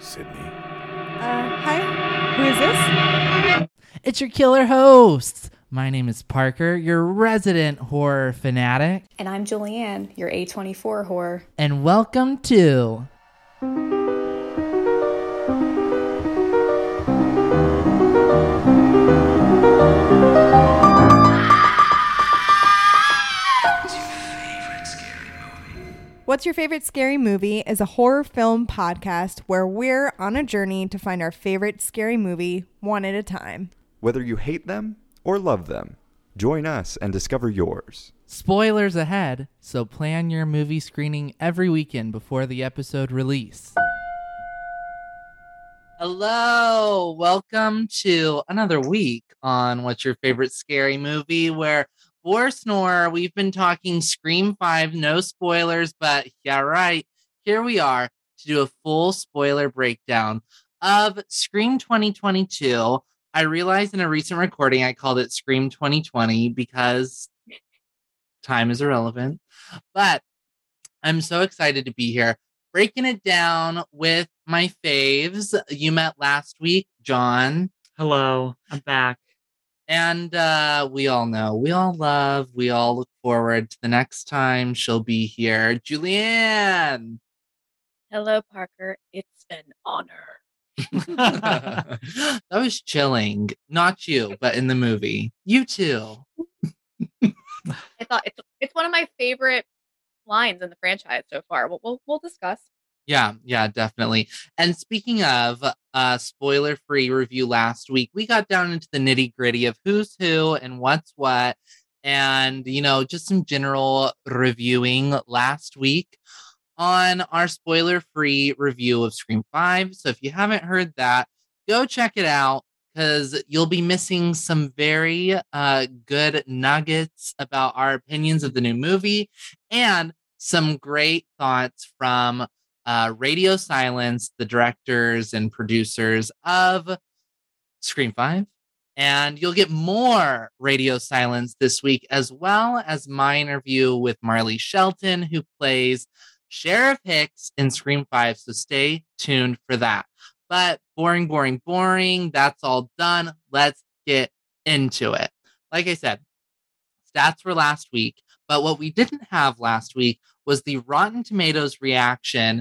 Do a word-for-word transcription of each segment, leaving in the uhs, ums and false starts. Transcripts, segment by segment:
Sydney. Uh, hi. Who is this? It's your killer host. My name is Parker, your resident horror fanatic. And I'm Julianne, your A twenty-four horror. And welcome to... What's Your Favorite Scary Movie is a horror film podcast where we're on a journey to find our favorite scary movie one at a time. Whether you hate them or love them, join us and discover yours. Spoilers ahead, so plan your movie screening every weekend before the episode release. Hello, welcome to another week on What's Your Favorite Scary Movie, where for Snore, we've been talking Scream five, no spoilers, but yeah, right, here we are to do a full spoiler breakdown of Scream twenty twenty-two. I realized in a recent recording I called it Scream twenty twenty because time is irrelevant, but I'm so excited to be here, breaking it down with my faves. You met last week, John. Hello, I'm back. And uh, we all know, we all love, we all look forward to the next time she'll be here. Julianne! Hello, Parker. It's an honor. That was chilling. Not you, but in the movie. You too. I thought it's it's one of my favorite lines in the franchise so far. We'll we'll, we'll discuss. Yeah, yeah, definitely. And speaking of uh, spoiler-free review last week, we got down into the nitty-gritty of who's who and what's what, and, you know, just some general reviewing last week on our spoiler-free review of Scream five. So if you haven't heard that, go check it out, because you'll be missing some very uh, good nuggets about our opinions of the new movie and some great thoughts from Uh, Radio Silence, the directors and producers of Scream five. And you'll get more Radio Silence this week, as well as my interview with Marley Shelton, who plays Sheriff Hicks in Scream five. So stay tuned for that. But boring, boring, boring. That's all done. Let's get into it. Like I said, stats were last week, but what we didn't have last week was the Rotten Tomatoes reaction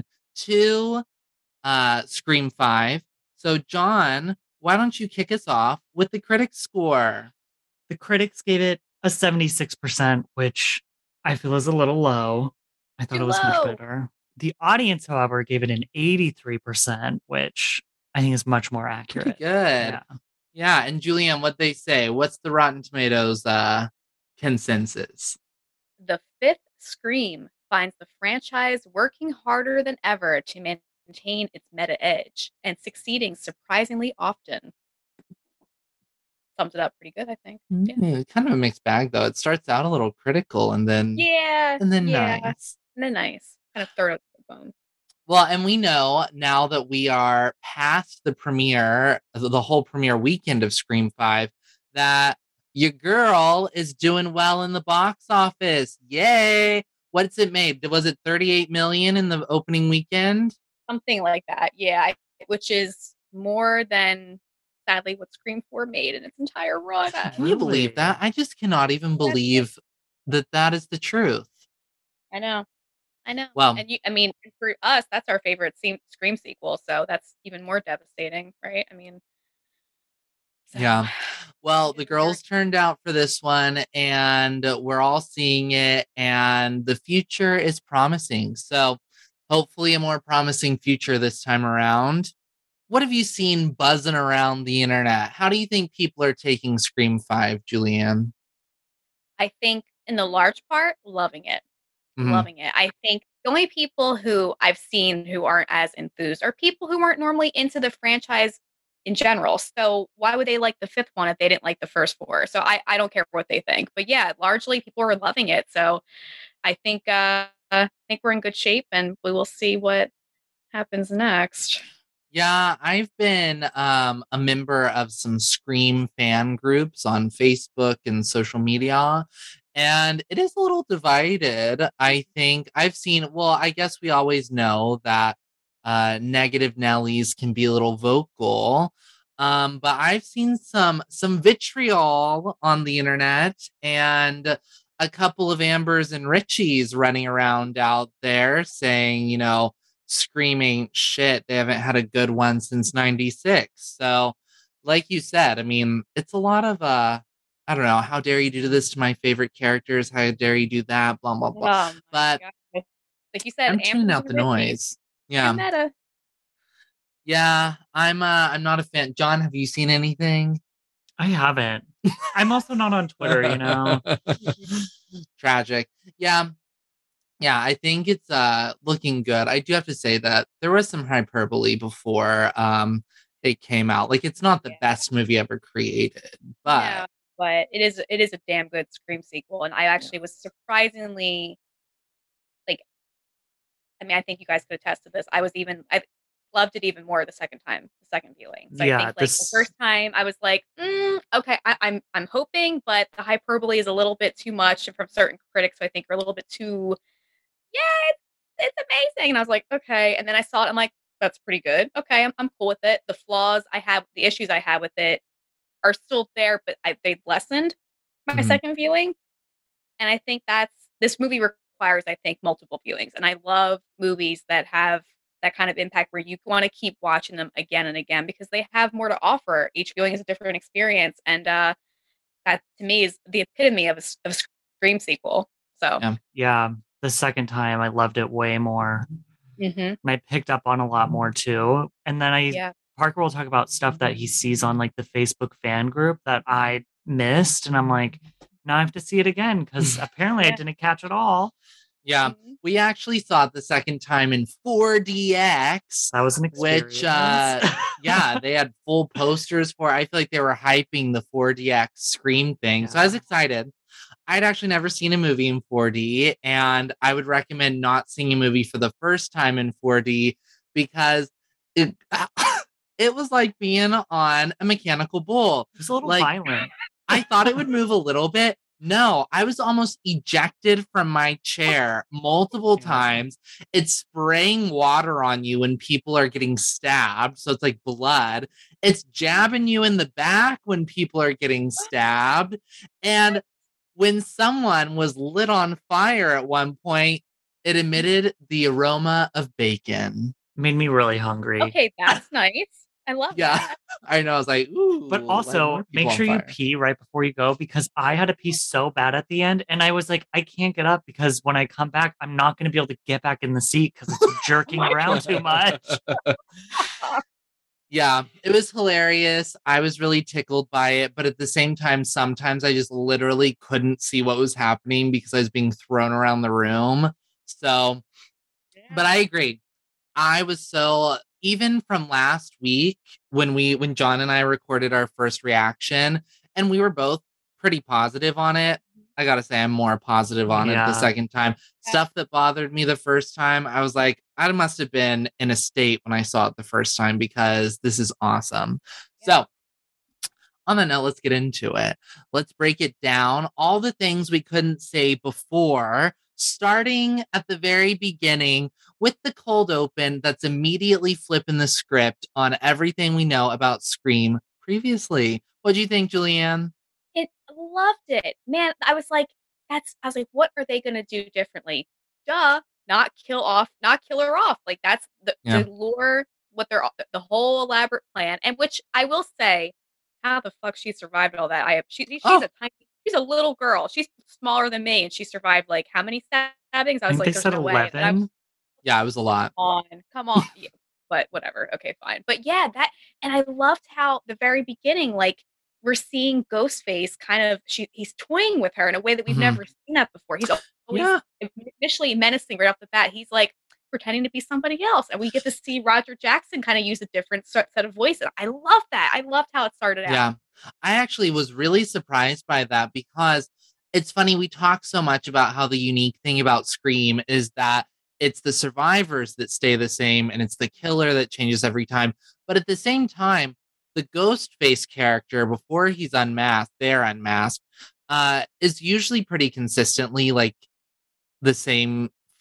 to uh, Scream five. So, John, why don't you kick us off with the critics score? The critics gave it a seventy-six percent, which I feel is a little low. I thought Too it was low. much better. The audience, however, gave it an eighty-three percent, which I think is much more accurate. Pretty good. Yeah. Yeah, and Julianne, what they say? What's the Rotten Tomatoes uh, consensus? The fifth Scream finds the franchise working harder than ever to maintain its meta edge and succeeding surprisingly often. Sums it up pretty good, I think. Yeah. Mm, kind of a mixed bag, though. It starts out a little critical and then Yeah. and then yeah. nice. And then nice. Kind of throw it to the bone. Well, and we know now that we are past the premiere, the whole premiere weekend of Scream five, that your girl is doing well in the box office. Yay! What's it made? Was it thirty-eight million in the opening weekend? Something like that, yeah. Which is more than, sadly, what Scream four made in its entire run. Can you believe that? I just cannot even believe that that is the truth. I know. I know. Well, and you, I mean, for us, that's our favorite se- Scream sequel, so that's even more devastating, right? I mean, so. Yeah. Well, the girls turned out for this one, and we're all seeing it, and the future is promising. So hopefully a more promising future this time around. What have you seen buzzing around the internet? How do you think people are taking Scream five, Julianne? I think, in the large part, loving it. Mhm. Loving it. I think the only people who I've seen who aren't as enthused are people who weren't normally into the franchise in general. So why would they like the fifth one if they didn't like the first four? So I, I don't care what they think. But yeah, largely people are loving it. So I think uh, I think we're in good shape, and we will see what happens next. Yeah, I've been um, a member of some Scream fan groups on Facebook and social media, and it is a little divided. I think I've seen, well, I guess we always know that uh, negative Nellies can be a little vocal. Um, but I've seen some some vitriol on the internet and a couple of Ambers and Richies running around out there saying, you know, screaming shit, they haven't had a good one since ninety-six. So, like you said, I mean, it's a lot of uh I don't know, how dare you do this to my favorite characters? How dare you do that? Blah blah blah. Oh, But God. Like you said, I'm tuning Amber's out the and Richies. noise. Yeah. Too meta. Yeah, I'm uh I'm not a fan. John, have you seen anything? I haven't. I'm also not on Twitter, you know. Tragic. Yeah. Yeah, I think it's uh looking good. I do have to say that there was some hyperbole before um it came out. Like, it's not the Yeah. best movie ever created, but No, but it is it is a damn good Scream sequel, and I actually was surprisingly like. I mean, I think you guys could attest to this. I was even I loved it even more the second time, the second viewing. So Yeah, I think like this- the first time I was like, mm, okay, I, I'm I'm hoping, but the hyperbole is a little bit too much from certain critics. Who I think are a little bit too, yeah, it's, it's amazing. And I was like, okay. And then I saw it. I'm like, that's pretty good. Okay, I'm I'm cool with it. The flaws I have, the issues I had with it, are still there, but I, they've lessened my Mhm. second viewing. And I think that's this movie requires, I think, multiple viewings. And I love movies that have that kind of impact where you want to keep watching them again and again because they have more to offer. Each viewing is a different experience. And uh, that to me is the epitome of a, s- of a Scream sequel. So, Yeah. Yeah, the second time I loved it way more. mhm. And I picked up on a lot more too. And then I Yeah. Parker will talk about stuff that he sees on like the Facebook fan group that I missed. And I'm like, now I have to see it again because apparently I Yeah. didn't catch it all. yeah, Mhm. we actually saw it the second time in four D X. That was an experience. Which, uh, yeah, they had full posters for it. I feel like they were hyping the four D X Scream thing. So I was Yeah. excited. I'd actually never seen a movie in four D, and I would recommend not seeing a movie for the first time in four D because it it was like being on a mechanical bull. It was a little Like, violent. I thought it would move a little bit. No, I was almost ejected from my chair multiple Yeah. times. It's spraying water on you when people are getting stabbed. So it's like blood. It's jabbing you in the back when people are getting stabbed. And when someone was lit on fire at one point, it emitted the aroma of bacon. Made me really hungry. Okay, that's nice. I love Yeah. that. I know. I was like, ooh. But like also more people make on sure you fire. pee right before you go because I had to pee so bad at the end. And I was like, I can't get up because when I come back, I'm not going to be able to get back in the seat because it's jerking around too much. Yeah, it was hilarious. I was really tickled by it, but at the same time, sometimes I just literally couldn't see what was happening because I was being thrown around the room. So, but I agree. I was so even from last week when we when John and I recorded our first reaction, and we were both pretty positive on it. I gotta say, I'm more positive on it Yeah. the second time. Yeah. Stuff that bothered me the first time, I was like, I must have been in a state when I saw it the first time because this is awesome. So, on that note, let's get into it. Let's break it down. All the things we couldn't say before, starting at the very beginning with the cold open that's immediately flipping the script on everything we know about Scream previously. What do you think, Julianne? It loved it. Man, I was like, that's I was like, what are they gonna do differently? Duh, not kill off, not kill her off. Like that's the, Yeah. the lure, what they're the whole elaborate plan. And which I will say, how the fuck she survived all that. I have she, she's Oh. a tiny she's a little girl. She's smaller than me, and she survived like how many stabbings? I I was think like, they there's said no way. And I was eleven. Yeah, it was a lot. on, come on. Yeah, but whatever. Okay, fine. But yeah, that and I loved how the very beginning, like we're seeing Ghostface kind of she he's toying with her in a way that we've Mhm. never seen that before. He's always Yeah. initially menacing right off the bat. He's like pretending to be somebody else, and we get to see Roger Jackson kind of use a different set set of voices. I love that. I loved how it started out. Yeah. I actually was really surprised by that because it's funny. We talk so much about how the unique thing about Scream is that it's the survivors that stay the same and it's the killer that changes every time. But at the same time, the Ghostface character, before he's unmasked, they're unmasked, uh, is usually pretty consistently like the same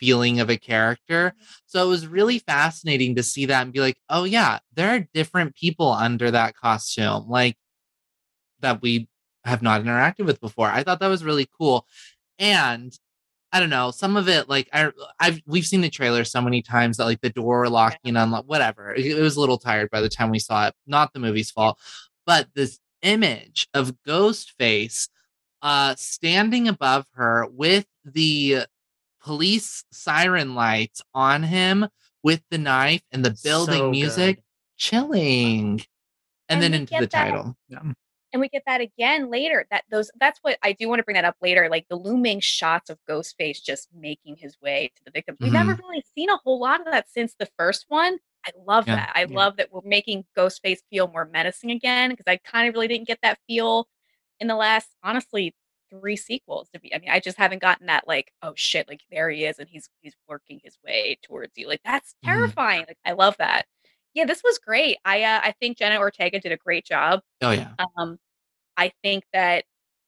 feeling of a character. So it was really fascinating to see that and be like, oh yeah, there are different people under that costume, like that we have not interacted with before. I thought that was really cool. And I don't know, some of it, like I, I've we've seen the trailer so many times that like the door locking on, whatever. It, it was a little tired by the time we saw it. Not the movie's fault, but this image of Ghostface uh, standing above her with the police siren lights on him, with the knife and the building So music, good. chilling, and, And then we into get the that- title. Yeah. And we get that again later. That those that's what I do want to bring that up later. Like the looming shots of Ghostface just making his way to the victims. We've never really seen a whole lot of that since the first one. I love Yeah. that. I Yeah. love that we're making Ghostface feel more menacing again, because I kind of really didn't get that feel in the last, honestly, three sequels. To be, I mean, I just haven't gotten that like, oh shit, like there he is and he's he's working his way towards you. Like that's Mhm. terrifying. Like I love that. Yeah, this was great. I uh, I think Jenna Ortega did a great job. Oh yeah. Um, I think that,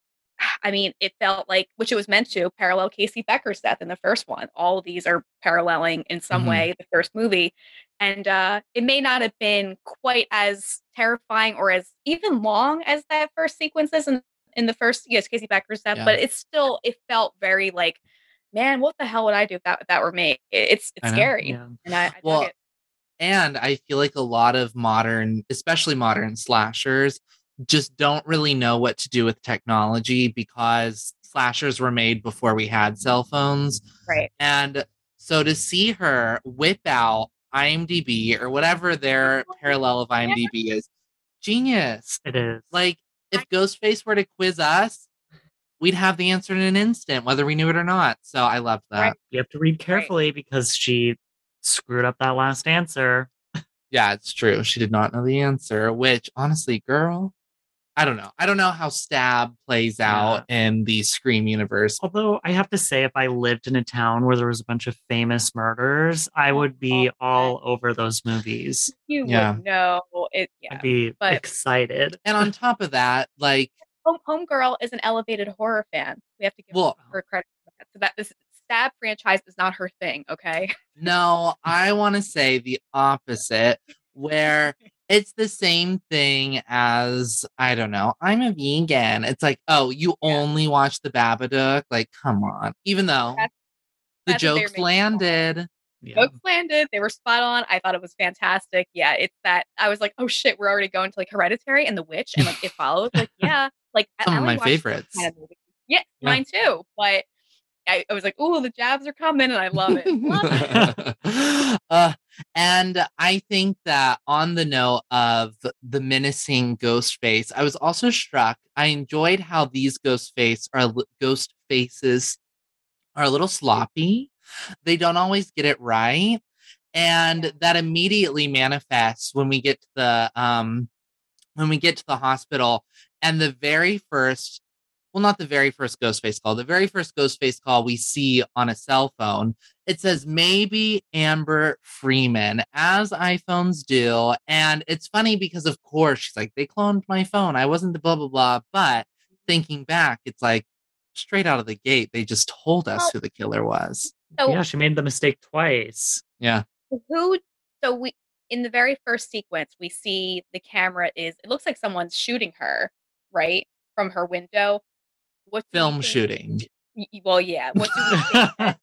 I mean, it felt like, which it was meant to, parallel Casey Becker's death in the first one. All of these are paralleling in some Mhm. way the first movie. And uh, it may not have been quite as terrifying or as even long as that first sequences in, in the first, yes, Casey Becker's death, Yeah. but it's still, it felt very like, man, what the hell would I do if that, if that were me? It- It's, I it's know. scary. Yeah. And I, I dug Well, it. and I feel like a lot of modern, especially modern slashers, just don't really know what to do with technology, because slashers were made before we had cell phones. Right. And so to see her whip out IMDb or whatever their parallel of IMDb is, genius. It is. Like, if Ghostface were to quiz us, we'd have the answer in an instant, whether we knew it or not. So I love that. Right. You have to read carefully because she screwed up that last answer. Yeah, it's true. She did not know the answer, which honestly, girl, I don't know. I don't know how Stab plays out in the Scream universe. Although I have to say, if I lived in a town where there was a bunch of famous murders, I would be all over those movies. You Yeah. would know it. Yeah. I'd be but- excited. And on top of that, like, Home Homegirl is an elevated horror fan. We have to give Well- her credit for that. So that this Stab franchise is not her thing, okay? no, I want to say the opposite, where it's the same thing as, I don't know, I'm a vegan. It's like, oh, you Yeah. only watch the Babadook? Like, come on. Even though That's- the that's what they were jokes making landed. Yeah. Jokes landed. They were spot on. I thought it was fantastic. Yeah, it's that I was like, oh shit, we're already going to like Hereditary and The Witch, and like it followed. Like, yeah, like I- Some I of only my watched those favorites. kind of movies. Yeah, Yeah. mine too. But I, I was like, oh, the jabs are coming, and I love it. Love it. uh, and I think that on the note of the menacing ghost face, I was also struck. I enjoyed how these ghost face are ghost faces are a little sloppy. They don't always get it right, and that immediately manifests when we get to the um when we get to the hospital. And the very first, well, not the very first Ghostface call, the very first Ghostface call we see on a cell phone, it says maybe Amber Freeman, as iPhones do. And it's funny because, of course, she's like, they cloned my phone. I wasn't the blah, blah, blah. But thinking back, it's like straight out of the gate, they just told us Well- who the killer was. So Yeah, she made the mistake twice. Yeah. who? So we in the very first sequence, we see the camera is. It looks like someone's shooting her, right, from her window. What do we Film think- shooting. y- y- Well, yeah. What do we think? that-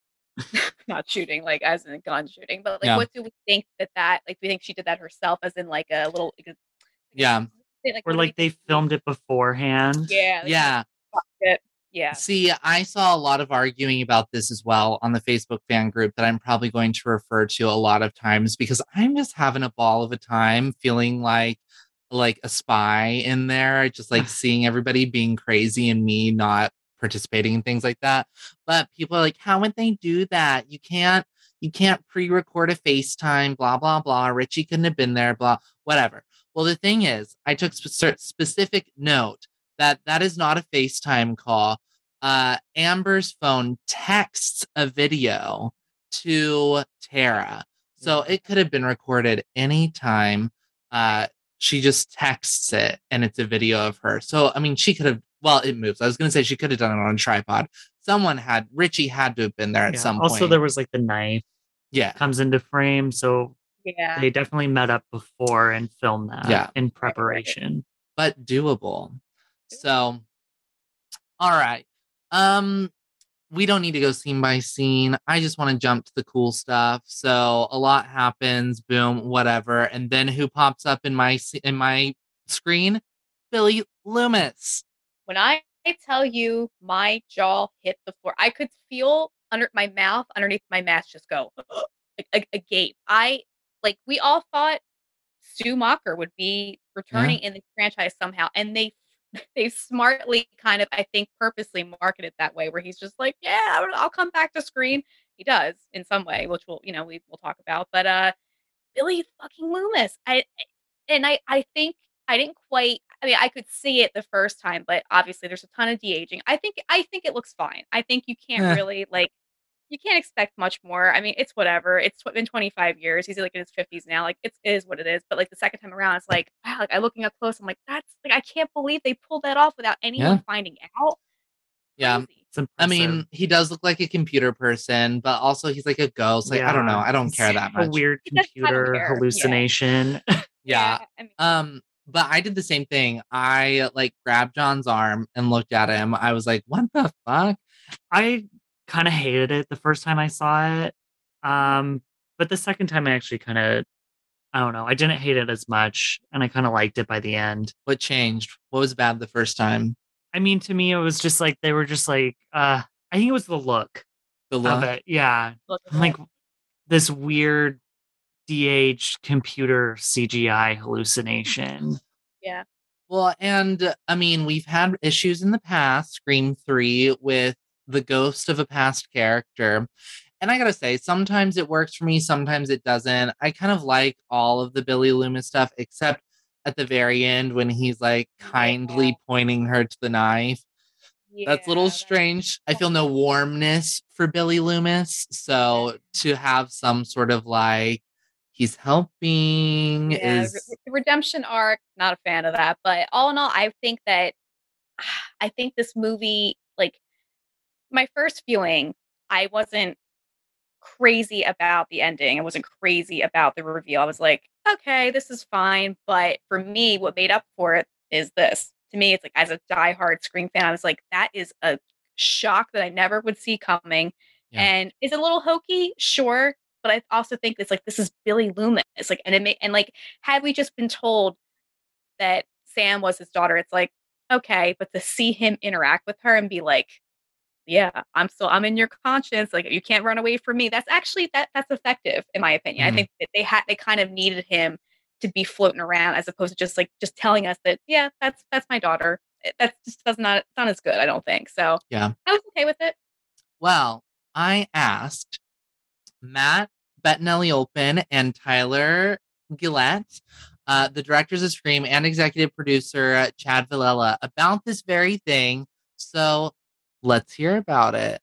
not shooting, like as in a gun shooting, but like, Yeah. what do we think that that? Like, do we think she did that herself, as in like a little? Like a, like a- Yeah. like, Or what do we like they think? filmed it beforehand. Yeah. like, Yeah. it. Yeah. See, I saw a lot of arguing about this as well on the Facebook fan group that I'm probably going to refer to a lot of times, because I'm just having a ball of a time feeling like like a spy in there, just like seeing everybody being crazy and me not participating in things like that. But people are like, how would they do that? You can't you can't pre-record a FaceTime, blah blah blah. Richie couldn't have been there, blah, whatever. Well, the thing is, I took spe- specific note that that is not a FaceTime call. Uh, Amber's phone texts a video to Tara. So it could have been recorded anytime. Uh, she just texts it and it's a video of her. So, I mean, she could have, well, it moves. I was going to say she could have done it on a tripod. someone had Richie had to have been there at Yeah, some also, point. there was like the knife yeah, comes into frame, so Yeah. they definitely met up before and filmed that Yeah. in preparation. but doable. So, all right. Um, we don't need to go scene by scene. I just want to jump to the cool stuff. So a lot happens, boom, whatever, and then who pops up in my s- in my screen? Billy Loomis. When I tell you my jaw hit the floor, I could feel under my mouth, underneath my mask, just go like a, a gape. I like we all thought Stu Macher would be returning in the franchise somehow, and they they smartly kind of, I think, purposely marketed that way, where he's just like, yeah, I'll, I'll come back to screen. He does in some way, which we'll you know we will talk about. But uh, Billy fucking Loomis, I and I I think I didn't quite. I mean, I could see it the first time, but obviously there's a ton of de-aging. I think I think it looks fine. I think you can't Eh. really like you can't expect much more. I mean, it's whatever. It's tw- been twenty-five years. He's like in his fifties now. Like it's, it is what it is. But like the second time around, it's like, wow, like I'm looking up close. I'm like, that's like, I can't believe they pulled that off without anyone Yeah. finding out. Yeah. Crazy. It's impressive. I mean, he does look like a computer person, but also he's like a ghost. Like, I don't know. Yeah, I don't it's care that A much. weird He does- I don't computer care, yeah. hallucination. Yeah. I mean, Um, but I did the same thing. I like grabbed John's arm and looked at him. I was like, what the fuck? I kind of hated it the first time I saw it. Um, but the second time I actually kind of, I don't know, I didn't hate it as much, and I kind of liked it by the end. What changed? What was bad the first time? I mean, to me, it was just like they were just like, uh, I think it was the look The of look? it. Yeah, look at I'm like that. this weird de-aged computer C G I hallucination. Yeah. Well, and I mean, we've had issues in the past, Scream three, with the ghost of a past character. And I gotta say, sometimes it works for me, sometimes it doesn't. I kind of like all of the Billy Loomis stuff, except at the very end when he's like kindly Yeah. pointing her to the knife. That's a little Yeah, strange. I feel no warmness for Billy Loomis. So to have some sort of like, he's helping Yeah, is. re- the redemption arc, not a fan of that. But all in all, I think that I think this movie, like my first feeling, I wasn't crazy about the ending. I wasn't crazy about the reveal. I was like, okay, this is fine. But for me, what made up for it is this. To me, it's like as a diehard Scream fan, I was like, that is a shock that I never would see coming. Yeah. And is it a little hokey? Sure. But I also think it's like this is Billy Loomis. Like, and it may, and like, had we just been told that Sam was his daughter, it's like, okay, but to see him interact with her and be like, yeah, I'm still I'm in your conscience. Like you can't run away from me. That's actually that that's effective in my opinion. Mhm. I think that they had they kind of needed him to be floating around as opposed to just like just telling us that yeah, that's that's my daughter. It- That just does not it's not as good. I don't think so. Yeah. I was okay with it. Well, I asked Matt Bettinelli-Olpin and Tyler Gillette, uh, the directors of Scream and executive producer uh, Chad Villela, about this very thing. So let's hear about it.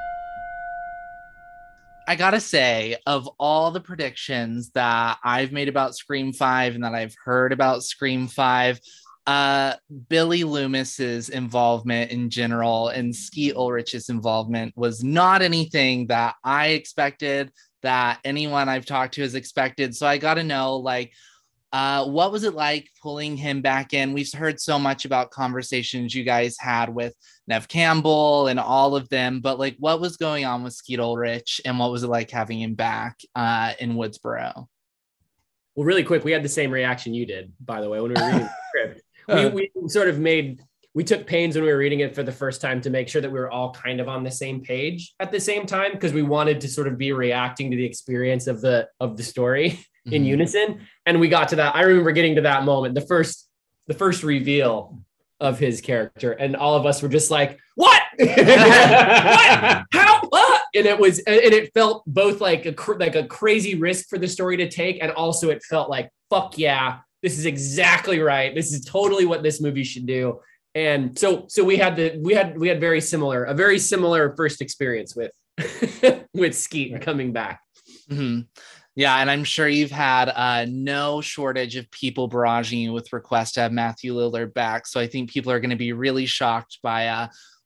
I gotta say, of all the predictions that I've made about Scream five and that I've heard about Scream five, uh, Billy Loomis's involvement in general and Skeet Ulrich's involvement was not anything that I expected, that anyone I've talked to has expected. So I gotta know, like, uh, what was it like pulling him back in? We've heard so much about conversations you guys had with Nev Campbell and all of them, but like, what was going on with Skeet Ulrich and what was it like having him back uh, in Woodsboro? Well, really quick, we had the same reaction you did, by the way, when we were reading the script. We, we sort of made, we took pains when we were reading it for the first time to make sure that we were all kind of on the same page at the same time, because we wanted to sort of be reacting to the experience of the of the story in Mhm. unison. And we got to that. I remember getting to that moment, the first, the first reveal of his character, and all of us were just like, "What? What? How? What?" And it was, and it felt both like a cr- like a crazy risk for the story to take, and also it felt like, "Fuck yeah, this is exactly right. This is totally what this movie should do." And so, so we had the we had we had very similar a very similar first experience with with Skeet Right. coming back. Mm-hmm. Yeah, and I'm sure you've had uh, no shortage of people barraging you with requests to have Matthew Lillard back. So I think people are going to be really shocked by uh,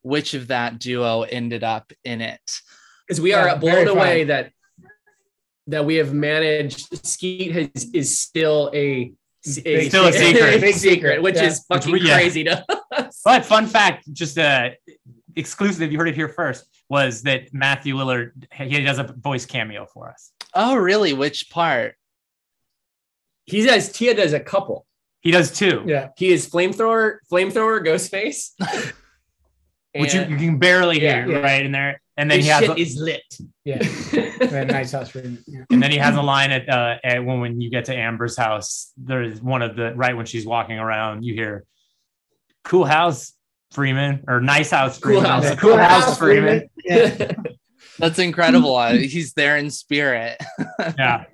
which of that duo ended up in it. Because we Yeah, are very blown away fun. that that we have managed. Skeet has, is still a, a Still a big secret. secret, secret, which yeah. is fucking Which we- yeah. crazy to us. But fun fact, just uh, exclusive, you heard it here first, was that Matthew Lillard, he does a voice cameo for us. Oh, really? Which part? He does. Tia does a couple. He does too. Yeah, he is flamethrower, flamethrower, Ghostface, Which you, And you can barely Yeah, hear yeah. right in there. And then his he has shit a, is lit. yeah. That nice house room. Yeah. And then he has a line at, uh, at when when you get to Amber's house. There's one of the right when she's walking around, you hear "Cool House Freeman" or "Nice House Cool Freeman." House. Yeah, Cool House Freeman. Yeah. That's incredible. Uh, He's there in spirit. Yeah.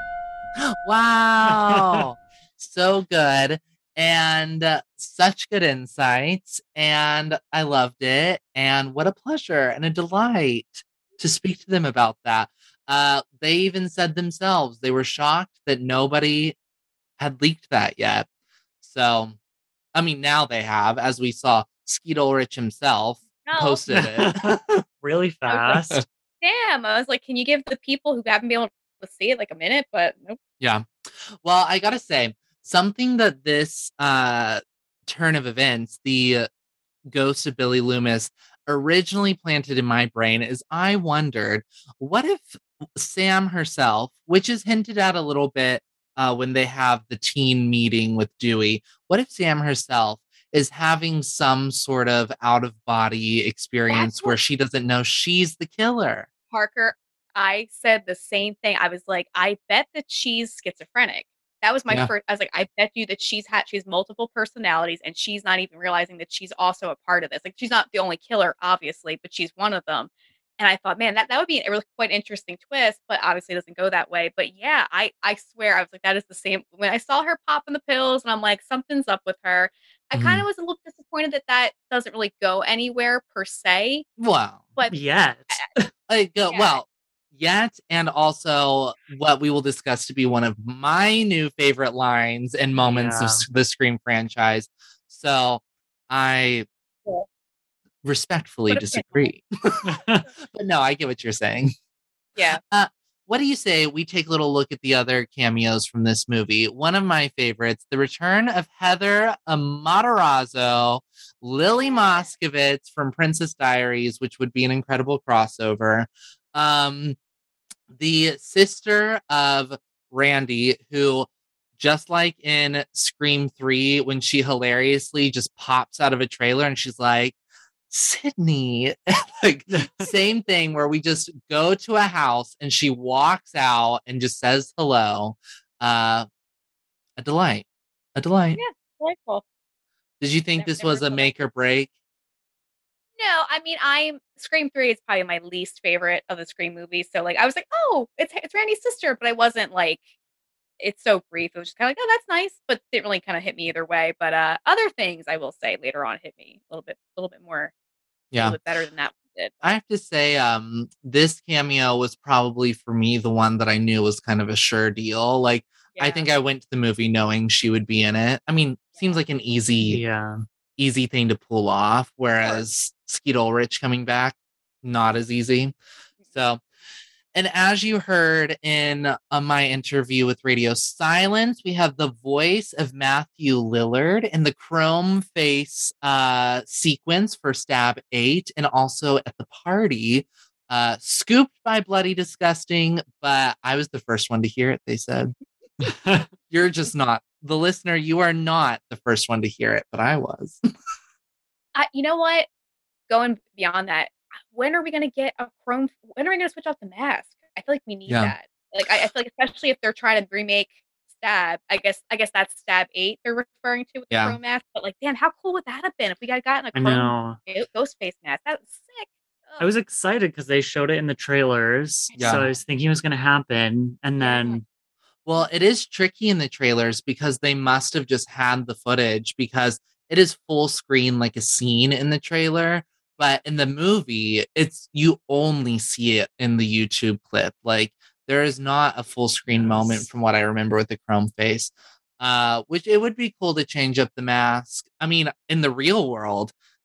Wow. So good. And uh, such good insights. And I loved it. And what a pleasure and a delight to speak to them about that. Uh, they even said themselves they were shocked that nobody had leaked that yet. So, I mean, now they have, as we saw Skeet Ulrich himself No. posted it. Really fast. Damn. I was like, can you give the people who haven't been able to see it like a minute? But nope. Yeah. Well, I gotta say, something that this uh, turn of events, the uh, ghost of Billy Loomis, originally planted in my brain is I wondered, what if Sam herself, which is hinted at a little bit uh, when they have the teen meeting with Dewey, what if Sam herself is having some sort of out of body experience That's where what- she doesn't know she's the killer? Parker, I said the same thing. I was like, I bet that she's schizophrenic. That was my Yeah. first. I was like, I bet you that she's had she's multiple personalities, and she's not even realizing that she's also a part of this. Like, she's not the only killer, obviously, but she's one of them. And I thought, man, that, that would be a really quite interesting twist, but obviously it doesn't go that way. But yeah, I I swear I was like, that is the same. When I saw her popping the pills, and I'm like, something's up with her. I kind of was a little disappointed that that doesn't really go anywhere per se. Wow. But Yet. Like, uh, Yeah. well, yet, and also what we will discuss to be one of my new favorite lines and moments of Yeah. s- the Scream franchise. So I Cool. respectfully But if- disagree. But no, I get what you're saying. yeah, What do you say we take a little look at the other cameos from this movie? One of my favorites, the return of Heather Matarazzo, Lily Moskovitz from Princess Diaries, which would be an incredible crossover. Um, the sister of Randy, who, just like in Scream three, when she hilariously just pops out of a trailer and she's like, Sydney, like same thing where we just go to a house and she walks out and just says hello. Uh, a delight, a delight. Yeah. delightful. Did you think Never- this never was a saw that. make or break? No, I mean, I'm Scream three is probably my least favorite of the Scream movies. So like, I was like, oh, it's it's Randy's sister, but I wasn't like, it's so brief. It was just kind of like, oh, that's nice, but didn't really kind of hit me either way. But uh, other things I will say later on hit me a little bit, a little bit more, a Yeah. little bit better than that one did. I have to say, um, this cameo was probably for me the one that I knew was kind of a sure deal. Like, I Yeah. think I went to the movie knowing she would be in it. I mean, seems like an easy, Yeah. easy thing to pull off, whereas Skeet Ulrich coming back, not as easy. So, and as you heard in uh, my interview with Radio Silence, we have the voice of Matthew Lillard in the chrome face uh, sequence for Stab eight, and also at the party, uh, scooped by Bloody Disgusting, but I was the first one to hear it, they said. You're just not. The listener, you are not the first one to hear it, but I was. I, you know what? Going beyond that, when are we going to get a chrome? When are we going to switch out the mask? I feel like we need Yeah. that. Like, I, I feel like, especially if they're trying to remake Stab, I guess, I guess that's Stab eight they're referring to with Yeah. the chrome mask. But like, damn, how cool would that have been if we got gotten a I chrome know. ghost face mask? That was sick. Ugh. I was excited because they showed it in the trailers. Yeah. So I was thinking it was going to happen. And then, Well, it is tricky in the trailers because they must have just had the footage because it is full screen like a scene in the trailer. But in the movie, it's you only see it in the YouTube clip. Like there is not a full screen Yes. moment from what I remember with the chrome face. Uh, which it would be cool to change up the mask. I mean, in the real world,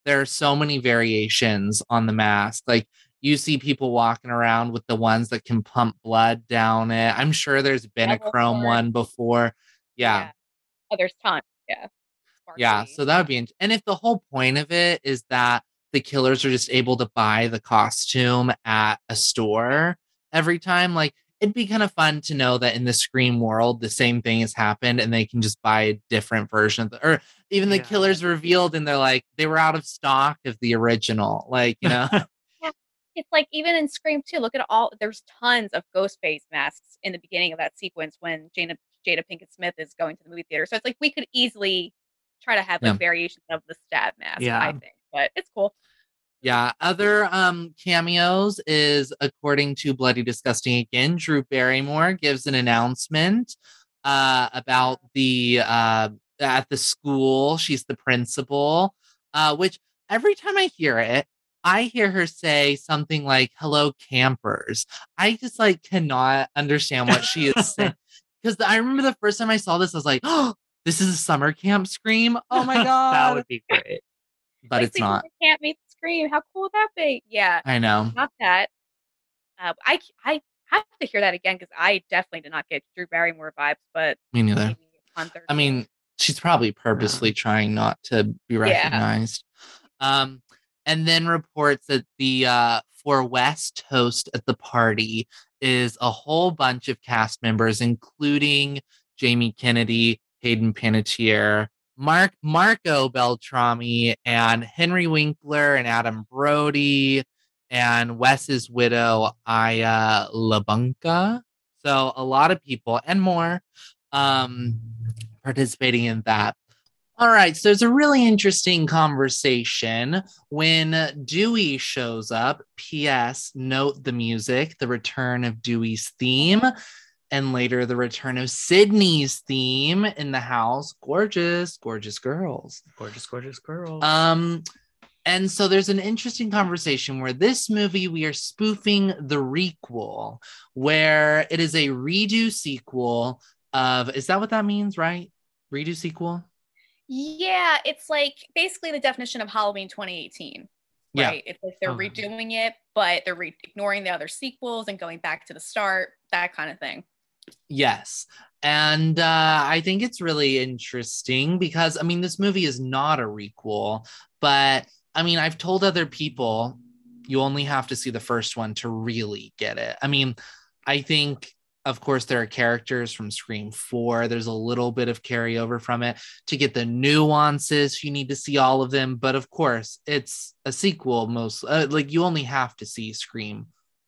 there are so many variations on the mask. Like you see people walking around with the ones that can pump blood down it. I'm sure there's been a Devil chrome horn. one before. Yeah. Oh, there's tons. Yeah. Yeah. Sparkly. So that would be, int- and if the whole point of it is that the killers are just able to buy the costume at a store every time, like it'd be kind of fun to know that in the Scream world, the same thing has happened and they can just buy a different version of the, or even the Yeah. killers revealed and they're like, they were out of stock of the original. Like, you know, It's like even in Scream two, look at all, there's tons of ghost face masks in the beginning of that sequence when Jada, Jada Pinkett Smith is going to the movie theater. So it's like we could easily try to have like Yeah. variations of the stab mask, Yeah. I think. But it's cool. yeah. Other um cameos is, according to Bloody Disgusting again, Drew Barrymore gives an announcement uh about the uh at the school. She's the principal, uh, which every time I hear it, I hear her say something like, hello, campers. I just like cannot understand what she is saying. Because I remember the first time I saw this, I was like, oh, this is a summer camp Scream. Oh my that God. would be great. But Like, it's see, not. Can't meet Scream. How cool would that be? Yeah, I know. not that. Uh, I I have to hear that again because I definitely did not get Drew Barrymore vibes, but Me neither. maybe on Thursday. I mean, she's probably purposely trying not to be recognized. Um, and then reports that the uh, For West host at the party is a whole bunch of cast members, including Jamie Kennedy, Hayden Panettiere, Mark Marco Beltrami, and Henry Winkler, and Adam Brody, and Wes's widow, Aya LaBunca. So a lot of people and more um, participating in that. All right, so there's a really interesting conversation when Dewey shows up. P S. Note the music, the return of Dewey's theme, and later the return of Sydney's theme in the house. Gorgeous, gorgeous girls. Gorgeous, gorgeous girl. Um, and so there's an interesting conversation where this movie, we are spoofing the requel, where it is a redo sequel of, is that what that means, right? Redo sequel? Yeah, it's like basically the definition of Halloween twenty eighteen. Yeah. Right. It's like they're Okay. redoing it, but they're re- ignoring the other sequels and going back to the start, that kind of thing. Yes. And uh, I think it's really interesting because, I mean, this movie is not a requel, but I mean, I've told other people you only have to see the first one to really get it. I mean, I think, of course, there are characters from Scream four. There's a little bit of carryover from it. To get the nuances, you need to see all of them. But of course, it's a sequel. Most uh, like you only have to see Scream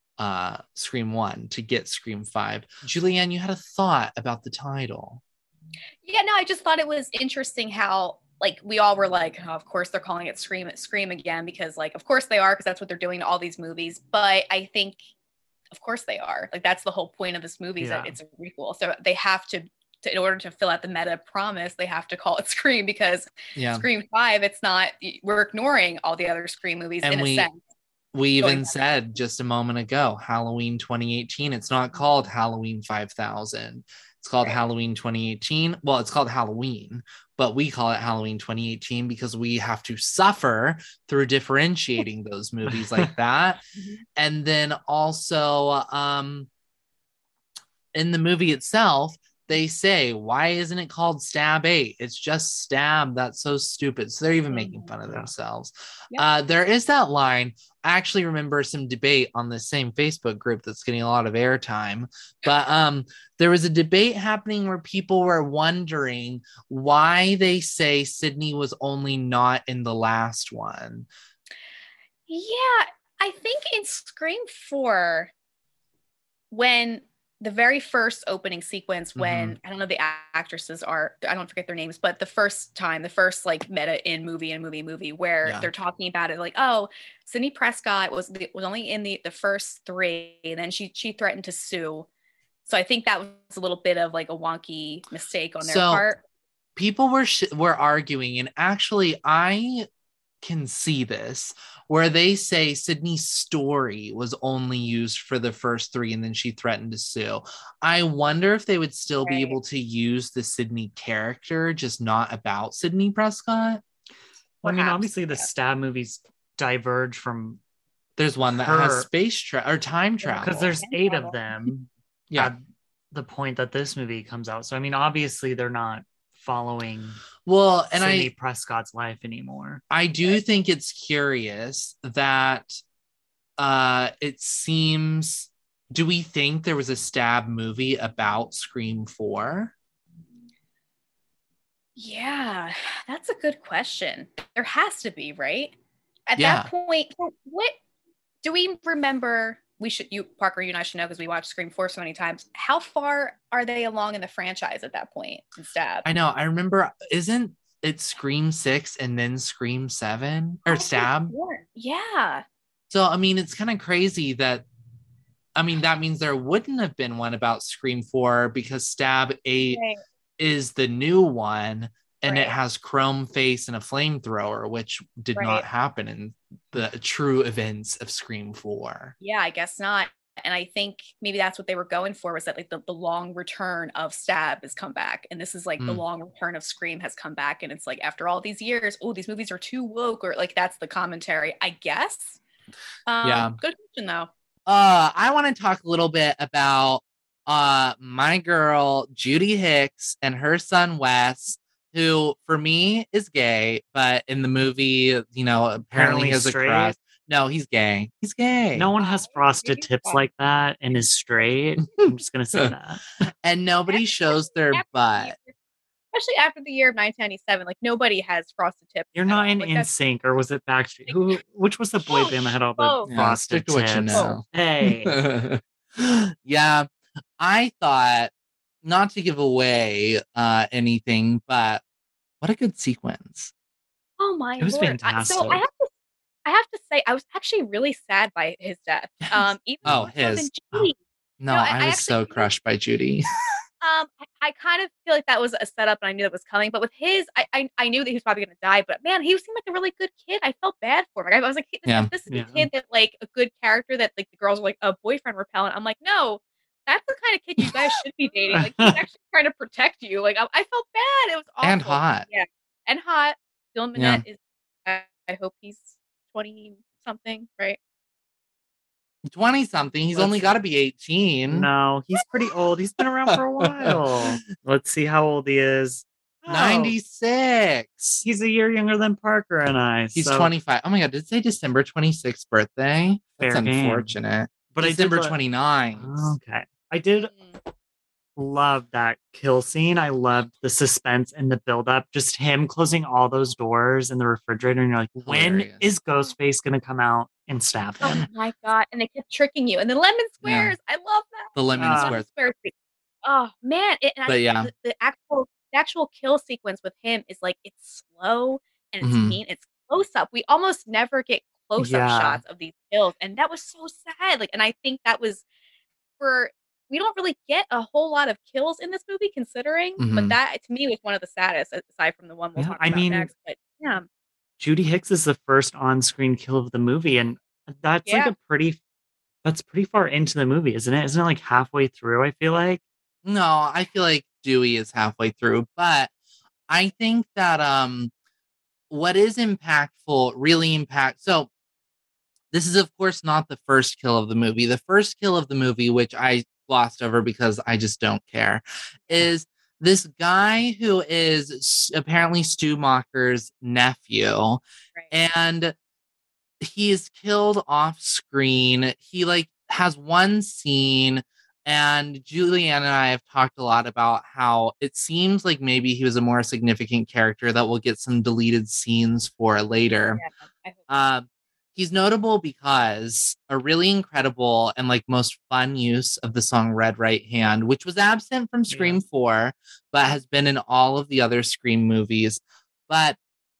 uh Scream one to get Scream five. Julianne, you had a thought about the title. Yeah, no, I just thought it was interesting how like we all were like, oh, of course they're calling it Scream Scream again because like of course they are because that's what they're doing to all these movies. But I think of course they are. Like that's the whole point of this movie is that Yeah. it's a requel. So they have to, to in order to fill out the meta promise, they have to call it Scream because Yeah. Scream five, it's not, we're ignoring all the other Scream movies And in we- a sense. We Going even back. said just a moment ago, Halloween twenty eighteen. It's not called Halloween five thousand. It's called Right. Halloween twenty eighteen. Well, it's called Halloween, but we call it Halloween twenty eighteen because we have to suffer through differentiating those movies like that. Mhm. And then also um, in the movie itself, they say, why isn't it called Stab eight? It's just Stab. That's so stupid. So they're even making fun of Yeah. themselves. Yep. Uh, there is that line. I actually remember some debate on the same Facebook group that's getting a lot of airtime. But um, there was a debate happening where people were wondering why they say Sydney was only not in the last one. Yeah, I think in Scream four, when the very first opening sequence, when I don't know the actresses are, I don't forget their names, but the first time, the first like meta in movie and movie movie where Yeah. they're talking about it, like, oh, Sidney Prescott was the, was only in the the first three, and then she she threatened to sue. So I think that was a little bit of like a wonky mistake on their So- part. People were sh- were arguing, and actually, I can see this where they say Sydney's story was only used for the first three, and then she threatened to sue. I wonder if they would still be Right. able to use the Sydney character, just not about Sydney Prescott. I mean, Perhaps, obviously the yeah. stab movies diverge from There's one that Her- has space tra- or time travel. because there's Time eight travel. of them yeah. at the point that this movie comes out. So I mean, obviously they're not following Well, and Sidney I Prescott's life anymore. I do think it's curious that uh it seems. Do we think there was a stab movie about Scream four? Yeah, that's a good question. There has to be, right? At Yeah. that point, what do we remember? We should, you, Parker, you and I should know because we watched Scream four so many times. How far are they along in the franchise at that point in Stab? I know. I remember. Isn't it Scream six and then Scream seven or Oh, Stab? sure. Yeah. So I mean, it's kind of crazy that. I mean, that means there wouldn't have been one about Scream four because Stab eight Right. is the new one, and it Right. has Chrome Face and a flamethrower, which did Right. not happen in the true events of Scream four. Yeah, I guess not. And I think maybe that's what they were going for, was that like the, the long return of Stab has come back. And this is like the Mm. long return of Scream has come back. And it's like after all these years, oh, these movies are too woke, or like that's the commentary, I guess. Um, Yeah. Good question though. Uh, I want to talk a little bit about uh my girl Judy Hicks and her son Wes, who for me is gay, but in the movie, you know, apparently Apparently he has a straight? crush. No, he's gay. He's gay. No one has frosted Maybe tips fun. like that and is straight. I'm just gonna say that. And nobody shows their After the butt. year- Especially after the year of nineteen ninety-seven, like nobody has frosted tips. You're at not all. in Like, that's- NSYNC, or was it Backstreet? Who? Which was the boy Both. band that had all the Both. Yeah, frosted stick to what you tips? know. Hey, Yeah, I thought, not to give away uh anything, but what a good sequence. Oh my It was lord! I, so I fantastic. have to, I have to say, I was actually really sad by his death. Um, even Oh, more so than his. Judy. No, No, I- I, I was actually so think- crushed by Judy. Um, I, I kind of feel like that was a setup, and I knew that was coming. But with his, I I, I knew that he was probably going to die. But man, he seemed like a really good kid. I felt bad for him. Like, I was like, this, Yeah. this is Yeah. a kid that like a good character that like the girls are like a boyfriend repellent. I'm like, no, that's the kind of kid you guys should be dating. Like he's actually trying to protect you. Like I, I felt bad. It was awful. And hot. Yeah, and hot. Dylan Yeah. Minnette is. I, I hope he's twenty something, right? twenty something. He's Let's only see. got to be eighteen. no, he's pretty old. He's been around for a while. Let's see how old he is. Oh, ninety-six. He's a year younger than Parker and I. He's so- twenty-five. Oh my God. Did it say December twenty-sixth birthday? That's Fair game. unfortunate. But December I did. twenty-ninth. Okay, I did Mm. love that kill scene. I loved the suspense and the buildup. Just him closing all those doors in the refrigerator, and you're like, when Hilarious. is Ghostface gonna come out and stab Oh him? my god! And they kept tricking you. And then lemon squares. I love that. The lemon Uh, squares. Square thing. Oh man! It, and I But think yeah. the, the actual the actual kill sequence with him is like it's slow and it's Mhm. mean. It's close up. We almost never get close up Yeah. shots of these kills, and that was so sad. Like, and I think that was for we don't really get a whole lot of kills in this movie, considering. But Mhm. that to me was one of the saddest, aside from the one we'll Yeah, talk I about mean, next. But yeah, Judy Hicks is the first on-screen kill of the movie, and that's like Yeah. a pretty that's pretty far into the movie, isn't it? Isn't it like halfway through? I feel like. No, I feel like Dewey is halfway through, but I think that um what is impactful, really impact. So this is of course not the first kill of the movie. The first kill of the movie, which I glossed over because I just don't care, is this guy who is s- apparently Stu Macher's nephew, right. and he is killed off screen. He like has one scene, and Julianne and I have talked a lot about how it seems like maybe he was a more significant character that we'll get some deleted scenes for later. Yeah, I hope- Uh, he's notable because a really incredible and like most fun use of the song Red Right Hand, which was absent from Scream four, but has been in all of the other Scream movies. But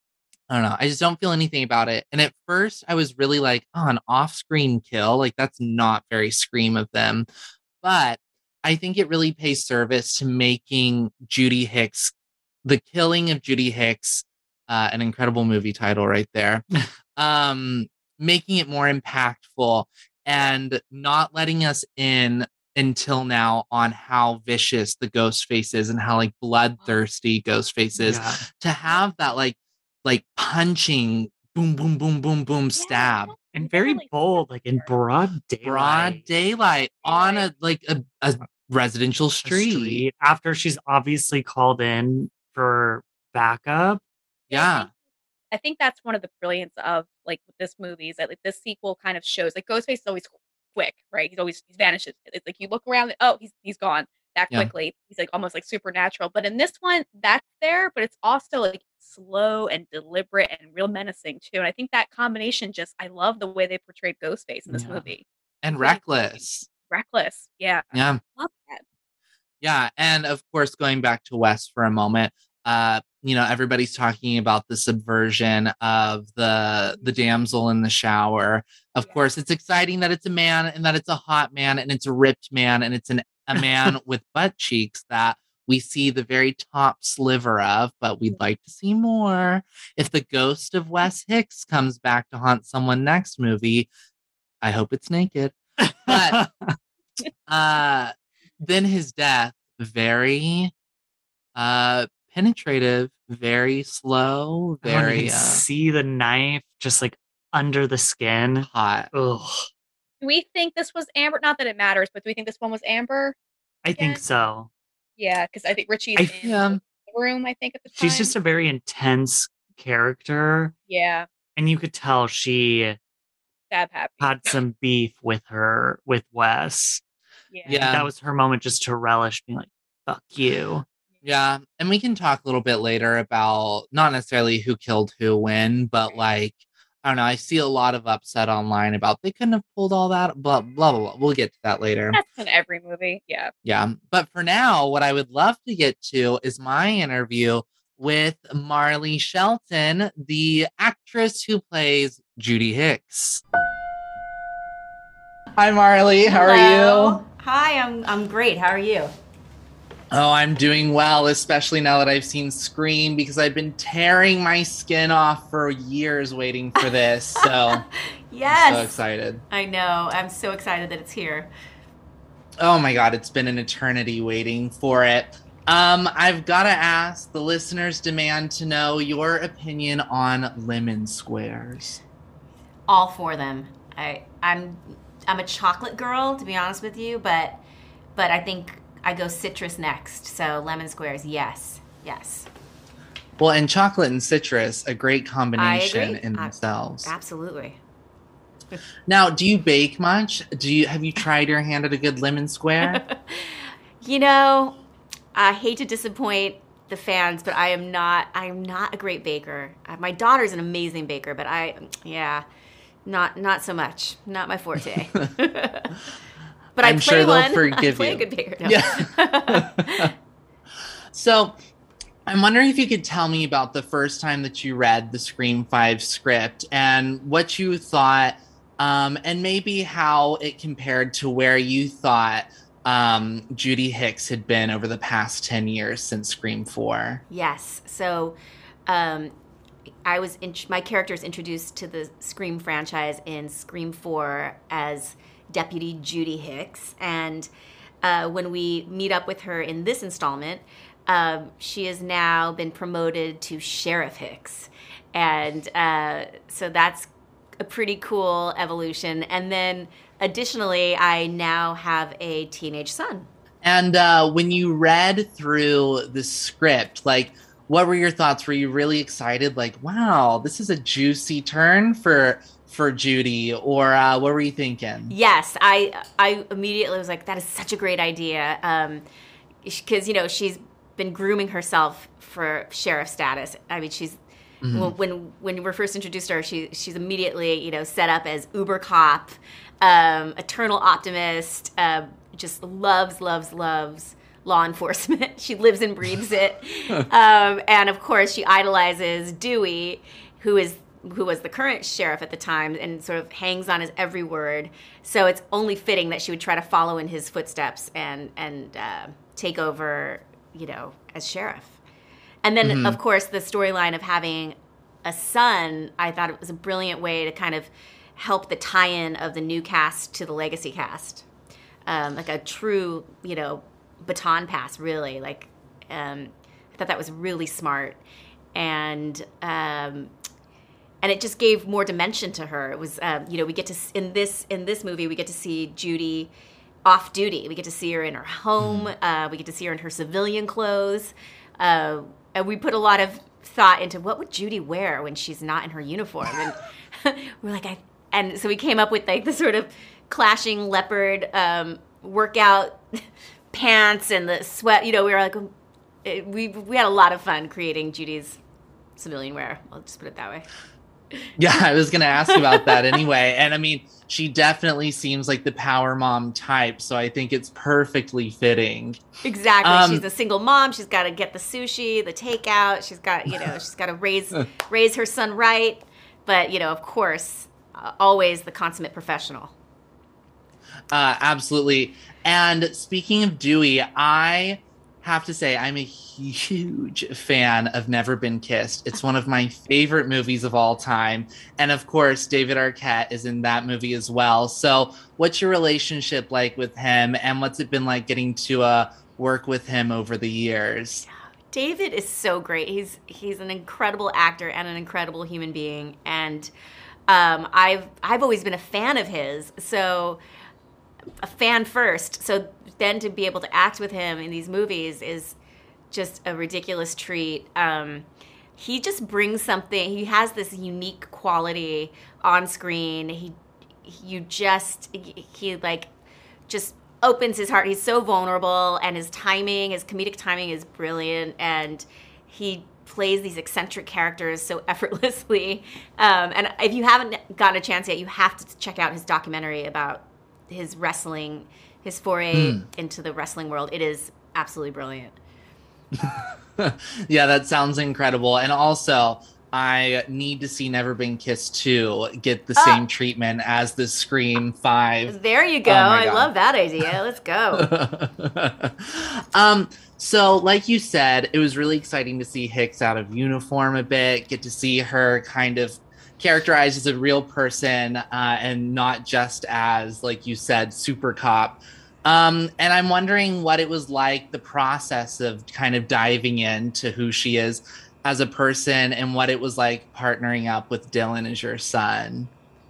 I don't know. I just don't feel anything about it. And at first I was really like, oh, an off-screen kill. Like that's not very Scream of them. But I think it really pays service to making Judy Hicks, the killing of Judy Hicks, uh, an incredible movie title right there, um, making it more impactful and not letting us in until now on how vicious the Ghostface is and how like bloodthirsty Ghostface is. Yeah. To have that like like punching, boom, boom, boom, boom, boom, stab. And very Really bold, like in broad daylight. Broad daylight on a like a, a residential A street. street after she's obviously called in for backup. Yeah. I think that's one of the brilliance of like with this movie is that like this sequel kind of shows like Ghostface is always quick, right? He's always he vanishes. It's like you look around, oh, he's he's gone that Yeah. quickly. He's like almost like supernatural. But in this one, that's there, but it's also like slow and deliberate and real menacing too. And I think that combination just I love the way they portrayed Ghostface in this Yeah. movie. And Really reckless. Reckless, yeah, Yeah. love that. Yeah. And of course, going back to Wes for a moment, uh, you know, everybody's talking about the subversion of the the damsel in the shower. Of Yeah. course, it's exciting that it's a man and that it's a hot man and it's a ripped man and it's an a man with butt cheeks that we see the very top sliver of, but we'd like to see more. If the ghost of Wes Hicks comes back to haunt someone next movie, I hope it's naked. But uh then his death, very uh penetrative, very slow, I don't very even uh, see the knife just like under the skin. hot. Ugh. Do we think this was Amber? Not that it matters, but do we think this one was Amber? I Again? think so. Yeah, because I think Richie's I- in yeah. the room. I think at the time She's just a very intense character, yeah, and you could tell she stab happy. had some beef with her with Wes. Yeah, Yeah. That was her moment just to relish being like, fuck you. Yeah, and we can talk a little bit later about not necessarily who killed who when, but like I don't know. I see a lot of upset online about they couldn't have pulled all that. Blah blah blah. blah. We'll get to that later. that's in every movie. Yeah, Yeah, but for now, what I would love to get to is my interview with Marley Shelton, the actress who plays Judy Hicks. Hi, Marley. How are Hello. you? Hi, I'm I'm great. How are you? Oh, I'm doing well, especially now that I've seen Scream because I've been tearing my skin off for years waiting for this. So Yes. I'm so excited. I know. I'm so excited that it's here. Oh my God, it's been an eternity waiting for it. Um, I've got to ask, the listeners demand to know your opinion on lemon squares. All for them. I I'm I'm a chocolate girl, to be honest with you, but but I think I go citrus next. So lemon squares, yes. Yes. Well, and chocolate and citrus, a great combination agree. in I- themselves. Absolutely. Now, do you bake much? Do you have you tried your hand at a good lemon square? You know, I hate to disappoint the fans, but I am not I am not a great baker. Uh, My daughter's an amazing baker, but I yeah, not not so much. Not my forte. But I'm I play sure they'll one. forgive I play you. a good baker. No. Yeah. So, I'm wondering if you could tell me about the first time that you read the Scream five script and what you thought, um, and maybe how it compared to where you thought um, Judy Hicks had been over the past ten years since Scream four. Yes. So, um, I was in, my character is introduced to the Scream franchise in Scream four as Deputy Judy Hicks, and uh, when we meet up with her in this installment, um, she has now been promoted to Sheriff Hicks, and uh, so that's a pretty cool evolution. And then, additionally, I now have a teenage son. And uh, when you read through the script, like, what were your thoughts? Were you really excited? Like, wow, this is a juicy turn for for Judy, or uh, what were you thinking? Yes, I I immediately was like, that is such a great idea, because you know she's been grooming herself for sheriff status. I mean, she's Mhm. when when when we were first introduced to her, she she's immediately you know set up as uber cop, um, eternal optimist, uh, just loves loves loves law enforcement. She lives and breathes it, um, and of course she idolizes Dewey, who is who was the current sheriff at the time, and sort of hangs on his every word. So it's only fitting that she would try to follow in his footsteps and and uh, take over, you know, as sheriff. And then, Mhm. of course, the storyline of having a son, I thought it was a brilliant way to kind of help the tie-in of the new cast to the legacy cast. Um, like a true, you know, baton pass, really. Like, um, I thought that was really smart. and um, and it just gave more dimension to her. It was, um, you know, we get to in this in this movie we get to see Judy off duty. We get to see her in her home. Uh, we get to see her in her civilian clothes, uh, and we put a lot of thought into what would Judy wear when she's not in her uniform. And we're like, I, and so we came up with like the sort of clashing leopard um, workout pants and the sweat. You know, we were like, it, we we had a lot of fun creating Judy's civilian wear. I'll just put it that way. Yeah, I was going to ask about that anyway. And I mean, she definitely seems like the power mom type, so I think it's perfectly fitting. Exactly. Um, she's a single mom. She's got to get the sushi, the takeout. She's got, you know, she's got to raise raise her son right. But, you know, of course, uh, always the consummate professional. Uh, absolutely. And speaking of Dewey, I have to say I'm a huge fan of Never Been Kissed. It's one of my favorite movies of all time. And of course, David Arquette is in that movie as well. So what's your relationship like with him, and what's it been like getting to uh, work with him over the years? David is so great. He's he's an incredible actor and an incredible human being. And um, I've I've always been a fan of his. So a fan first. So then to be able to act with him in these movies is just a ridiculous treat. Um, he just brings something. He has this unique quality on screen. He, you just, he, he like just opens his heart. He's so vulnerable, and his timing, his comedic timing is brilliant, and he plays these eccentric characters so effortlessly. Um, and if you haven't gotten a chance yet, you have to check out his documentary about his wrestling, his foray mm. into the wrestling world. It is absolutely brilliant. Yeah, that sounds incredible. And also, I need to see Never Been Kissed two get the oh. same treatment as the Scream five. There you go. Oh I love that idea. Let's go. um, so, like you said, it was really exciting to see Hicks out of uniform a bit, get to see her kind of characterized as a real person uh, and not just as, like you said, super cop. Um, and I'm wondering what it was like, the process of kind of diving into who she is as a person, and what it was like partnering up with Dylan as your son.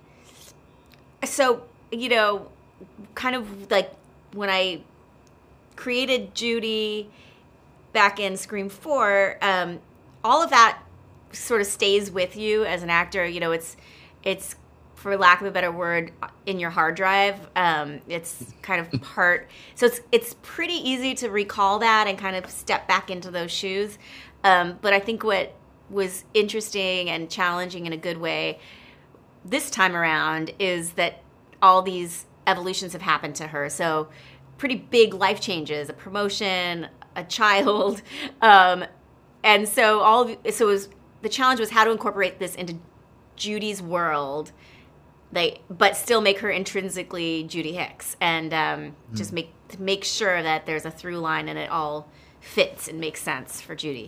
So, you know, kind of like when I created Judy back in Scream four, um, all of that sort of stays with you as an actor. You know, it's, it's, for lack of a better word, in your hard drive. Um, it's kind of part, so it's it's pretty easy to recall that and kind of step back into those shoes. Um, but I think what was interesting and challenging in a good way this time around is that all these evolutions have happened to her. So pretty big life changes, a promotion, a child. Um, and so all of, so it was, the challenge was how to incorporate this into Judy's world, Like, but still make her intrinsically Judy Hicks, and um, mm. just make make sure that there's a through line and it all fits and makes sense for Judy.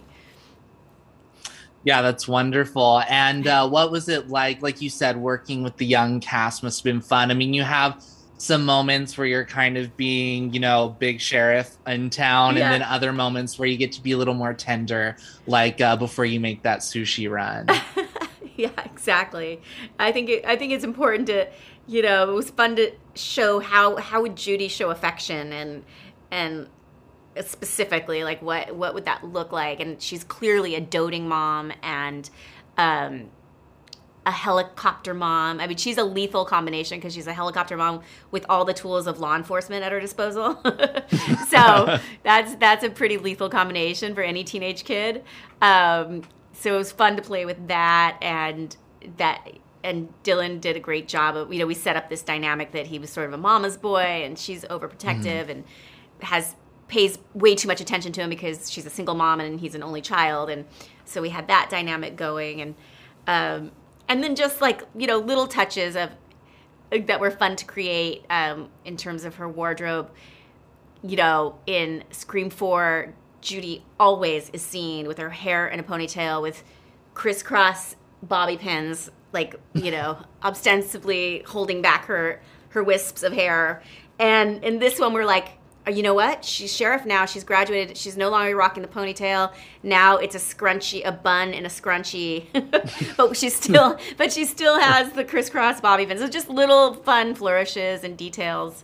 Yeah, that's wonderful. And uh, what was it like? Like you said, working with the young cast must have been fun. I mean, you have some moments where you're kind of being, you know, big sheriff in town, yeah. and then other moments where you get to be a little more tender, like uh, before you make that sushi run. Yeah, exactly. I think it, I think it's important to, you know, it was fun to show how how would Judy show affection, and and specifically like what what would that look like? And she's clearly a doting mom and um, a helicopter mom. I mean, she's a lethal combination because she's a helicopter mom with all the tools of law enforcement at her disposal. So that's that's a pretty lethal combination for any teenage kid. Um, So it was fun to play with that, and that, and Dylan did a great job of, you know, we set up this dynamic that he was sort of a mama's boy, and she's overprotective, mm-hmm. and has pays way too much attention to him because she's a single mom and he's an only child, and so we had that dynamic going, and um, and then just like, you know, little touches of that were fun to create um, in terms of her wardrobe. You know, in Scream four, Judy always is seen with her hair in a ponytail with crisscross bobby pins, like, you know, ostensibly holding back her her wisps of hair. And in this one, we're like, you know what? She's sheriff now. She's graduated. She's no longer rocking the ponytail. Now it's a scrunchie, a bun and a scrunchie. but she's still, but she still has the crisscross bobby pins. So just little fun flourishes and details.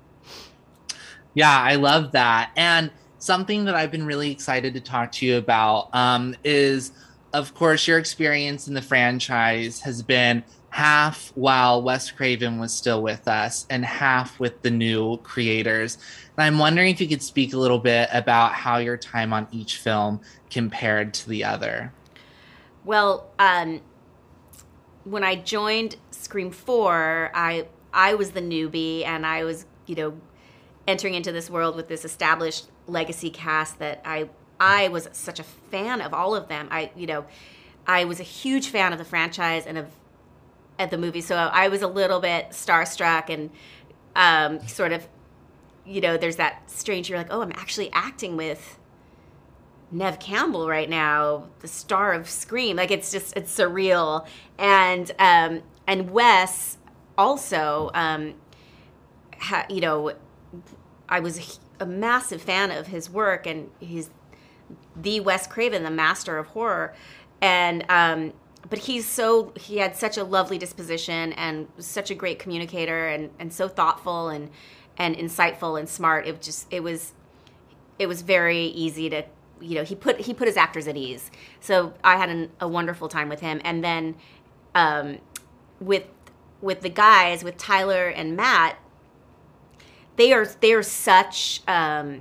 Yeah, I love that. And something that I've been really excited to talk to you about um, is, of course, your experience in the franchise has been half while Wes Craven was still with us and half with the new creators. And I'm wondering if you could speak a little bit about how your time on each film compared to the other. Well, um, when I joined Scream four, I I was the newbie, and I was, you know, entering into this world with this established legacy cast that I I was such a fan of all of them. I, you know, I was a huge fan of the franchise and of at the movie, so I was a little bit starstruck and um, sort of, you know, there's that strange, you're like, oh, I'm actually acting with Neve Campbell right now, the star of Scream. Like, it's just, it's surreal. And um, and Wes also, um, ha, you know, I was a massive fan of his work, and he's the Wes Craven, the master of horror. And um, but he's so, he had such a lovely disposition and was such a great communicator, and, and so thoughtful and and insightful and smart. It just, it was, it was very easy to, you know, he put he put his actors at ease. So I had an, a wonderful time with him. And then um, with with the guys, with Tyler and Matt, they are they are such um,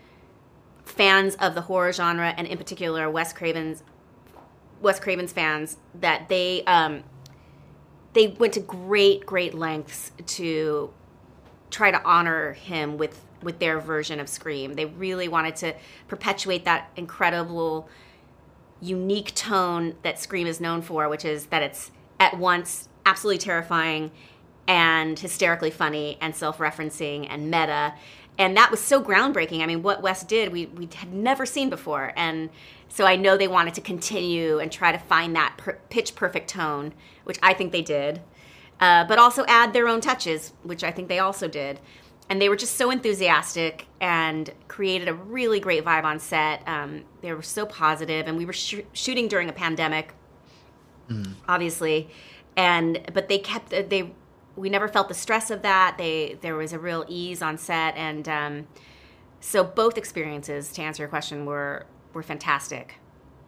fans of the horror genre, and in particular Wes Craven's Wes Craven's fans, that they um, they went to great great lengths to try to honor him with with their version of Scream. They really wanted to perpetuate that incredible, unique tone that Scream is known for, which is that it's at once absolutely terrifying and hysterically funny and self-referencing and meta. And that was so groundbreaking. I mean, what Wes did, we, we had never seen before. And so I know they wanted to continue and try to find that per- pitch-perfect tone, which I think they did, uh, but also add their own touches, which I think they also did. And they were just so enthusiastic and created a really great vibe on set. Um, they were so positive, and we were sh- shooting during a pandemic, mm. obviously. And but they kept they we never felt the stress of that. They there was a real ease on set, and um, so both experiences, to answer your question, were were fantastic.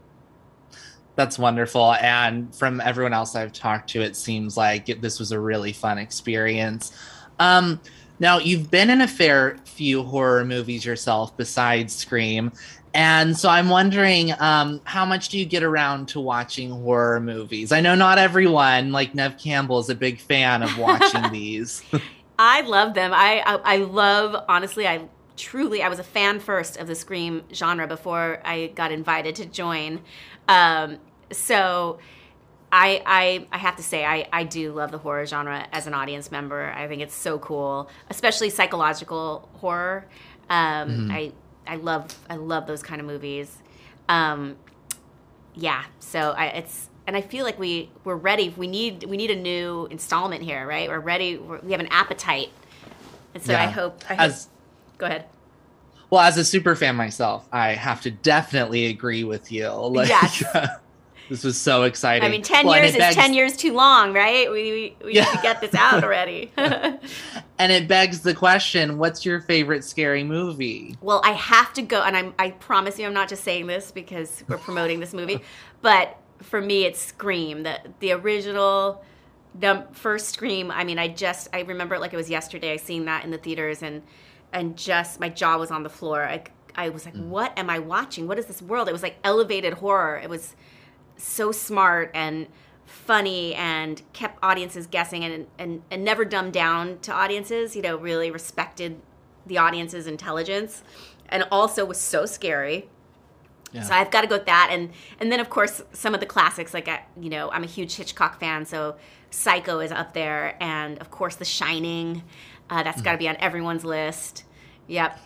That's wonderful. And from everyone else I've talked to, it seems like it, this was a really fun experience. Um, Now, you've been in a fair few horror movies yourself besides Scream. And so I'm wondering, um, how much do you get around to watching horror movies? I know not everyone, like Neve Campbell, is a big fan of watching these. I love them. I, I I love, honestly, I truly, I was a fan first of the Scream genre before I got invited to join. Um, so... I, I I have to say, I, I do love the horror genre as an audience member. I think it's so cool, especially psychological horror. Um, mm-hmm. I I love I love those kind of movies. Um, yeah, so I, it's and I feel like we we're ready. We need we need a new installment here, right? We're ready. We're, we have an appetite, and so yeah. I hope. I hope as, go ahead. Well, as a super fan myself, I have to definitely agree with you. Like, yes. This was so exciting. I mean, ten well, years is begs... ten years too long, right? We we, we yeah. need to get this out already. And it begs the question, what's your favorite scary movie? Well, I have to go, and I'm, I promise you I'm not just saying this because we're promoting this movie, but for me it's Scream, the the original, the first Scream. I mean, I just, I remember it like it was yesterday. I seen that in the theaters, and and just, my jaw was on the floor. I, I was like, mm. what am I watching? What is this world? It was like elevated horror. It was so smart and funny and kept audiences guessing, and, and and never dumbed down to audiences, you know, really respected the audience's intelligence, and also was so scary. Yeah. So I've got to go with that. And and then, of course, some of the classics, like, I, you know, I'm a huge Hitchcock fan, so Psycho is up there. And, of course, The Shining. Uh, that's mm. got to be on everyone's list. Yep.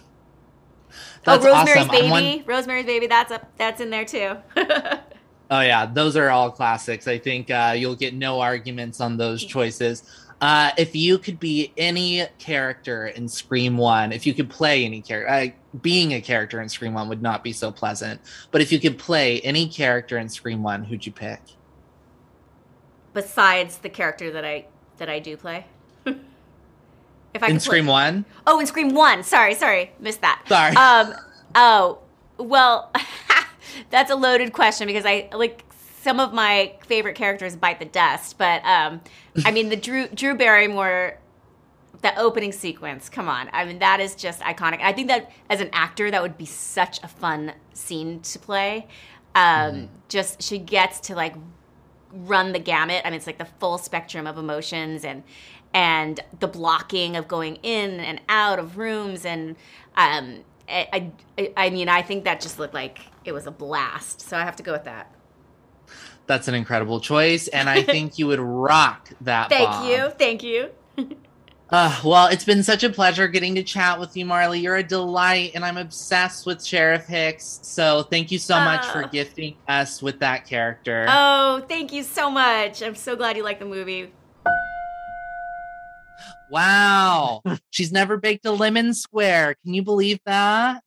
That's oh, Rosemary's awesome. Baby. One... Rosemary's Baby, that's up. That's in there, too. Oh, yeah. Those are all classics. I think uh, you'll get no arguments on those choices. Uh, if you could be any character in Scream One, if you could play any character, uh, being a character in Scream One would not be so pleasant. But if you could play any character in Scream One, who'd you pick? Besides the character that I that I do play. If I In could play- Scream One? Oh, in Scream One. Sorry, sorry, missed that. Sorry. Um. Oh, well, that's a loaded question because I like some of my favorite characters bite the dust, but um, I mean the Drew Drew Barrymore, the opening sequence. Come on, I mean that is just iconic. I think that as an actor, that would be such a fun scene to play. Um, mm. Just she gets to like run the gamut. I mean, it's like the full spectrum of emotions and and the blocking of going in and out of rooms and um, I, I I mean I think that just looked like it was a blast. So I have to go with that. That's an incredible choice, and I think you would rock that. Thank Bob. you, thank you. Uh, well, it's been such a pleasure getting to chat with you, Marley. You're a delight, and I'm obsessed with Sheriff Hicks. So thank you so much Oh. for gifting us with that character. Oh, thank you so much. I'm so glad you like the movie. Wow. She's never baked a lemon square. Can you believe that?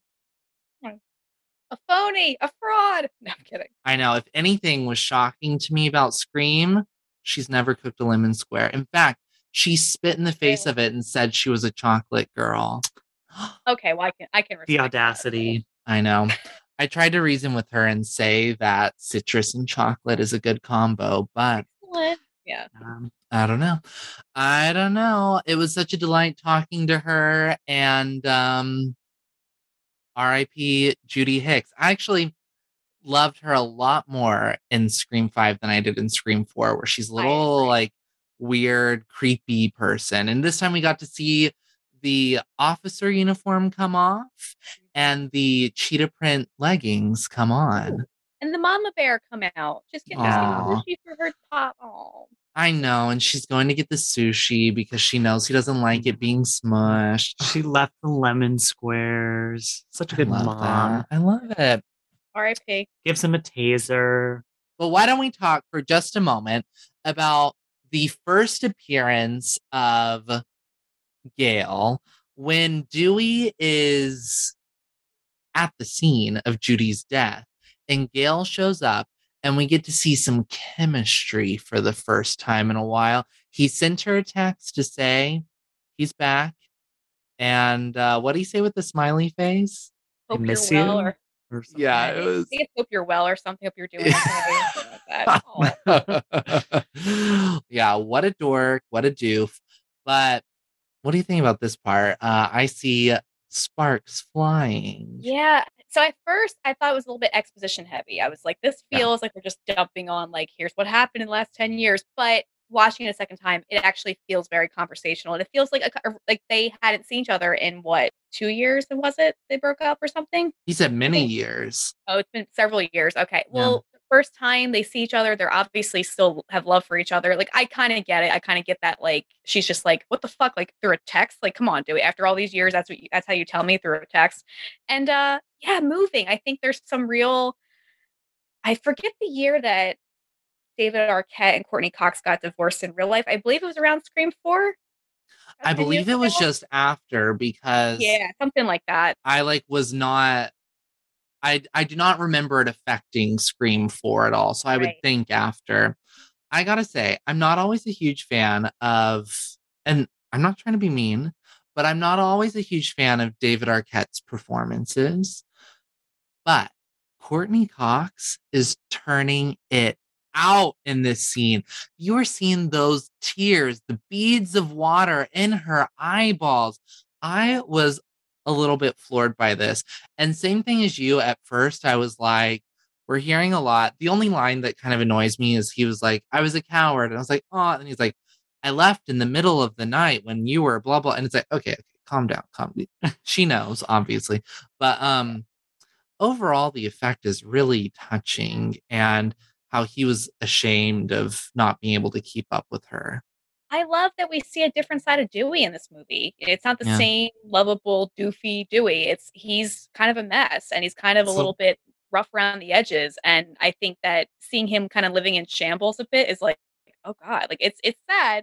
A phony, a fraud. No, I'm kidding. I know. If anything was shocking to me about Scream, she's never cooked a lemon square. In fact, she spit in the face of it and said she was a chocolate girl. Okay, well I can I can respect The audacity. I know. I tried to reason with her and say that citrus and chocolate is a good combo, but that. Yeah. um, I don't know. I don't know. It was such a delight talking to her, and um, R I P Judy Hicks. I actually loved her a lot more in Scream five than I did in Scream four, where she's a little like weird, creepy person. And this time we got to see the officer uniform come off and the cheetah print leggings come on. And the mama bear come out. Just getting Aw. sushi for her top. Oh. I know, and she's going to get the sushi because she knows he doesn't like it being smushed. She left the lemon squares. Such a I good love mom. that. I love it. R I P. Gives him a taser. But why don't we talk for just a moment about the first appearance of Gail when Dewey is at the scene of Judy's death and Gail shows up and we get to see some chemistry for the first time in a while. He sent her a text to say he's back. And uh, what did he say with the smiley face? I Hope miss you're you. well, or Or something. Yeah, I it think was. it's hope you're well or something. Hope you're doing okay. something like that. Oh. Yeah, what a dork, what a doof. But what do you think about this part? Uh, I see sparks flying. Yeah. So at first I thought it was a little bit exposition heavy. I was like, this Yeah. feels like they're just dumping on like, here's what happened in the last ten years. But watching it a second time, it actually feels very conversational. And it feels like a, like they hadn't seen each other in what, two years? Was it they broke up or something? He said many think- years. Oh, it's been several years. Okay. Well, the first time they see each other, they're obviously still have love for each other. Like, I kind of get it. I kind of get that. Like, she's just like, what the fuck? Like, through a text? Like, come on, do it. After all these years, that's what you, that's how you tell me, through a text. And uh, yeah, moving. I think there's some real. I forget the year that David Arquette and Courtney Cox got divorced in real life. I believe it was around Scream four. I believe it was just after because yeah, something like that. I like was not I I do not remember it affecting Scream four at all. So I would Right. think after. I gotta say, I'm not always a huge fan of, and I'm not trying to be mean, but I'm not always a huge fan of David Arquette's performances. But Courtney Cox is turning it out in this scene. You are seeing those tears, the beads of water in her eyeballs. I was a little bit floored by this. And same thing as you at first, I was like, we're hearing a lot. The only line that kind of annoys me is he was like, I was a coward. And I was like, oh, and he's like, I left in the middle of the night when you were blah, blah. And it's like, okay, okay, calm down, calm down. She knows, obviously. But um, overall, the effect is really touching. And how he was ashamed of not being able to keep up with her. I love that we see a different side of Dewey in this movie. It's not the Yeah. same lovable, doofy Dewey. It's he's kind of a mess and he's kind of a So- little bit rough around the edges. And I think that seeing him kind of living in shambles a bit is like, oh God, like it's it's sad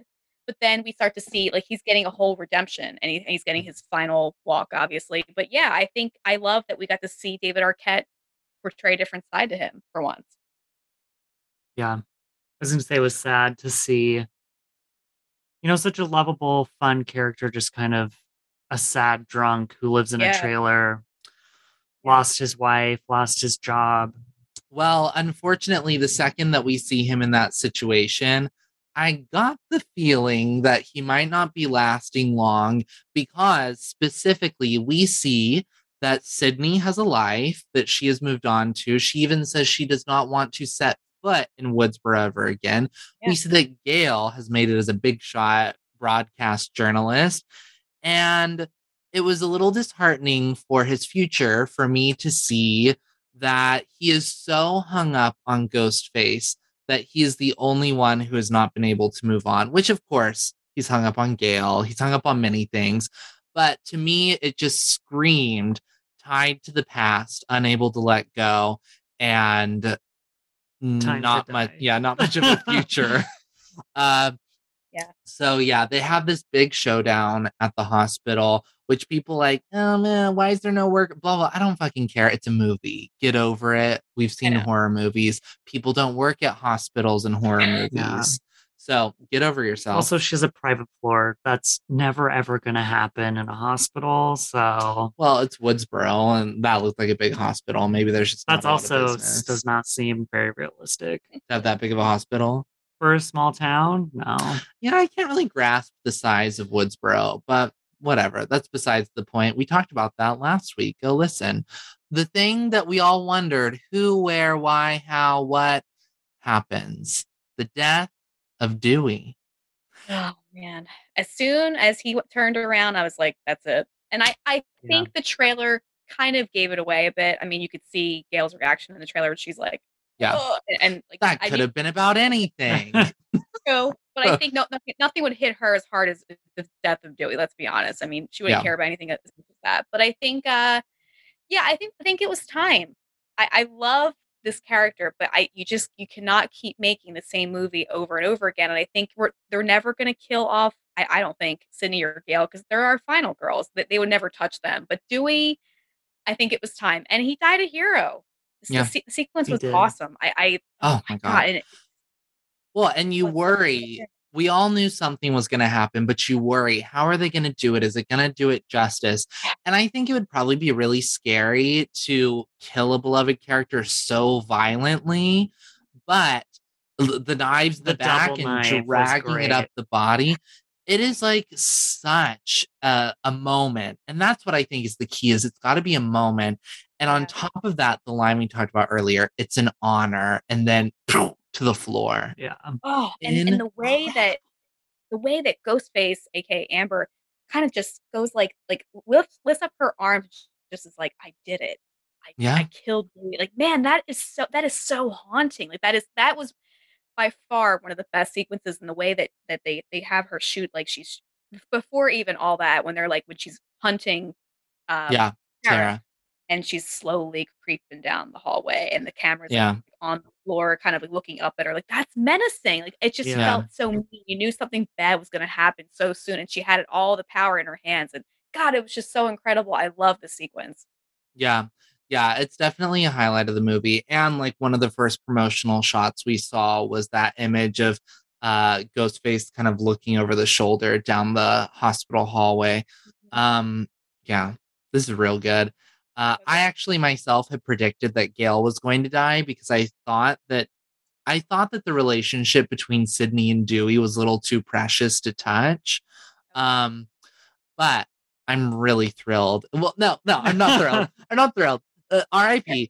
but then we start to see like he's getting a whole redemption, and, he, and he's getting his final walk, obviously. But yeah, I think I love that we got to see David Arquette portray a different side to him for once. Yeah. I was going to say it was sad to see, you know, such a lovable, fun character, just kind of a sad drunk who lives in Yeah. a trailer, lost his wife, lost his job. Well, unfortunately, the second that we see him in that situation, I got the feeling that he might not be lasting long, because specifically we see that Sydney has a life that she has moved on to. She even says she does not want to set foot in Woodsboro ever again. Yeah. We see that Gail has made it as a big shot broadcast journalist. And it was a little disheartening for his future for me to see that he is so hung up on Ghostface that he is the only one who has not been able to move on, which of course he's hung up on Gail. He's hung up on many things. But to me, it just screamed tied to the past, unable to let go, and Time not to much, die. yeah, not much of a future. uh, Yeah. So yeah, they have this big showdown at the hospital, which people like, oh man, why is there no work? Blah, blah. I don't fucking care. It's a movie. Get over it. We've seen know. horror movies. People don't work at hospitals and horror movies. Yeah. So get over yourself. Also, she has a private floor. That's never, ever going to happen in a hospital. So well, it's Woodsboro, and that looks like a big hospital. Maybe there's just not that's a lot of also business does not seem very realistic. to have that big of a hospital. For a small town, no. Yeah, I can't really grasp the size of Woodsboro, but whatever. That's besides the point. We talked about that last week. Go listen. The thing that we all wondered, who, where, why, how, what happens. The death of Dewey. Oh man! As soon as he w- turned around, I was like, "That's it." And I, I think the trailer kind of gave it away a bit. I mean, you could see Gail's reaction in the trailer. She's like, Yeah. "Ugh," and, and like That I could didn't have been about anything. know, but I think no, nothing, nothing would hit her as hard as the death of Dewey. Let's be honest. I mean, she wouldn't Yeah. care about anything as much as that. But I think, uh, yeah, I think I think it was time. I, I love this character, but I you just you cannot keep making the same movie over and over again. And I think we're they're never going to kill off. I, I don't think Sydney or Gail, because they're our final girls. That they would never touch them. But Dewey, I think it was time, and he died a hero. The, Yeah. se- the sequence He was did. awesome. I, I Oh my God. and it- Well, and you What's- worry. We all knew something was going to happen, but you worry, how are they going to do it? Is it going to do it justice? And I think it would probably be really scary to kill a beloved character so violently, but l- the knives in the, The back double and knife was dragging it up great. the body, it is like such a, a moment. And that's what I think is the key, is it's got to be a moment. And on Yeah. top of that, the line we talked about earlier, it's an honor. And then to the floor. Yeah. Oh, and, and the way that the way that Ghostface, aka Amber, kind of just goes like like lifts lifts up her arms, just is like, I did it. I, Yeah. I killed you. Like, man, that is so that is so haunting. Like that is that was by far one of the best sequences in the way that that they they have her shoot like she's before even all that, when they're like when she's hunting um Yeah, Tara, Tara. and she's slowly creeping down the hallway and the camera's like, Yeah. on the floor, kind of like looking up at her. Like, that's menacing. Like, it just Yeah. felt so mean. You knew something bad was going to happen so soon, and she had it all the power in her hands. And God, it was just so incredible. I love the sequence. Yeah. Yeah, it's definitely a highlight of the movie. And like one of the first promotional shots we saw was that image of uh Ghostface kind of looking over the shoulder down the hospital hallway. Um, yeah, this is real good. Uh, I actually myself had predicted that Gail was going to die, because I thought that I thought that the relationship between Sydney and Dewey was a little too precious to touch. Um, but I'm really thrilled. Well, no, no, I'm not thrilled. I'm not thrilled. Uh, R I P.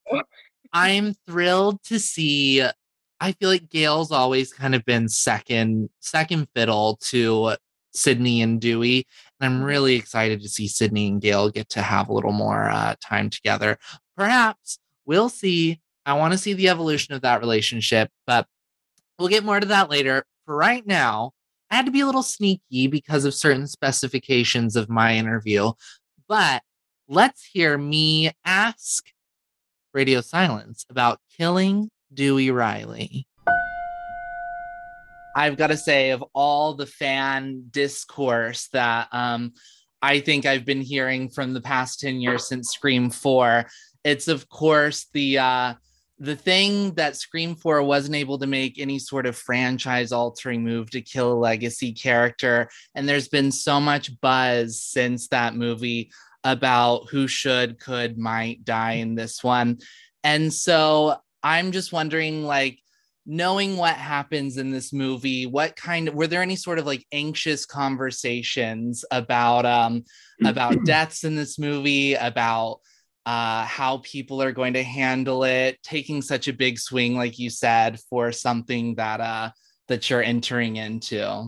I'm thrilled to see. I feel like Gail's always kind of been second, second fiddle to Sydney and Dewey. And I'm really excited to see Sydney and Gail get to have a little more uh, time together. Perhaps we'll see. I want to see the evolution of that relationship, but we'll get more to that later. For right now, I had to be a little sneaky because of certain specifications of my interview, but let's hear me ask Radio Silence about killing Dewey Riley. I've got to say, of all the fan discourse that um, I think I've been hearing from the past ten years since Scream four, it's of course the uh, the thing that Scream four wasn't able to make any sort of franchise altering move to kill a legacy character. And there's been so much buzz since that movie about who should, could, might die in this one. And so I'm just wondering, like, knowing what happens in this movie, what kind of, were there any sort of like anxious conversations about um about deaths in this movie, about uh how people are going to handle it, taking such a big swing, like you said, for something that uh that you're entering into?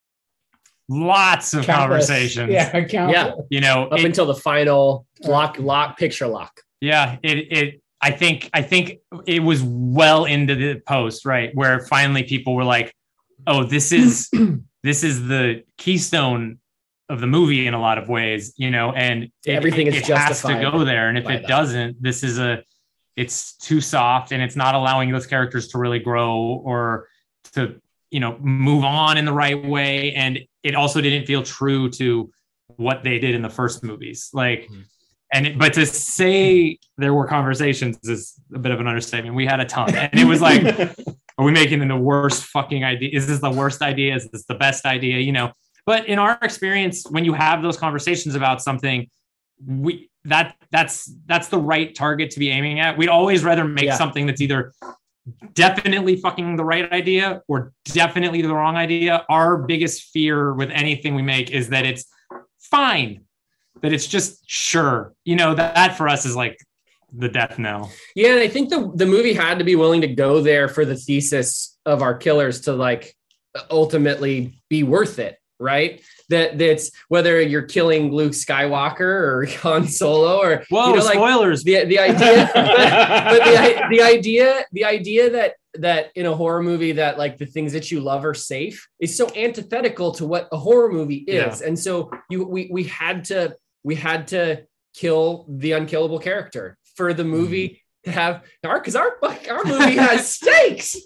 Lots of Countless. conversations. Yeah, countless. Yeah. You know, Up it- until the final lock, lock, picture lock. Yeah, it it I think I think it was well into the post, right, where finally people were like, "Oh, this is this is the keystone of the movie in a lot of ways," you know, and it, Everything it, is it has to justified go there, and if by it that. doesn't, this is a it's too soft, and it's not allowing those characters to really grow or to, you know, move on in the right way, and it also didn't feel true to what they did in the first movies, like. Mm-hmm. And it, but to say there were conversations is a bit of an understatement. We had a ton, and it was like, are we making the worst fucking idea? Is this the worst idea? Is this the best idea? You know. But in our experience, when you have those conversations about something, we that that's that's the right target to be aiming at. We'd always rather make Yeah. something that's either definitely fucking the right idea or definitely the wrong idea. Our biggest fear with anything we make is that it's fine. That it's just sure, you know, that, that for us is like the death knell. Yeah, and I think the the movie had to be willing to go there for the thesis of our killers to like ultimately be worth it, right? That that's whether you're killing Luke Skywalker or Han Solo or Whoa, you know, like, spoilers. the the idea, but, but the the idea the idea that that in a horror movie that like the things that you love are safe is so antithetical to what a horror movie is, Yeah. and so you we we had to. We had to kill the unkillable character for the movie to have our because our our movie has stakes.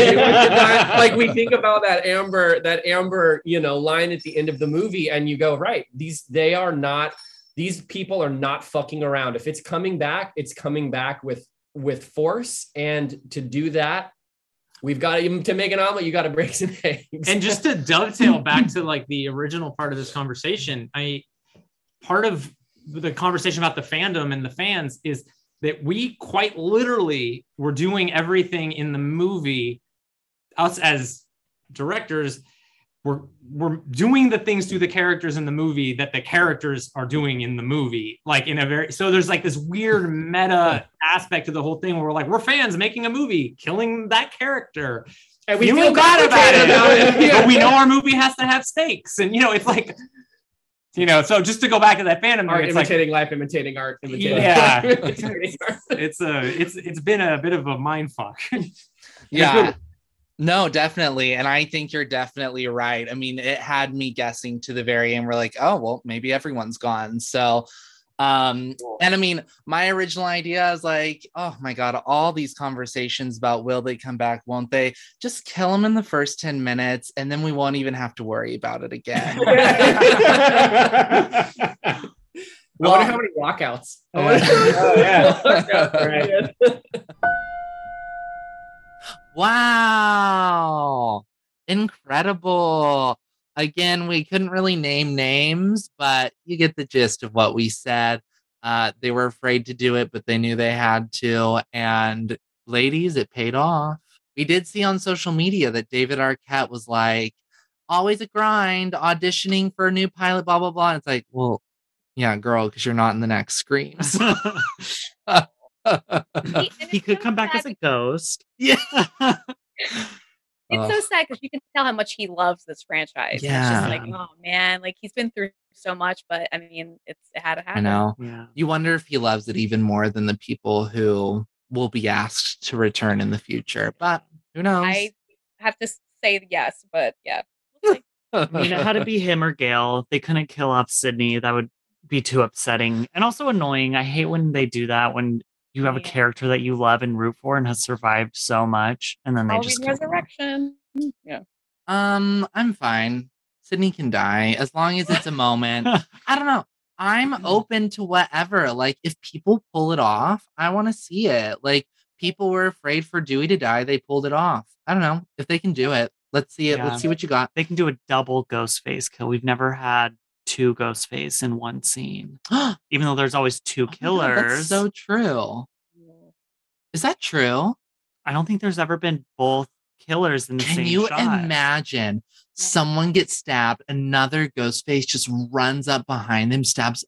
Like we think about that Amber that Amber you know line at the end of the movie, and you go, right, these they are not these people are not fucking around. If it's coming back, it's coming back with with force, and to do that, we've got to to make an omelet. You got to break some eggs. And just to dovetail back to like the original part of this conversation, I part of the conversation about the fandom and the fans is that we quite literally were doing everything in the movie. Us as directors, we're we're doing the things to the characters in the movie that the characters are doing in the movie. Like in a very so there's like this weird meta aspect to the whole thing where we're like, we're fans making a movie, killing that character. And we feeling feel bad about complicated it, about it. Yeah. but we know our movie has to have stakes, and you know it's like, you know. So just to go back to that fandom, Art thing, it's like, imitating life, imitating art, imitating yeah, life, imitating art. it's a it's it's been a bit of a mind fuck. Yeah. No, definitely. And I think you're definitely right. I mean, it had me guessing to the very end. We're like, oh, well, maybe everyone's gone. So, um, and I mean, my original idea is like, oh my God, all these conversations about will they come back, won't they? Just kill them in the first ten minutes and then we won't even have to worry about it again. I wonder how many walkouts. I wonder- Oh, yeah. Walkouts, right. Wow. Incredible. Again, we couldn't really name names, but you get the gist of what we said. Uh, they were afraid to do it, but they knew they had to. And ladies, it paid off. We did see on social media that David Arquette was like, always a grind, auditioning for a new pilot, blah, blah, blah. And it's like, well, yeah, girl, because you're not in the next Scream. So- He- and He it's could so come back sad as a ghost. yeah. It's Ugh. so sad because you can tell how much he loves this franchise. It's Yeah. just like, oh man, like he's been through so much, but I mean, it's it had to I happen. know. Yeah. You wonder if he loves it even more than the people who will be asked to return in the future. But who knows? I have to say yes, but yeah. I mean, it had to be him or Gail. They couldn't kill off Sydney. That would be too upsetting and also annoying. I hate when they do that when you have a Yeah. character that you love and root for and has survived so much, and then they Halloween just kill them. Resurrection. Yeah. Um, I'm fine. Sydney can die as long as it's a moment. I don't know. I'm open to whatever. Like, if people pull it off, I want to see it. Like, people were afraid for Dewey to die. They pulled it off. I don't know if they can do it. Let's see it. Yeah. Let's see what you got. They can do a double Ghostface kill. We've never had two Ghostface in one scene, even though there's always two Oh my God, killers. that's so true. Is that true? I don't think there's ever been both killers in the Can same you shot. imagine someone gets stabbed, another Ghostface just runs up behind them, stabs.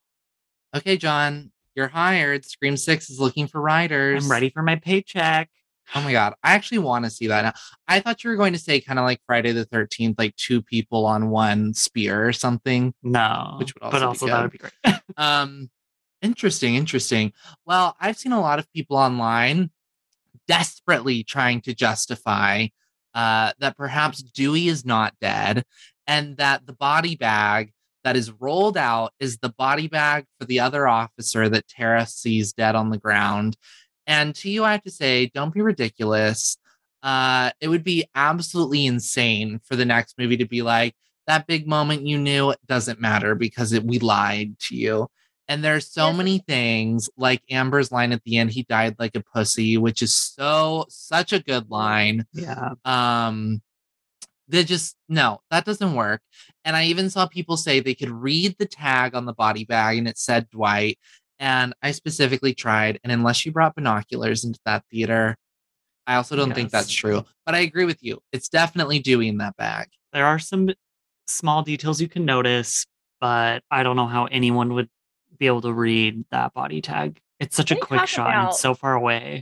Okay, John, you're hired. Scream Six is looking for writers. I'm ready for my paycheck. Oh my God. I actually want to see that now. I thought you were going to say kind of like Friday the thirteenth, like two people on one spear or something. No, Which would also but be also good. that would be great. Um, interesting, interesting. Well, I've seen a lot of people online desperately trying to justify uh, that perhaps Dewey is not dead and that the body bag that is rolled out is the body bag for the other officer that Tara sees dead on the ground. And to you, I have to say, don't be ridiculous. Uh, it would be absolutely insane for the next movie to be like, that big moment you knew doesn't matter because it, we lied to you. And there's so Yes. many things like Amber's line at the end, he died like a pussy, which is so, such a good line. Yeah. Um, they just, no, that doesn't work. And I even saw people say they could read the tag on the body bag and it said Dwight. And I specifically tried. And unless you brought binoculars into that theater, I also don't think Yes. that's true. But I agree with you. It's definitely Dewey in that bag. There are some small details you can notice, but I don't know how anyone would be able to read that body tag. It's such a Can we quick talk shot and about- it's so far away.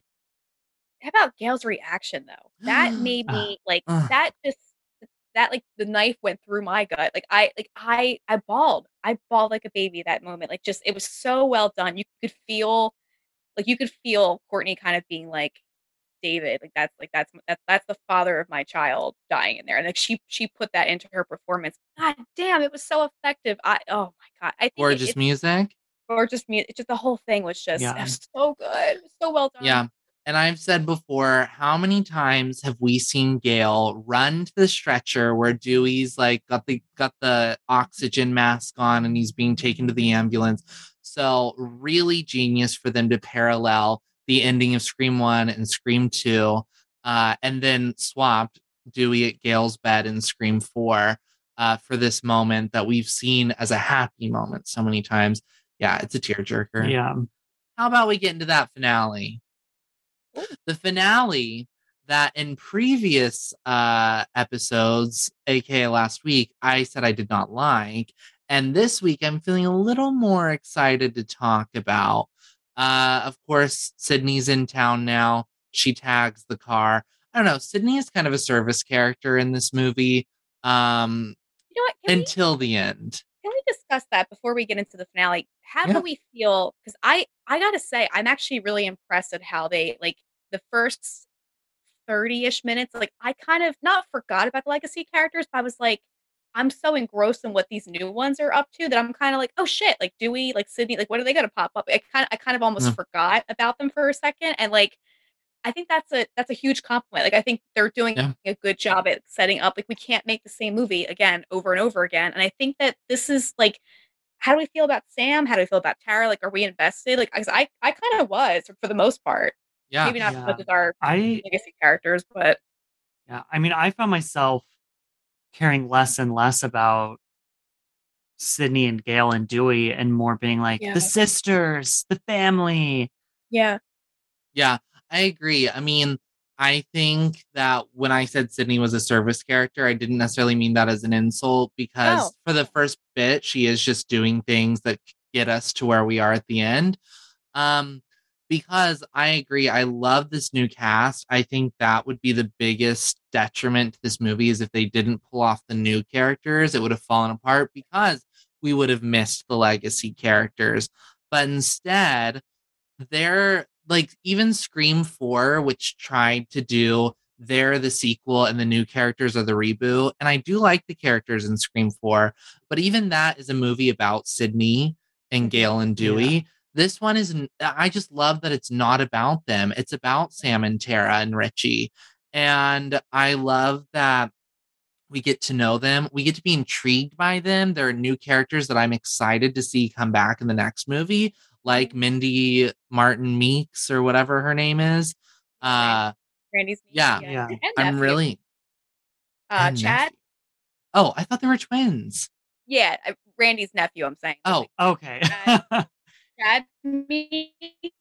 How about Gail's reaction though? That made me like Ugh. that just that like the knife went through my gut. Like I like I I bawled. I bawled like a baby that moment. Like just it was so well done. You could feel like you could feel Courtney kind of being like David, like that's like that's that's that's the father of my child dying in there. And like she she put that into her performance. God damn, it was so effective. I oh my God. I think it- Gorgeous it's music. gorgeous music. It's just the whole thing was just Yeah. it was so good. It was so well done. Yeah. And I've said before, how many times have we seen Gail run to the stretcher where Dewey's like got the got the oxygen mask on and he's being taken to the ambulance. So really genius for them to parallel the ending of Scream One and Scream Two, uh, and then swapped Dewey at Gail's bed in Scream Four uh, for this moment that we've seen as a happy moment so many times. Yeah, it's a tearjerker. Yeah. How about we get into that finale? The finale that in previous uh, episodes, aka last week, I said I did not like. And this week, I'm feeling a little more excited to talk about. Uh, of course, Sydney's in town now. She tags the car. I don't know. Sydney is kind of a service character in this movie um, You know what? Can we until the end. Can we discuss that before we get into the finale? How Yeah. do we feel? Because I, I gotta say, I'm actually really impressed at how they like the first thirty-ish minutes. Like I kind of not forgot about the legacy characters, but I was like, I'm so engrossed in what these new ones are up to that I'm kind of like, oh shit, like Dewey, like Sydney, like what are they gonna pop up? I kind of, I kind of almost Yeah. forgot about them for a second, and like. I think that's a that's a huge compliment. Like I think they're doing Yeah. a good job at setting up. Like we can't make the same movie again over and over again. And I think that this is like, how do we feel about Sam? How do we feel about Tara? Like, are we invested? Like, 'cause I I kind of was for the most part. Yeah. Maybe not as Yeah. much as our I legacy characters, but yeah, I mean, I found myself caring less and less about Sydney and Gail and Dewey and more being like Yeah. the sisters, the family. yeah, Yeah, I agree. I mean, I think that when I said Sydney was a service character, I didn't necessarily mean that as an insult because No. for the first bit, she is just doing things that get us to where we are at the end. Um, because I agree, I love this new cast. I think that would be the biggest detriment to this movie is if they didn't pull off the new characters, it would have fallen apart because we would have missed the legacy characters. But instead, they're like even Scream four, which tried to do they're the sequel and the new characters are the reboot. And I do like the characters in Scream four, but even that is a movie about Sydney and Gail and Dewey. This one is, I just love that it's not about them. It's about Sam and Tara and Richie. And I love that We get to know them. We get to be intrigued by them. There are new characters that I'm excited to see come back in the next movie, like Mindy Martin Meeks or whatever her name is. Uh, Randy's niece, yeah, Yeah. and I'm nephew. really. uh, and Chad. nephew. Oh, I thought they were twins. Yeah, uh, Randy's nephew. I'm saying. Oh, Okay. Chad, Chad Meeks.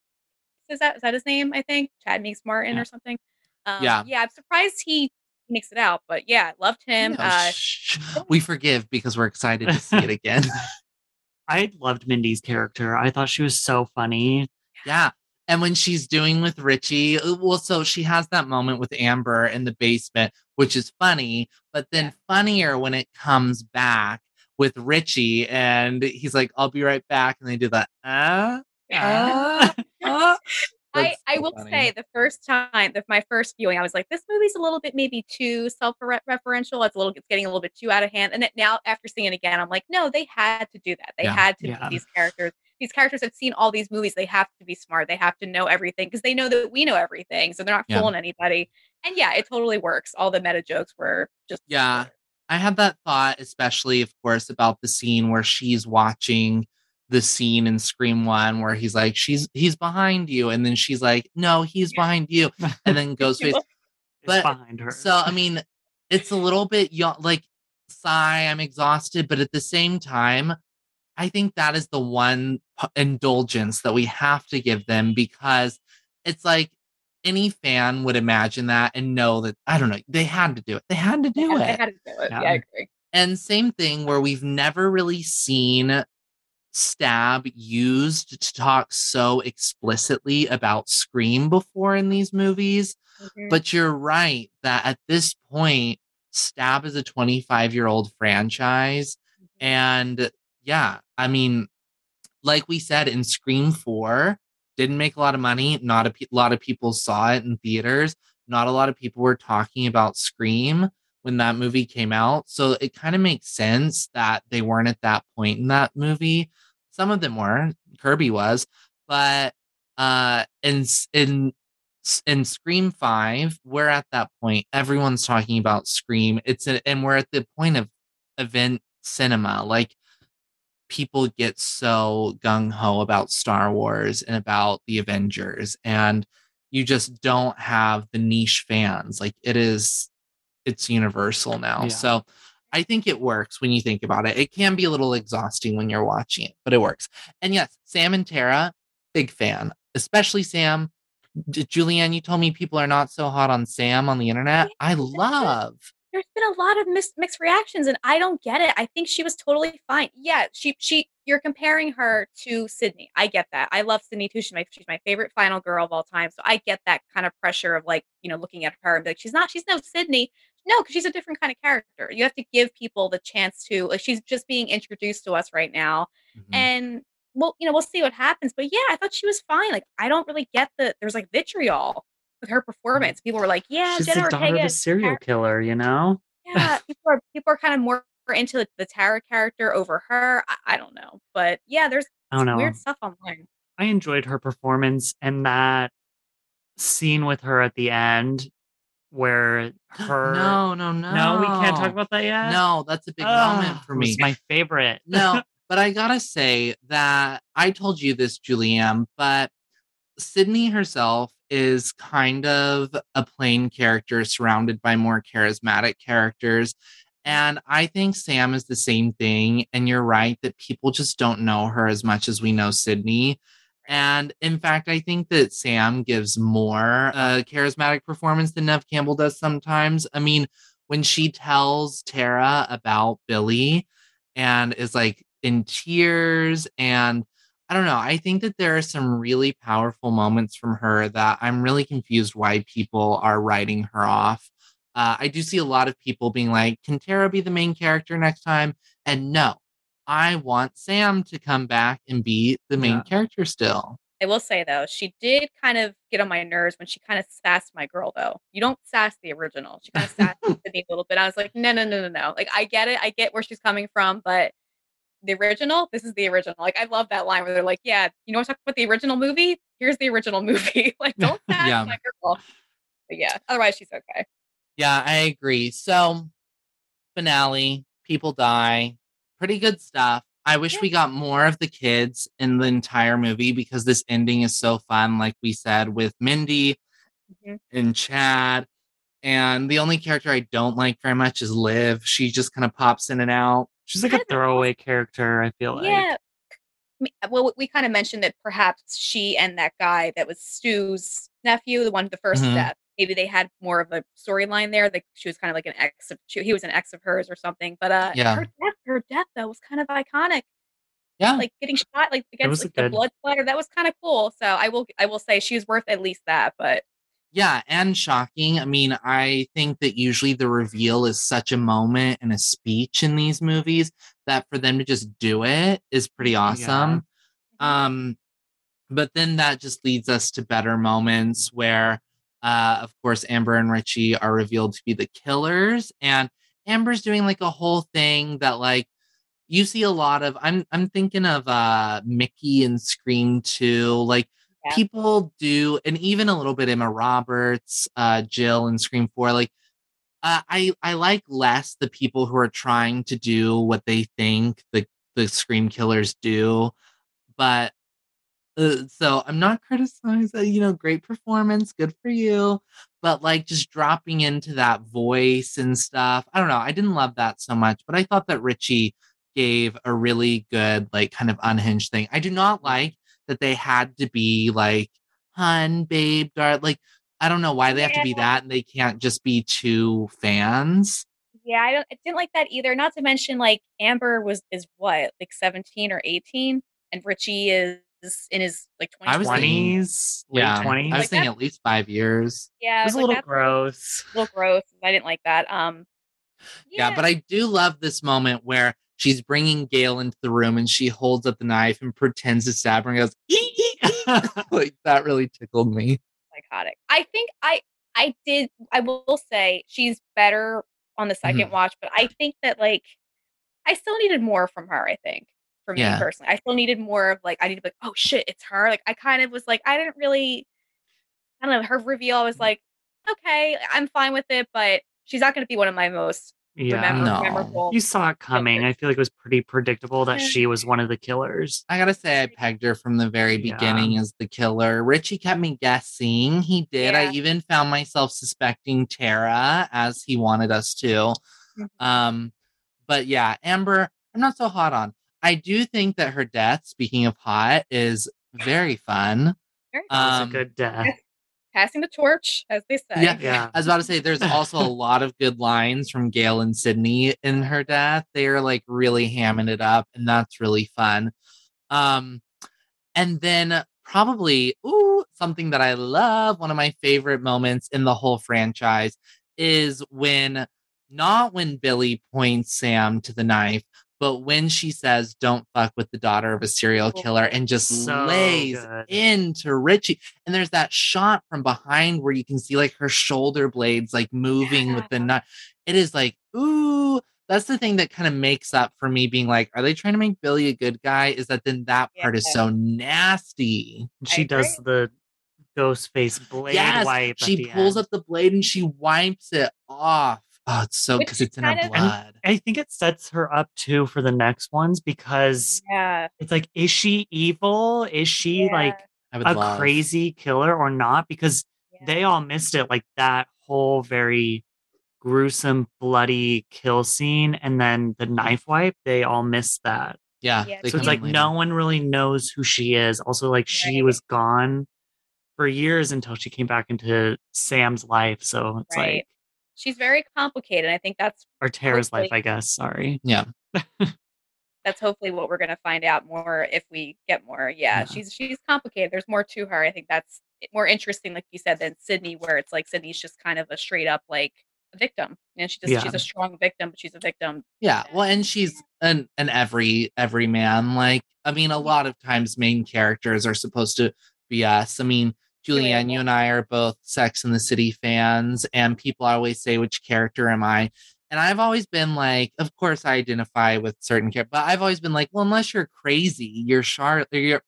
Is that is that his name? I think Chad Meeks Martin Yeah. or something. Um, Yeah. yeah, I'm surprised he makes it out, but yeah, loved him. no, Uh, shh. We forgive because we're excited to see it again. I loved Mindy's character. I thought she was so funny. Yeah. And when she's doing with Richie, uh, well, so she has that moment with Amber in the basement, which is funny, but then Yeah. funnier when it comes back with Richie and he's like, I'll be right back. And they do that, uh, uh, uh. I, That's I so will funny. say the first time, the, my first viewing, I was like, this movie's a little bit maybe too self-referential. It's a little, it's getting a little bit too out of hand. And it, now after seeing it again, I'm like, no, they had to do that. They Yeah. had to Yeah. be these characters. These characters have seen all these movies. They have to be smart. They have to know everything because they know that we know everything. So they're not Yeah. fooling anybody. And yeah, it totally works. All the meta jokes were just Yeah. I had that thought, especially, of course, about the scene where she's watching the scene in Scream One where he's like, she's he's behind you. And then she's like, no, he's behind you. And then Ghostface. It's But behind her. so, I mean, it's a little bit yaw- like, sigh, I'm exhausted. But at the same time, I think that is the one p- indulgence that we have to give them because it's like any fan would imagine that and know that, I don't know, they had to do it. They had to They do had, they it. had to do it. Yeah. Yeah, I agree. And same thing where we've never really seen Stab used to talk so explicitly about Scream before in these movies. Mhm. But you're right that at this point, Stab is a twenty-five year old franchise. And yeah, I mean, like we said in Scream four, didn't make a lot of money. Not a pe- lot of people saw it in theaters. Not a lot of people were talking about Scream when that movie came out. So it kind of makes sense that they weren't at that point in that movie. Some of them were. Kirby was. But uh, in, in, in Scream five, we're at that point. Everyone's talking about Scream. It's a, and we're at the point of event cinema. Like, people get so gung-ho about Star Wars and about the Avengers, and you just don't have the niche fans. Like, it is, it's universal now. Yeah. So I think it works when you think about it. It can be a little exhausting when you're watching it, but it works. And yes, Sam and Tara, big fan, especially Sam. J- Julianne, you told me people are not so hot on Sam on the internet. I love. There's been a lot of mis- mixed reactions and I don't get it. I think she was totally fine. Yeah, she she you're comparing her to Sydney. I get that. I love Sydney too. She's my she's my favorite final girl of all time. So I get that kind of pressure of like, you know, looking at her and be like, she's not, she's no Sydney. No, because she's a different kind of character. You have to give people the chance to, like, she's just being introduced to us right now. Mhm. And well, you know, we'll see what happens. But yeah, I thought she was fine. Like, I don't really get the there's like vitriol with her performance. People were like, yeah, She's Jenna the daughter Ortega of a is serial killer, you know? yeah, people are people are kind of more into the, the Tara character over her. I, I don't know, but yeah, there's I don't some know. weird stuff online. I enjoyed her performance and that scene with her at the end where her No, no, no. No, we can't talk about that yet. No, that's a big Ugh, moment for it was me. my favorite. No, but I gotta say that I told you this, Julianne, but Sydney herself is kind of a plain character surrounded by more charismatic characters. And I think Sam is the same thing. And you're right that people just don't know her as much as we know Sydney. And in fact, I think that Sam gives more uh, charismatic performance than Nev Campbell does sometimes. I mean, when she tells Tara about Billy and is like in tears, and I don't know, I think that there are some really powerful moments from her that I'm really confused why people are writing her off. Uh, I do see a lot of people being like, can Tara be the main character next time? And no, I want Sam to come back and be the main Yeah. character still. I will say though, she did kind of get on my nerves when she kind of sassed my girl though. You don't sass the original. She kind of sassed Sydney a little bit. I was like, no, no, no, no, no. Like, I get it. I get where she's coming from, but the original, this is the original. Like, I love that line where they're like, yeah, you know what, talk about the original movie? Here's the original movie. Like, don't sass Yeah. my girl. But yeah, otherwise she's okay. Yeah, I agree. So finale. People die. Pretty good stuff. I wish we got more of the kids in the entire movie because this ending is so fun, like we said, with Mindy Mhm. and Chad. And the only character I don't like very much is Liv. She just kind of pops in and out. She's like a throwaway character, I feel like. Yeah. Me- Well, we kind of mentioned that perhaps she and that guy that was Stu's nephew, the one, the first Mhm. death, maybe they had more of a storyline there. Like she was kind of like an ex of, she, he was an ex of hers or something. But uh, Yeah. her death, her death though was kind of iconic. Yeah. Like getting shot, like against was like, a the good- blood splatter. That was kind of cool. So I will, I will say she was worth at least that. But Yeah, and shocking. I mean, I think that usually the reveal is such a moment and a speech in these movies that for them to just do it is pretty awesome. Um, but then that just leads us to better moments where, uh, of course, Amber and Richie are revealed to be the killers, and Amber's doing like a whole thing that like you see a lot of. I'm I'm thinking of uh Mickey and Scream two, like. Yeah. People do, and even a little bit Emma Roberts, uh, Jill, and Scream Four. Like, uh, I I like less the people who are trying to do what they think the the Scream killers do, but uh, so I'm not criticizing. You know, great performance, good for you, but like just dropping into that voice and stuff. I don't know. I didn't love that so much, but I thought that Richie gave a really good, like, kind of unhinged thing. I do not like that they had to be like, hun, babe, darling. Like, I don't know why they have to be Yeah. that and they can't just be two fans. yeah, I don't, I didn't like that either. Not to mention, like Amber was is what, like seventeen or eighteen, and Richie is in his like I was twenties. thinking- twenties, late Yeah, twenties. I was Like thinking that- at least five years. Yeah, It was a like, little that's gross. a little gross. I didn't like that. Um, Yeah. but I do love this moment where she's bringing Gail into the room and she holds up the knife and pretends to stab her and goes, "Ee, ee, ee." Like, that really tickled me. psychotic. I think I I did. I will say she's better on the 2nd Mhm. watch, but I think that like I still needed more from her. I think for me Yeah. personally, I still needed more of like I need to be like, oh shit, it's her. Like I kind of was like I didn't really. I don't know. Her reveal, I was like, okay, I'm fine with it, but she's not going to be one of my most Yeah. remember, No. memorable. You saw it coming. I feel like it was pretty predictable that Yeah. she was one of the killers. I gotta say, I pegged her from the very Yeah. beginning as the killer. Richie kept me guessing. He did. I Yeah. even found myself suspecting Tara, as he wanted us to. Mhm. Um, but yeah, Amber, I'm not so hot on. I do think that her death, speaking of hot, is very fun. Very That was Um, a good death. Passing the torch, as they say. Yeah. Yeah. I was about to say, there's also a lot of good lines from Gail and Sydney in her death. They are like really hamming it up, and that's really fun. Um, and then probably, ooh, something that I love, one of my favorite moments in the whole franchise is when, not when Billy points Sam to the knife, but when she says, "Don't fuck with the daughter of a serial killer," and just So lays good. into Richie. And there's that shot from behind where you can see like her shoulder blades like moving with the Yeah. knife. It is like, ooh, that's the thing that kind of makes up for me being like, are they trying to make Billy a good guy? Is that then that part is Yeah. so nasty. She does the ghost face blade Yes, wipe. at she the pulls end. up the blade and she wipes it off. Oh, it's so Which because is it's in her kind of- blood. I think it sets her up too for the next ones because Yeah. it's like, is she evil? Is she Yeah. like I would a love. crazy killer or not? Because Yeah. they all missed it, like that whole very gruesome, bloody kill scene, and then the knife wipe. They all missed that. Yeah. Yeah, they So it's come like in later. no one really knows who she is. Also, like she Right. was gone for years until she came back into Sam's life. So it's Right. like, She's very complicated. I think that's or Tara's life, Hopefully. I guess. Sorry. Yeah. that's hopefully what we're going to find out more if we get more. Yeah, Yeah. she's she's complicated. There's more to her. I think that's more interesting, like you said, than Sydney, where it's like Sydney's just kind of a straight up like a victim, and she just Yeah. she's a strong victim, but she's a victim. Yeah, well, and she's an an every every man. Like, I mean, a lot of times main characters are supposed to be us. I mean, Julianne, you and I are both Sex and the City fans, and people always say, "Which character am I?" And I've always been like, of course, I identify with certain characters, but I've always been like, well, unless you're crazy, you're Charlotte. You're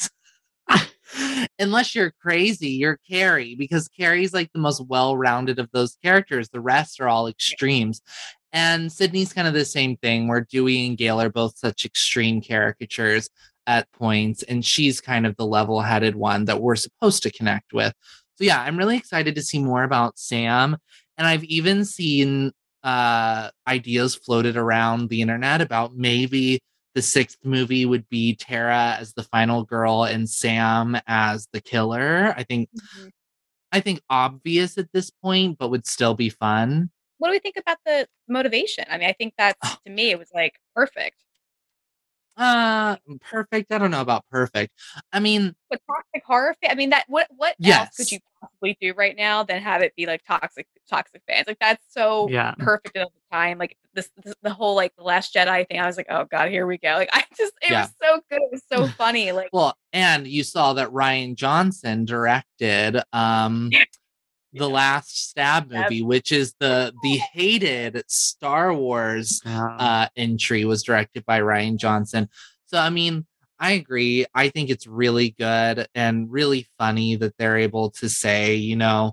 unless you're crazy, you're Carrie, because Carrie's like the most well-rounded of those characters. The rest are all extremes. And Sydney's kind of the same thing, where Dewey and Gale are both such extreme caricatures at points, and she's kind of the level-headed one that we're supposed to connect with. So yeah, I'm really excited to see more about Sam. And I've even seen uh, ideas floated around the internet about maybe the sixth movie would be Tara as the final girl and Sam as the killer. I think mm-hmm. I think obvious at this point, but would still be fun. What do we think about the motivation? I mean, I think that's, to me, it was like perfect. Uh, perfect. I don't know about perfect. I mean, what toxic horror fan? I mean, that what what yes. else could you possibly do right now than have it be like toxic toxic fans? Like that's so yeah. perfect at the time. Like this, this, the whole like the Last Jedi thing. I was like, oh god, here we go. Like I just, it yeah. was so good. It was so funny. Like, well, and you saw that Rian Johnson directed um the last Stab movie, which is the the hated Star Wars uh, entry, was directed by Rian Johnson. So, I mean, I agree. I think it's really good and really funny that they're able to say, you know,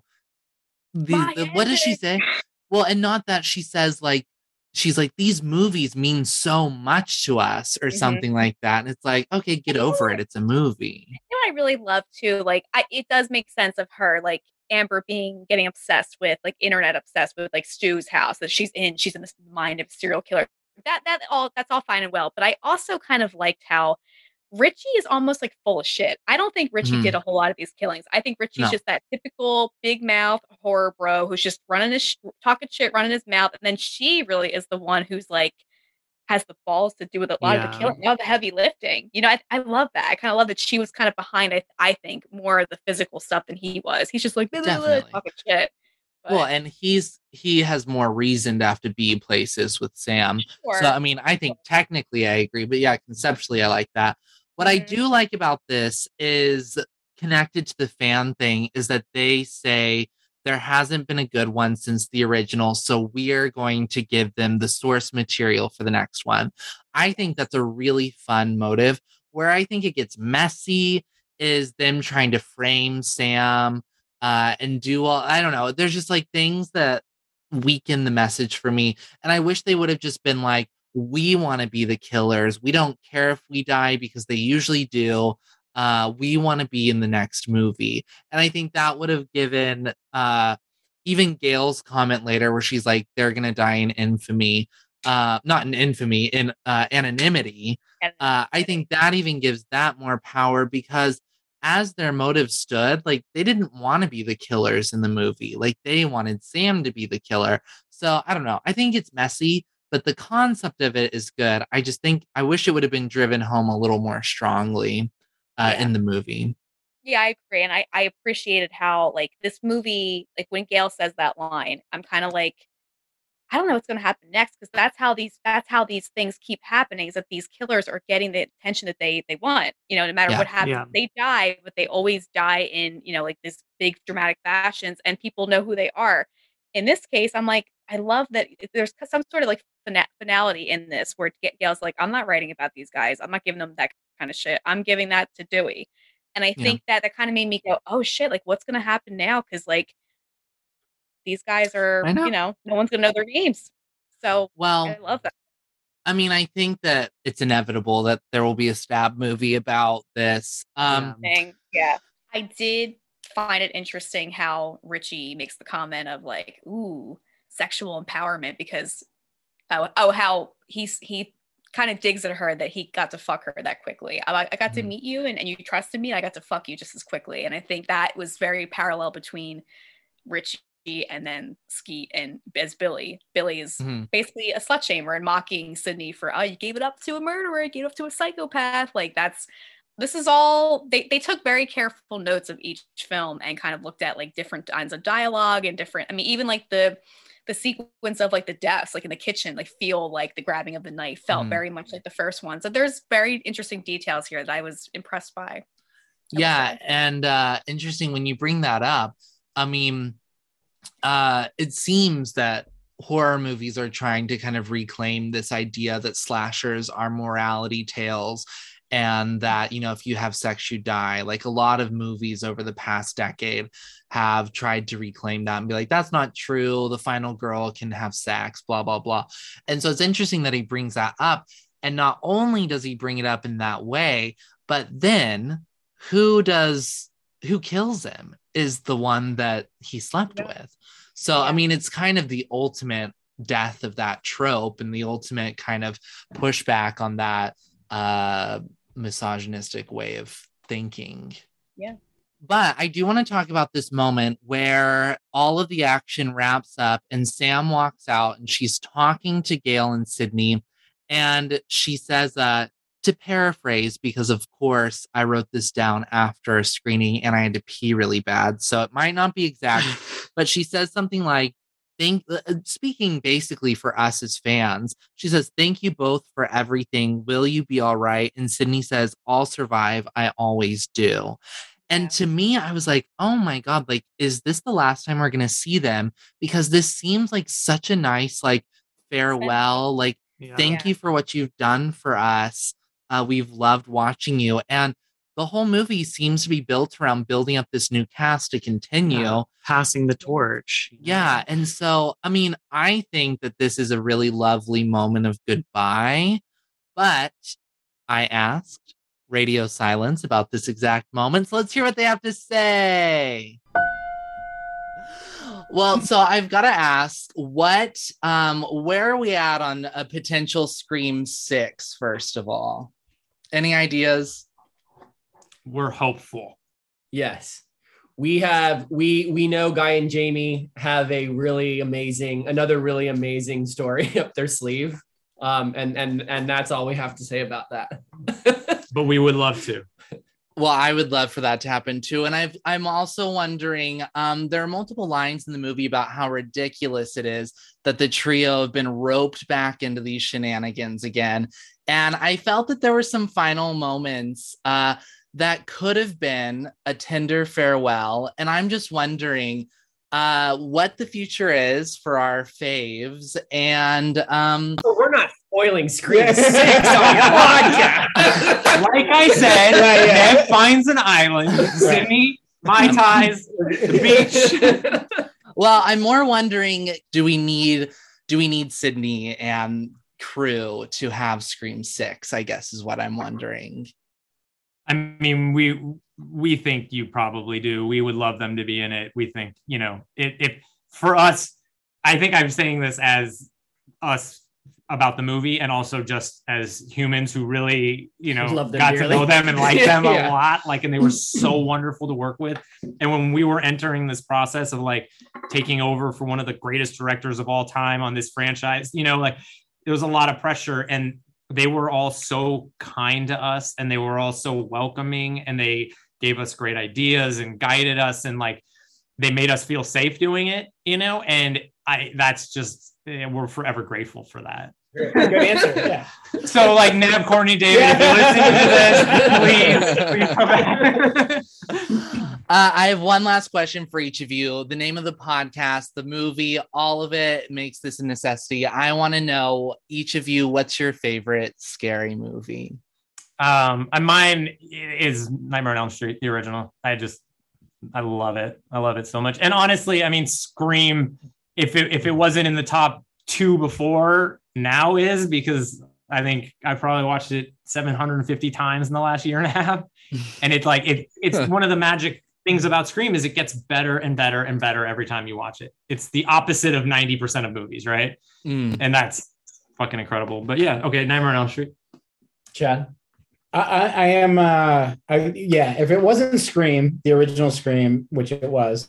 the, the, what does she say? Well, and not that she says like, she's like, these movies mean so much to us or mm-hmm. something like that. And it's like, okay, get over it. It's a movie. You know what I really love too? Like, I, it does make sense of her, like, Amber being getting obsessed with like internet obsessed with like Stu's house that she's in she's in the mind of a serial killer. That that all that's all fine and well, but I also kind of liked how Richie is almost like full of shit. I don't think Richie mm-hmm. did a whole lot of these killings. I think Richie's no. just that typical big mouth horror bro who's just running his sh- talking shit, running his mouth, and then she really is the one who's like has the balls to do with a lot yeah. of the killing, a lot of the heavy lifting. You know, I, I love that. I kind of love that she was kind of behind, I, I think, more of the physical stuff than he was. He's just like, definitely talking shit. But, well, and he's he has more reason to have to be places with Sam. Sure. So, I mean, I think technically I agree, but yeah, conceptually I like that. What mm-hmm. I do like about this is connected to the fan thing is that they say there hasn't been a good one since the original, so we're going to give them the source material for the next one. I think that's a really fun motive. Where I think it gets messy is them trying to frame Sam uh, and do all, I don't know. There's just like things that weaken the message for me. And I wish they would have just been like, we want to be the killers. We don't care if we die because they usually do. Uh, we want to be in the next movie. And I think that would have given uh, even Gale's comment later where she's like, they're going to die in infamy, uh, not in infamy, in uh, anonymity. Uh, I think that even gives that more power because as their motive stood, like they didn't want to be the killers in the movie. Like they wanted Sam to be the killer. So I don't know. I think it's messy, but the concept of it is good. I just think I wish it would have been driven home a little more strongly. Uh, yeah. in the movie. Yeah, I agree. And I, I appreciated how, like, this movie, like, when Gale says that line, I'm kind of like, I don't know what's going to happen next, because that's how these that's how these things keep happening, is that these killers are getting the attention that they they want. You know, no matter yeah. what happens, Yeah. they die, but they always die in, you know, like, this big dramatic fashions, and people know who they are. In this case, I'm like, I love that there's some sort of, like, fina- finality in this, where Gale's like, I'm not writing about these guys. I'm not giving them that kind of shit. I'm giving that to Dewey. And I think yeah. that that kind of made me go, oh shit, like what's going to happen now? Cause like these guys are, know. you know, no one's going to know their names. So well, I love that. I mean, I think that it's inevitable that there will be a Stab movie about this. Um, yeah. yeah. I did find it interesting how Richie makes the comment of like, ooh, sexual empowerment because, oh, oh how he's, he, kind of digs at her that he got to fuck her that quickly. I, I got mm-hmm. to meet you and, and you trusted me. I got to fuck you just as quickly. And I think that was very parallel between Richie and then Skeet and as Billy. Billy is mm-hmm. basically a slut shamer and mocking Sydney for, oh, you gave it up to a murderer, you gave it up to a psychopath. Like that's, this is all, they, they took very careful notes of each film and kind of looked at like different kinds of dialogue and different, I mean, even like the, the sequence of like the deaths, like in the kitchen, like feel like the grabbing of the knife felt mm. very much like the first one. So there's very interesting details here that I was impressed by. Yeah. And uh, interesting when you bring that up. I mean, uh, it seems that horror movies are trying to kind of reclaim this idea that slashers are morality tales. and that, you know, if you have sex, you die. Like a lot of movies over the past decade have tried to reclaim that and be like, that's not true. The final girl can have sex, blah, blah, blah. And so it's interesting that he brings that up. And not only does he bring it up in that way, but then who does, who kills him is the one that he slept Yeah. with. So, I mean, it's kind of the ultimate death of that trope and the ultimate kind of pushback on that uh, misogynistic way of thinking. Yeah. But I do want to talk about this moment where all of the action wraps up and Sam walks out and she's talking to Gail and Sydney. And she says, uh, to paraphrase, because of course I wrote this down after a screening and I had to pee really bad, so it might not be exact, but she says something like, "Thank," uh, speaking basically for us as fans, she says, "Thank you both for everything. Will you be all right?" And Sydney says, "I'll survive. I always do." And to me, I was like, oh my God, like, is this the last time we're going to see them? Because this seems like such a nice, like, farewell, like, Yeah. thank Yeah. you for what you've done for us. Uh, we've loved watching you. And the whole movie seems to be built around building up this new cast to continue. Yeah. Passing the torch. Yeah. And so, I mean, I think that this is a really lovely moment of goodbye. But I asked Radio Silence about this exact moment. So let's hear what they have to say. Well, so I've got to ask, what, um, where are we at on a potential Scream six, first of all? Any ideas? We're hopeful. Yes. We have, we, we know Guy and Jamie have a really amazing, another really amazing story up their sleeve. Um, and, and, and that's all we have to say about that. But we would love to. Well, I would love for that to happen too. And I've, I'm also wondering, um, there are multiple lines in the movie about how ridiculous it is that the trio have been roped back into these shenanigans again. And I felt that there were some final moments uh, that could have been a tender farewell. And I'm just wondering uh, what the future is for our faves. And um, So we're not spoiling Scream six on the podcast. Like I said, Right, yeah. Ned finds an island. Sydney, Mai Tais, the beach. well, I'm more wondering, do we need do we need Sydney and crew to have Scream six, I guess is what I'm wondering. I mean, we we think you probably do. We would love them to be in it. We think, you know, it, if for us, I think I'm saying this as us about the movie and also just as humans who really, you know, Love them got dearly. to know them and like them Yeah. a lot. Like, and they were so wonderful to work with. And when we were entering this process of like taking over for one of the greatest directors of all time on this franchise, you know, like there was a lot of pressure, and they were all so kind to us and they were all so welcoming, and they gave us great ideas and guided us, and like they made us feel safe doing it, you know, and I that's just, we're forever grateful for that. Good answer. Yeah. So like Neb, Courtney, David, if you're listening to this, please, please come back. Uh, I have one last question for each of you. The name of the podcast, the movie, all of it makes this a necessity. I want to know, each of you, what's your favorite scary movie? Um, and mine is Nightmare on Elm Street, the original. I just, I love it. I love it so much. And honestly, I mean, Scream, if it, if it wasn't in the top two before, now is, because I think I probably watched it seven hundred fifty times in the last year and a half. And it's like, it, it's one of the magic things about Scream is it gets better and better and better every time you watch it. It's the opposite of ninety percent of movies, right? Mm. And that's fucking incredible. But yeah, okay, Nightmare on Elm Street. Chad. I, I, I am, uh, I, yeah, if it wasn't Scream, the original Scream, which it was,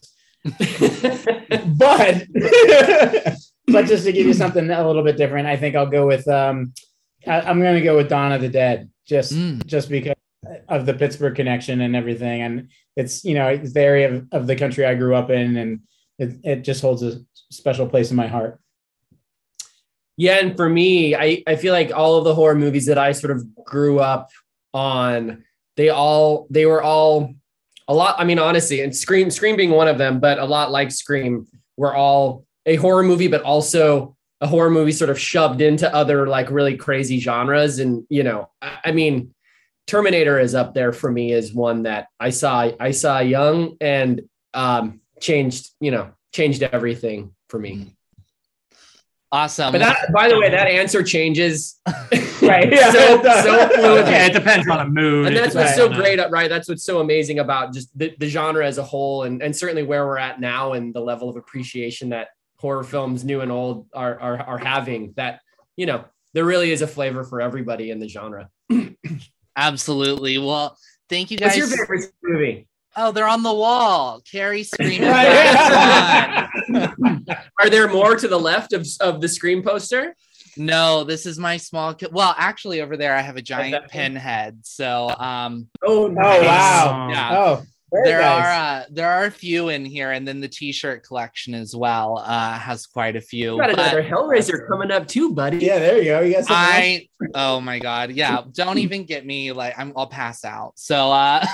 but, but just to give you something a little bit different, I think I'll go with, um, I, I'm going to go with Dawn of the Dead, just, Mm. just because of the Pittsburgh connection and everything. And it's, you know, it's the area of, of the country I grew up in, and it, it just holds a special place in my heart. Yeah, and for me, I, I feel like all of the horror movies that I sort of grew up on, they all they were all a lot. I mean, honestly, and Scream, Scream being one of them, but a lot like Scream, were all a horror movie, but also a horror movie sort of shoved into other like really crazy genres. And you know, I, I mean, Terminator is up there for me as one that I saw I saw young and um, changed, you know, changed everything for me. Awesome. But that, by the way, that answer changes. Right. Yeah, so, it does. so fluid. Yeah, it depends on the mood. And It that's what's depends so on great, right? That's what's so amazing about just the, the genre as a whole, and, and certainly where we're at now and the level of appreciation that horror films, new and old, are are, are having. That, you know, there really is a flavor for everybody in the genre. Absolutely. Well, thank you guys. What's your favorite movie? Oh, they're on the wall. Carrie screaming. Are there more to the left of, of the Scream poster? No, this is my small kid. Well, actually, over there I have a giant pinhead. So, um, oh, nice. Oh, wow. Yeah. Oh, very there nice. are uh, there are a few in here, and then the T-shirt collection as well uh, has quite a few. You got but another Hellraiser coming up too, buddy. Yeah, there you go. You got something I oh my god, yeah. Don't even get me like I'm. I'll pass out. So, uh,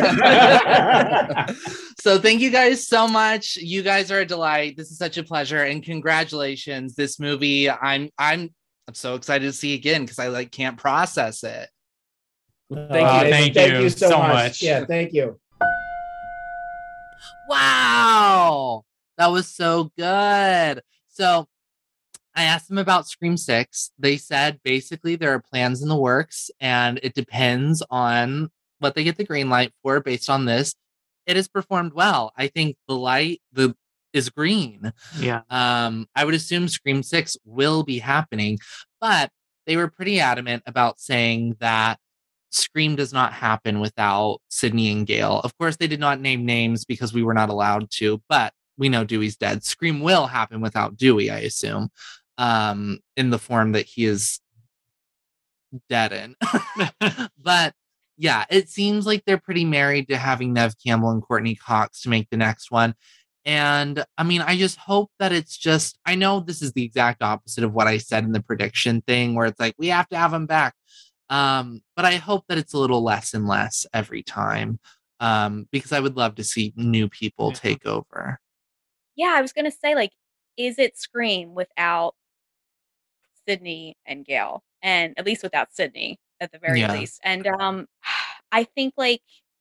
so thank you guys so much. You guys are a delight. This is such a pleasure, and congratulations. This movie, I'm I'm I'm so excited to see again because I like can't process it. Thank Uh, you. thank thank you you so, so much. much. Yeah, thank you. Wow, that was so good. So I asked them about Scream six. They said basically there are plans in the works and it depends on what they get the green light for based on this. It has performed well. I think the light the is green. Yeah. Um, I would assume Scream six will be happening, but they were pretty adamant about saying that Scream does not happen without Sydney and Gale. Of course, they did not name names because we were not allowed to, but we know Dewey's dead. Scream will happen without Dewey, I assume, um, in the form that he is dead in. But yeah, it seems like they're pretty married to having Nev Campbell and Courtney Cox to make the next one. And I mean, I just hope that it's just, I know this is the exact opposite of what I said in the prediction thing, where it's like, we have to have him back. Um, but I hope that it's a little less and less every time, um, because I would love to see new people take over. Yeah, I was gonna say, like, is it Scream without Sydney and Gale, and at least without Sydney at the very Yeah. least? And um, I think like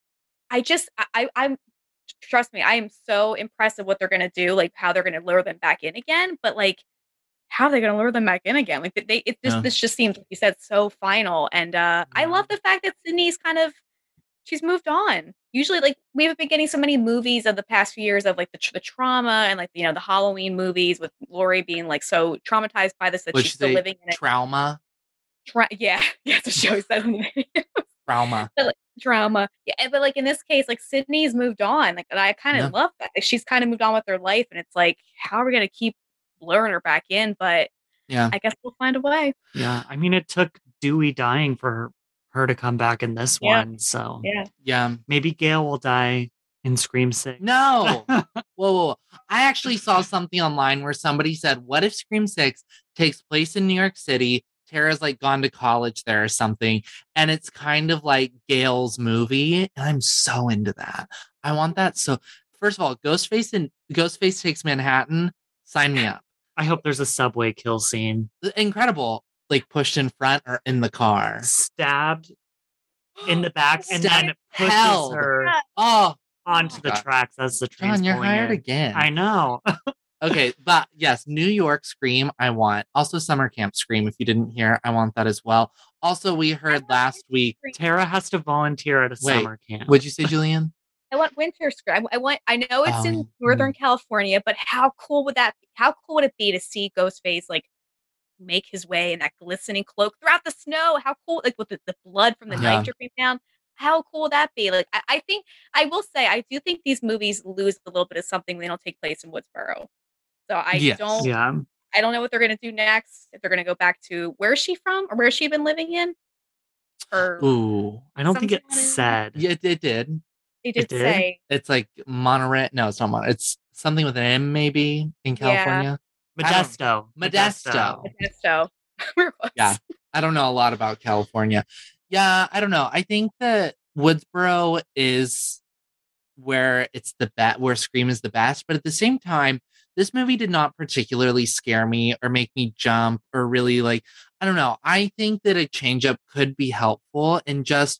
I just I, I I'm trust me, I am so impressed with what they're gonna do, like how they're gonna lure them back in again. But like, how are they gonna lure them back in again? Like they, it just Yeah. this just seems like you said so final. And uh, I love the fact that Sydney's kind of she's moved on. Usually, like we have been getting so many movies of the past few years of like the, tr- the trauma and like you know the Halloween movies with Laurie being like so traumatized by this that Which she's still they living in it. trauma, Tra- yeah, yeah, the show said in the video. trauma. But, like, drama. Yeah, and- but like in this case, like Sydney's moved on. Like and I kind of Yeah. love that. Like, she's kind of moved on with her life, and it's like, how are we gonna keep luring her back in? But Yeah. I guess we'll find a way. Yeah. I mean, it took Dewey dying for her to come back in this Yeah. one. So Yeah. Yeah. maybe Gail will die in Scream six. No. whoa, whoa, whoa. I actually saw something online where somebody said, what if Scream six takes place in New York City? Tara's like gone to college there or something. And it's kind of like Gail's movie. And I'm so into that. I want that. So first of all, Ghostface and Ghostface Takes Manhattan. Sign me up. I hope there's a subway kill scene. Incredible. Like pushed in front or in the car. Stabbed in the back and Stabbed then pushes held. her Oh, onto the God. tracks as the train's John, you're pulling hired in. again. I know. Okay, but yes, New York Scream, I want. Also, Summer Camp Scream, if you didn't hear, I want that as well. Also, we heard last week. Tara has to volunteer at a Wait, summer camp. What'd you say, Julian? I want winter Scream. I, I want. I know it's Oh, in Northern California, but how cool would that? Be? How cool would it be to see Ghostface like make his way in that glistening cloak throughout the snow? How cool! Like with the, the blood from the Yeah. knife dripping down. How cool would that be? Like I, I think I will say I do think these movies lose a little bit of something. They don't take place in Woodsboro, so I Yes. don't. Yeah. I don't know what they're gonna do next. If they're gonna go back to where is she from or where has she been living in? Or Ooh. I don't think it Something on it. said. Yeah, it, it did. they did, it did? say It's like Monterey. No, it's not Monterey. It's something with an M, maybe, in Yeah. California. Modesto. Modesto. Modesto. We're close. Yeah. I don't know a lot about California. Yeah, I don't know. I think that Woodsboro is where it's the best, where Scream is the best. But at the same time, this movie did not particularly scare me or make me jump or really like, I don't know. I think that a change up could be helpful in just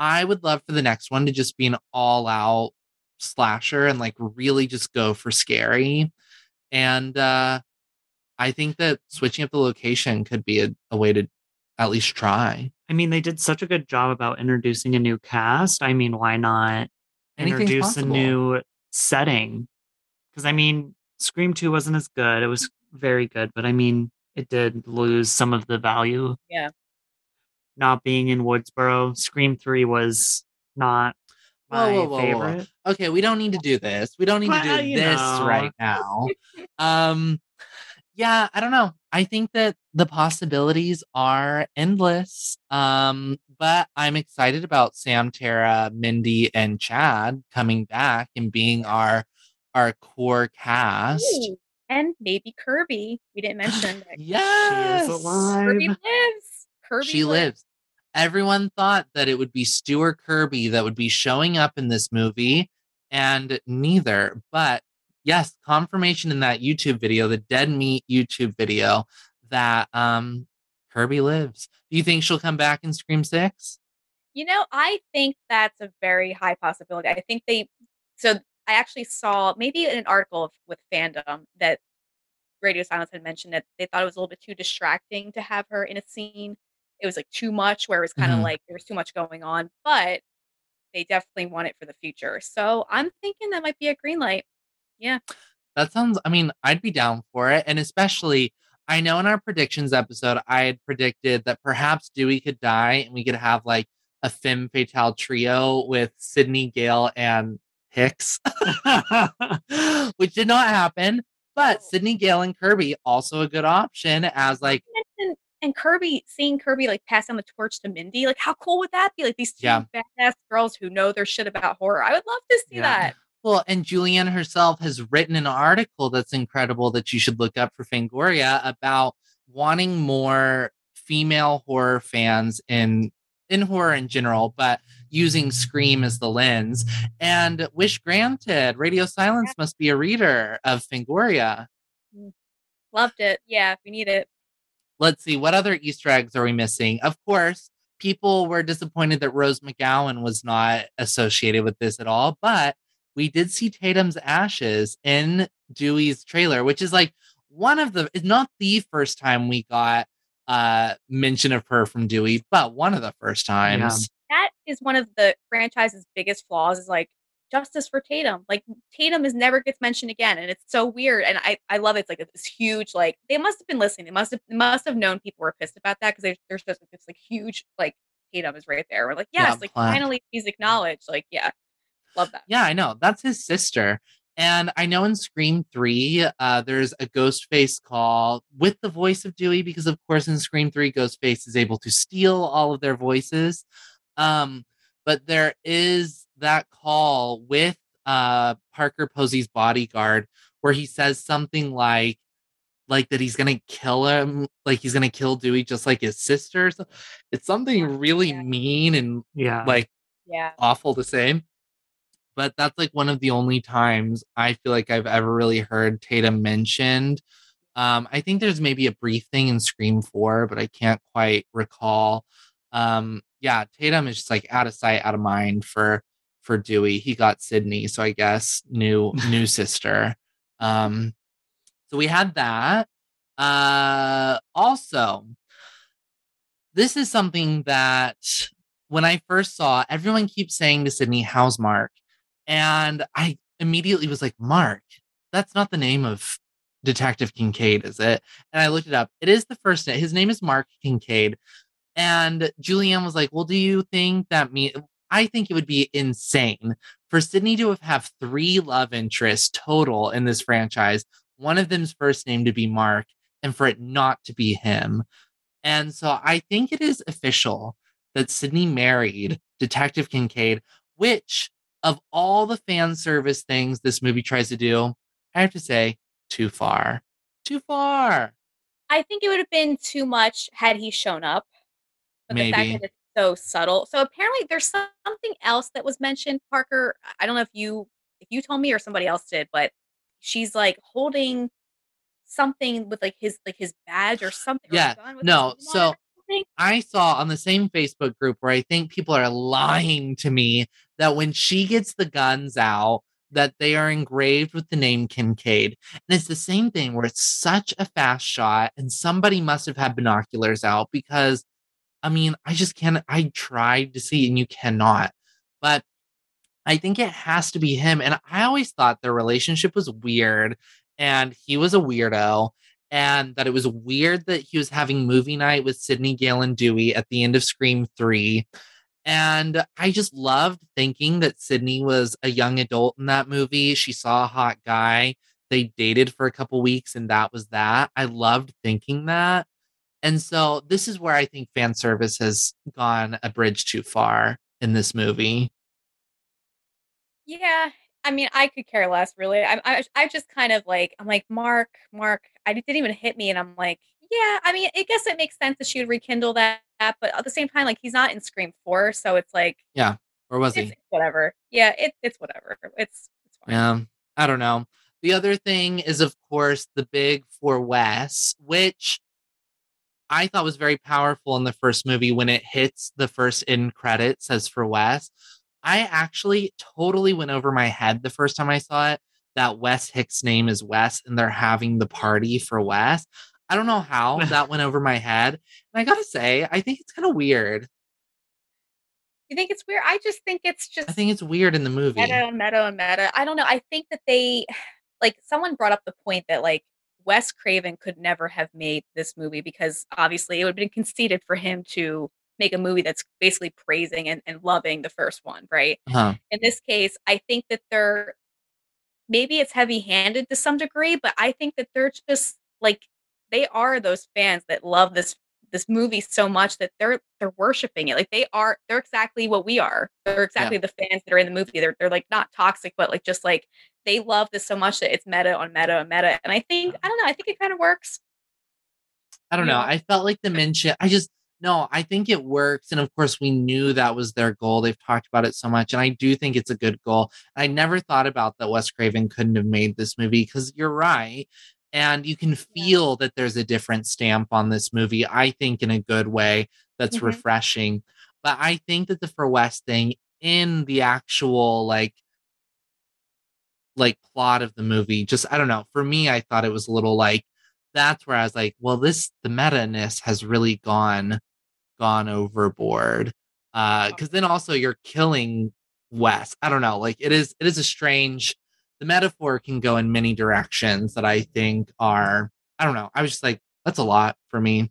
I would love for the next one to just be an all out slasher and like really just go for scary. And uh, I think that switching up the location could be a, a way to at least try. I mean, they did such a good job about introducing a new cast. I mean, why not Anything's introduce possible. a new setting? Because I mean, Scream two wasn't as good. It was very good, but I mean, it did lose some of the value. Yeah. not being in Woodsboro. Scream three was not my whoa, whoa, whoa, favorite. Whoa, whoa. Okay, we don't need to do this. We don't need Well, to do you this know. right now. um, yeah, I don't know. I think that the possibilities are endless. Um, but I'm excited about Sam, Tara, Mindy, and Chad coming back and being our our core cast. Ooh, and maybe Kirby. We didn't mention that. Yes, She is alive. Kirby lives. Kirby she lives. Everyone thought that it would be Stuart Kirby that would be showing up in this movie, and neither. But yes, confirmation in that YouTube video, the Dead Meat YouTube video, that um Kirby lives. Do you think she'll come back in Scream six? You know, I think that's a very high possibility. I think they, so I actually saw maybe in an article with Fandom that Radio Silence had mentioned that they thought it was a little bit too distracting to have her in a scene. It was like too much, where it was kind of Mhm. like there was too much going on, but they definitely want it for the future. So I'm thinking that might be a green light. Yeah. That sounds, I mean, I'd be down for it. And especially, I know in our predictions episode, I had predicted that perhaps Dewey could die and we could have like a femme fatale trio with Sydney, Gale, and Hicks, which did not happen. But Sydney, Gale, and Kirby, also a good option as like, And, and Kirby, seeing Kirby like pass on the torch to Mindy, like how cool would that be? Like these two Yeah. badass girls who know their shit about horror. I would love to see Yeah. that. well, and Julianne herself has written an article that's incredible that you should look up for Fangoria about wanting more female horror fans in in horror in general, but using Scream as the lens. And wish granted, Radio Silence must be a reader of Fangoria. Loved it. Yeah, we need it. Let's see, what other Easter eggs are we missing? Of course, people were disappointed that Rose McGowan was not associated with this at all, but we did see Tatum's ashes in Dewey's trailer, which is like one of the, it's not the first time we got uh mention of her from Dewey, but one of the first times. That is one of the franchise's biggest flaws is like justice for Tatum. Like Tatum is never gets mentioned again. And it's so weird. And I, I love it. It's like this huge, like they must have been listening. They must have they must have known people were pissed about that because there's just this like huge like Tatum is right there. We're like, yes, Yeah, like plaque. finally he's acknowledged. Like, yeah. Love that. Yeah, I know. That's his sister. And I know in Scream three, uh, there's a Ghostface call with the voice of Dewey, because of course in Scream three, Ghostface is able to steal all of their voices. Um, but there is that call with uh, Parker Posey's bodyguard where he says something like, like that he's gonna kill him, like he's gonna kill Dewey just like his sister. So it's something really Yeah. mean and Yeah. like Yeah. awful to say. But that's like one of the only times I feel like I've ever really heard Tatum mentioned. Um, I think there's maybe a brief thing in Scream four, but I can't quite recall. Um, yeah, Tatum is just like out of sight, out of mind for for Dewey. He got Sydney, so I guess new new sister. Um, so we had that. Uh, also, this is something that when I first saw, everyone keeps saying to Sydney, "How's Mark?" And I immediately was like, Mark, that's not the name of Detective Kincaid, is it? And I looked it up. It is the first name. His name is Mark Kincaid. And Julianne was like, well, do you think that me? I think it would be insane for Sydney to have, have three love interests total in this franchise. One of them's first name to be Mark, and for it not to be him. And so I think it is official that Sydney married Detective Kincaid, which of all the fan service things this movie tries to do, I have to say, too far. Too far. I think it would have been too much had he shown up. But the fact Maybe. that it's so subtle. So apparently there's something else that was mentioned, Parker. I don't know if you if you told me or somebody else did, but she's like holding something with like his like his badge or something. or Yeah, gun with no, his name on it so or think I saw on the same Facebook group where I think people are lying to me that when she gets the guns out, that they are engraved with the name Kincaid. And it's the same thing where it's such a fast shot and somebody must have had binoculars out because, I mean, I just can't, I tried to see and you cannot. But I think it has to be him. And I always thought their relationship was weird and he was a weirdo. And that it was weird that he was having movie night with Sydney, Gale, and Dewey at the end of Scream three. And I just loved thinking that Sydney was a young adult in that movie. She saw a hot guy. They dated for a couple weeks, and that was that. I loved thinking that. And so this is where I think fan service has gone a bridge too far in this movie. Yeah, I mean, I could care less, really. I, I, I just kind of like, I'm like, Mark, Mark, I didn't even hit me, and I'm like, yeah. I mean, I guess it makes sense that she would rekindle that, but at the same time, like, he's not in Scream four, so it's like, yeah, or was it's he? Whatever. Yeah, it's it's whatever. It's it's fine. Yeah, I don't know. The other thing is, of course, the big for Wes, which I thought was very powerful in the first movie when it hits the first end credit says for Wes. I actually totally went over my head the first time I saw it that Wes Hicks' name is Wes and they're having the party for Wes. I don't know how that went over my head. And I gotta say, I think it's kind of weird. You think it's weird? I just think it's just. I think it's weird in the movie. Meta and meta and meta. I don't know. I think that they, like, someone brought up the point that, like, Wes Craven could never have made this movie because obviously it would have been conceited for him to make a movie that's basically praising and, and loving the first one, right? Uh-huh. In this case, I think that they're, maybe it's heavy-handed to some degree, but I think that they're just, like, they are those fans that love this this movie so much that they're they're worshiping it. Like, they are, they're exactly what we are. They're exactly Yeah. the fans that are in the movie. They're, they're like, not toxic, but, like, just, like, they love this so much that it's meta on meta on meta. And I think, I don't know, I think it kind of works. I don't know. Yeah. I felt like the mention, I just, no, I think it works. And of course, we knew that was their goal. They've talked about it so much. And I do think it's a good goal. I never thought about that Wes Craven couldn't have made this movie because you're right. And you can feel that there's a different stamp on this movie, I think, in a good way that's Mhm. refreshing. But I think that the For West thing in the actual, like, like plot of the movie, just, I don't know. For me, I thought it was a little like, that's where I was like, well, this, the meta-ness has really gone, gone overboard. Uh, because then also you're killing Wes. I don't know. Like, it is, it is a strange, the metaphor can go in many directions that I think are, I don't know. I was just like, that's a lot for me.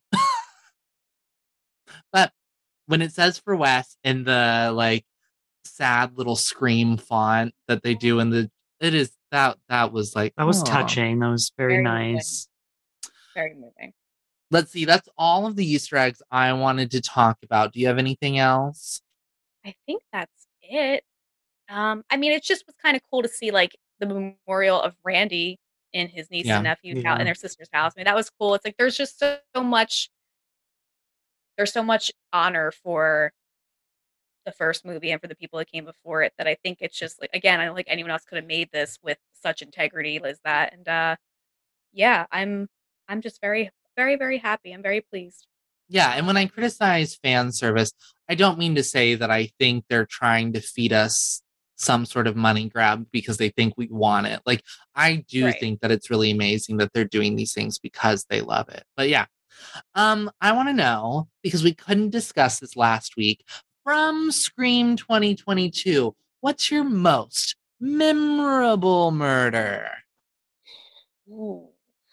But when it says for Wes in the, like, sad little Scream font that they do in the, it is that, that was like, That was aw. touching. That was very, Very nice. Very moving. Let's see. That's all of the Easter eggs I wanted to talk about. Do you have anything else? I think that's it. Um, I mean, it just was kind of cool to see, like, the memorial of Randy in his niece Yeah. and nephew's Yeah. house, in their sister's house. I mean, that was cool. It's like there's just so, so much. There's so much honor for the first movie and for the people that came before it that I think it's just like, again, I don't think anyone else could have made this with such integrity as that. And uh, yeah, I'm I'm just very, very, very happy. I'm very pleased. Yeah. And when I criticize fan service, I don't mean to say that I think they're trying to feed us some sort of money grab because they think we want it. Like, I do Right. think that it's really amazing that they're doing these things because they love it. But yeah, um, I want to know, because we couldn't discuss this last week, from Scream twenty twenty-two, what's your most memorable murder? Ooh.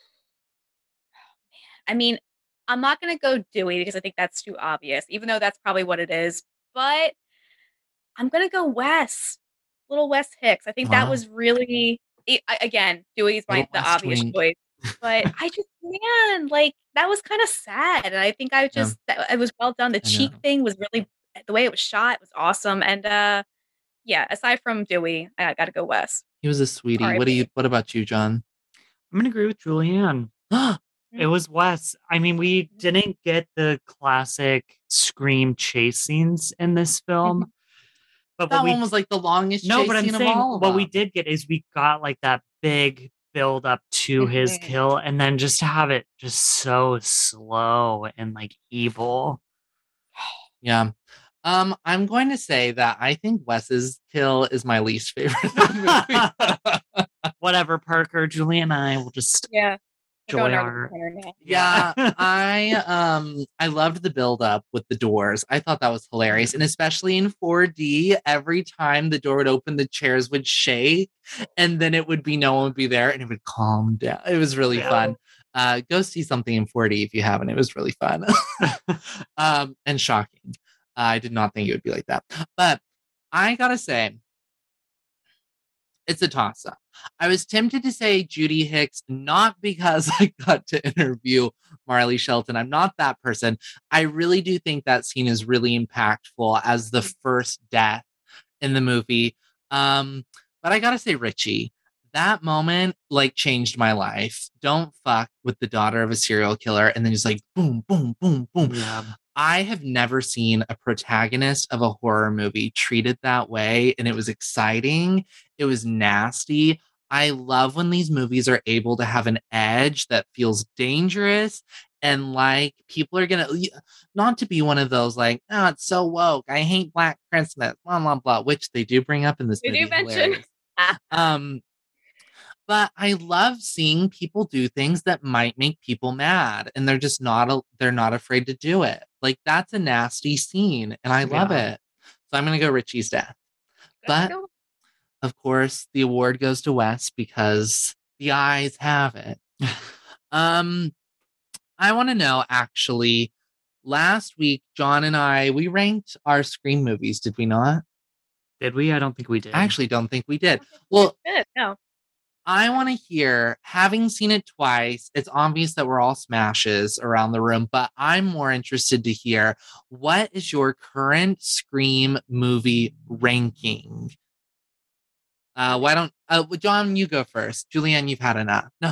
I mean, I'm not going to go Dewey because I think that's too obvious, even though that's probably what it is. But I'm going to go Wes, little Wes Hicks. I think that Wow. was really, it, I- again, Dewey's my Little the West obvious Wing. choice. But I just, man, like, that was kind of sad. And I think I just, that, it was well done. The I cheek know. thing was really, the way it was shot was awesome. And uh, yeah, aside from Dewey, I got to go Wes. He was a sweetie. Sorry, What do you? babe. What about you, John? I'm gonna agree with Julianne. It was Wes. I mean, we didn't get the classic Scream chase scenes in this film. But That what we one was like the longest no, chase but I'm scene of saying all of what we them. did get is we got like that big build up to his Mhm. kill, and then just to have it just so slow and like evil. Yeah. Um, I'm going to say that I think Wes's kill is my least favorite of the movie. Whatever, Parker, Julie and I will just Yeah. We're enjoy going our. around the corner now. Yeah, I um I loved the build up with the doors. I thought that was hilarious. And especially in four D, every time the door would open, the chairs would shake and then it would be no one would be there and it would calm down. It was really Yeah. fun. Uh go see something in four D if you haven't. It was really fun. um and shocking. I did not think it would be like that. But I gotta say, it's a toss up. I was tempted to say Judy Hicks, not because I got to interview Marley Shelton. I'm not that person. I really do think that scene is really impactful as the first death in the movie. Um, but I gotta say, Richie, that moment like changed my life. Don't fuck with the daughter of a serial killer, and then just like boom, boom, boom, boom. Yeah. I have never seen a protagonist of a horror movie treated that way, and it was exciting. It was nasty. I love when these movies are able to have an edge that feels dangerous and like people are gonna, not to be one of those like, oh, it's so woke. I hate Black Christmas, blah blah blah, which they do bring up in this They movie. do mention. Hilarious. um, but I love seeing people do things that might make people mad, and they're just not a, they're not afraid to do it. Like that's a nasty scene, and I love Yeah. it. So I'm gonna go Richie's death. But Go. of course, the award goes to Wes because the eyes have it. um, I want to know actually. Last week, John and I we ranked our Scream movies. Did we not? Did we? I don't think we did. I actually don't think we did. Well, Good. No. I want to hear, having seen it twice, it's obvious that we're all smashes around the room, but I'm more interested to hear what is your current Scream movie ranking? Uh, why don't, uh, John, you go first. Julianne, you've had enough. No.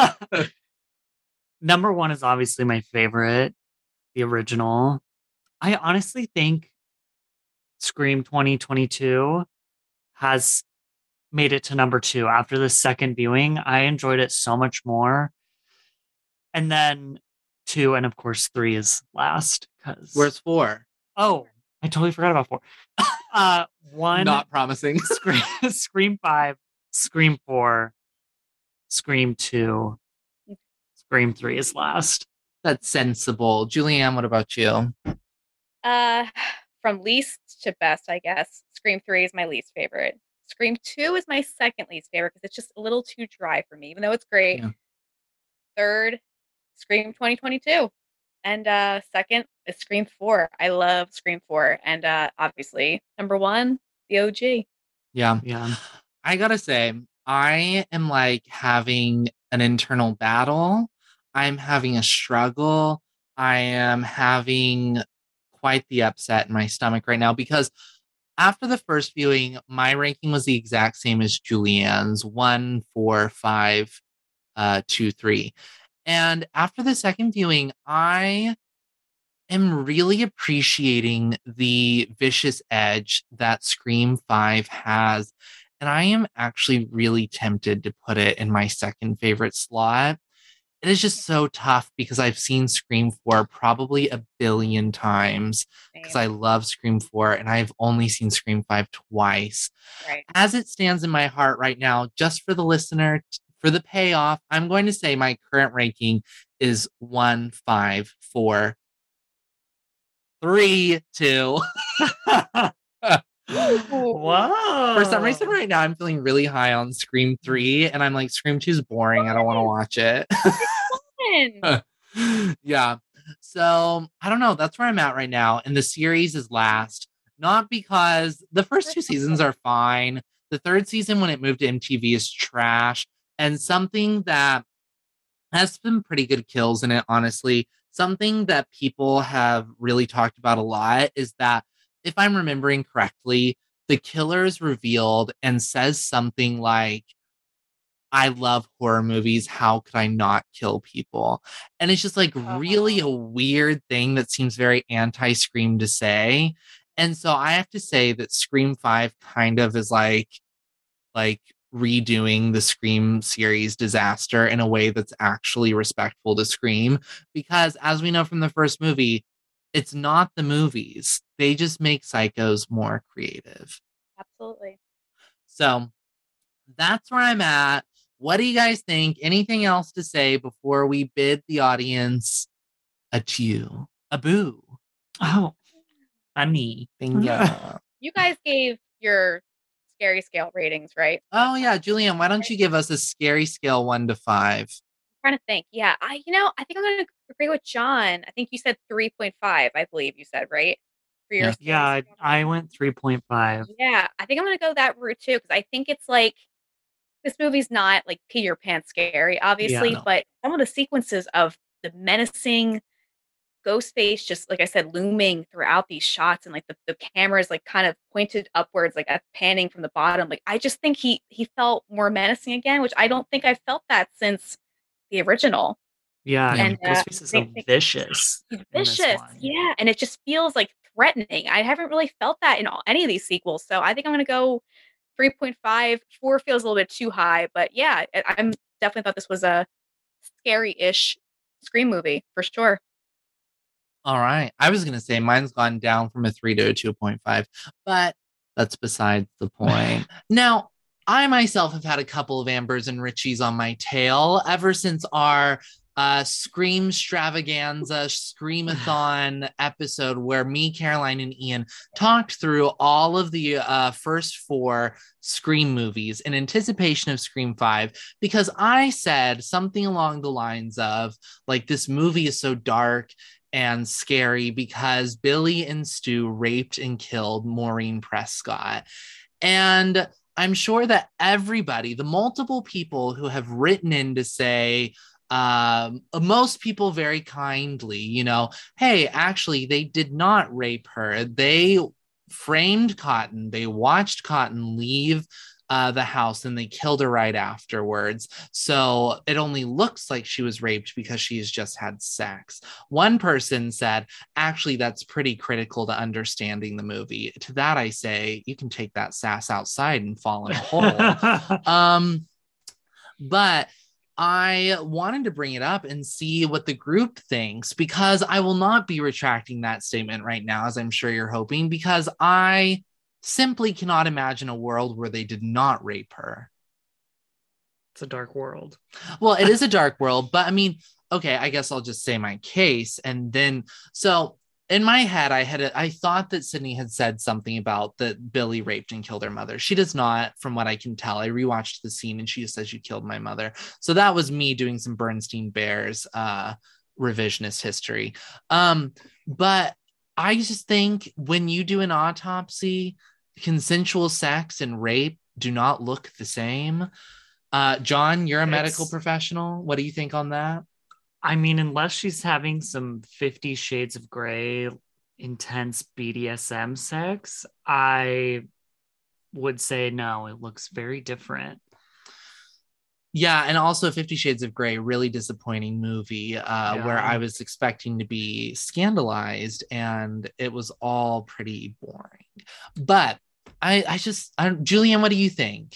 Number one is obviously my favorite, the original. I honestly think Scream twenty twenty-two has made it to number two. After the second viewing, I enjoyed it so much more. And then two, and of course three is last. Because Where's four? oh, I totally forgot about four. uh, one, Not promising. Scream, Scream five, Scream four, Scream two, Scream three is last. That's sensible. Julianne, what about you? Uh, from least to best, I guess. Scream three is my least favorite. Scream two is my second least favorite because it's just a little too dry for me, even though it's great. Yeah. Third, Scream twenty twenty-two. And uh, second is Scream four. I love Scream four. And uh, obviously, number one, the O G. Yeah. Yeah. I gotta say, I am like having an internal battle. I'm having a struggle. I am having quite the upset in my stomach right now because after the first viewing, my ranking was the exact same as Julianne's one, four, five, uh, two, three. And after the second viewing, I am really appreciating the vicious edge that Scream five has. And I am actually really tempted to put it in my second favorite slot. It is just so tough because I've seen Scream four probably a billion times because I love Scream four and I've only seen Scream five twice. Right. As it stands in my heart right now, just for the listener, for the payoff, I'm going to say my current ranking is one, five, four, three, two. Whoa. For some reason right now, I'm feeling really high on Scream three and I'm like, Scream two is boring. I don't want to watch it. Fun. Yeah. So I don't know. That's where I'm at right now. And the series is last, not because the first two seasons are fine. The third season, when it moved to M T V, is trash. And something that has some pretty good kills in it, honestly. Something that people have really talked about a lot is that, if I'm remembering correctly, the killer is revealed and says something like, I love horror movies. How could I not kill people? And it's just like really a weird thing that seems very anti-Scream to say. And so I have to say that Scream five kind of is like, like redoing the Scream series disaster in a way that's actually respectful to Scream. Because as we know from the first movie, it's not the movies. They just make psychos more creative. Absolutely. So that's where I'm at. What do you guys think? Anything else to say before we bid the audience adieu? A boo. Oh, funny. Bingo. You guys gave your scary scale ratings, right? Oh yeah, Julianne, why don't you give us a scary scale one to five? I'm trying to think. Yeah, I you know, I think I'm gonna agree with John. I think you said three point five, I believe you said, right? For your Yeah. scary Yeah, scale. I went three point five. Yeah, I think I'm gonna go that route too, because I think it's like this movie's not like pee your pants scary, obviously, no. but some of the sequences of the menacing ghost face, just like I said, looming throughout these shots, and like the, the camera is like kind of pointed upwards, like a panning from the bottom. Like I just think he he felt more menacing again, which I don't think I felt that since the original. Yeah, Yeah. and And, uh, Ghostface is they- so they- vicious. He's in this vicious, one. yeah, and it just feels like threatening. I haven't really felt that in all, any of these sequels, so I think I'm gonna go three point five. Four feels a little bit too high, but yeah, I- I'm definitely thought this was a scary-ish Scream movie for sure. All right. I was going to say mine's gone down from a three to a two point five, but that's besides the point. Now, I myself have had a couple of Ambers and Richies on my tail ever since our uh, Scream Stravaganza Screamathon episode where me, Caroline, and Ian talked through all of the uh, first four Scream movies in anticipation of Scream five, because I said something along the lines of, like, this movie is so dark and scary because Billy and Stu raped and killed Maureen Prescott. And I'm sure that everybody, the multiple people who have written in to say, um, most people very kindly, you know, hey, actually, they did not rape her. They framed Cotton. They watched Cotton leave uh, the house and they killed her right afterwards. So it only looks like she was raped because she's just had sex. One person said, actually, that's pretty critical to understanding the movie. To that, I say, you can take that sass outside and fall in a hole. um, but I wanted to bring it up and see what the group thinks, because I will not be retracting that statement right now, as I'm sure you're hoping, because I simply cannot imagine a world where they did not rape her. It's a dark world. Well, it is a dark world, but I mean, okay, I guess I'll just say my case. And then, so in my head, I had a, I thought that Sydney had said something about that Billy raped and killed her mother. She does not, from what I can tell. I rewatched the scene and she just says, you killed my mother. So that was me doing some Bernstein Bears uh, revisionist history. Um, but I just think when you do an autopsy, consensual sex and rape do not look the same. Uh, John, you're a It's- medical professional. What do you think on that? I mean, unless she's having some Fifty Shades of Grey intense B D S M sex, I would say no, it looks very different. Yeah, and also Fifty Shades of Grey, really disappointing movie uh, Yeah. where I was expecting to be scandalized and it was all pretty boring. But I, I just, I, Julianne, what do you think?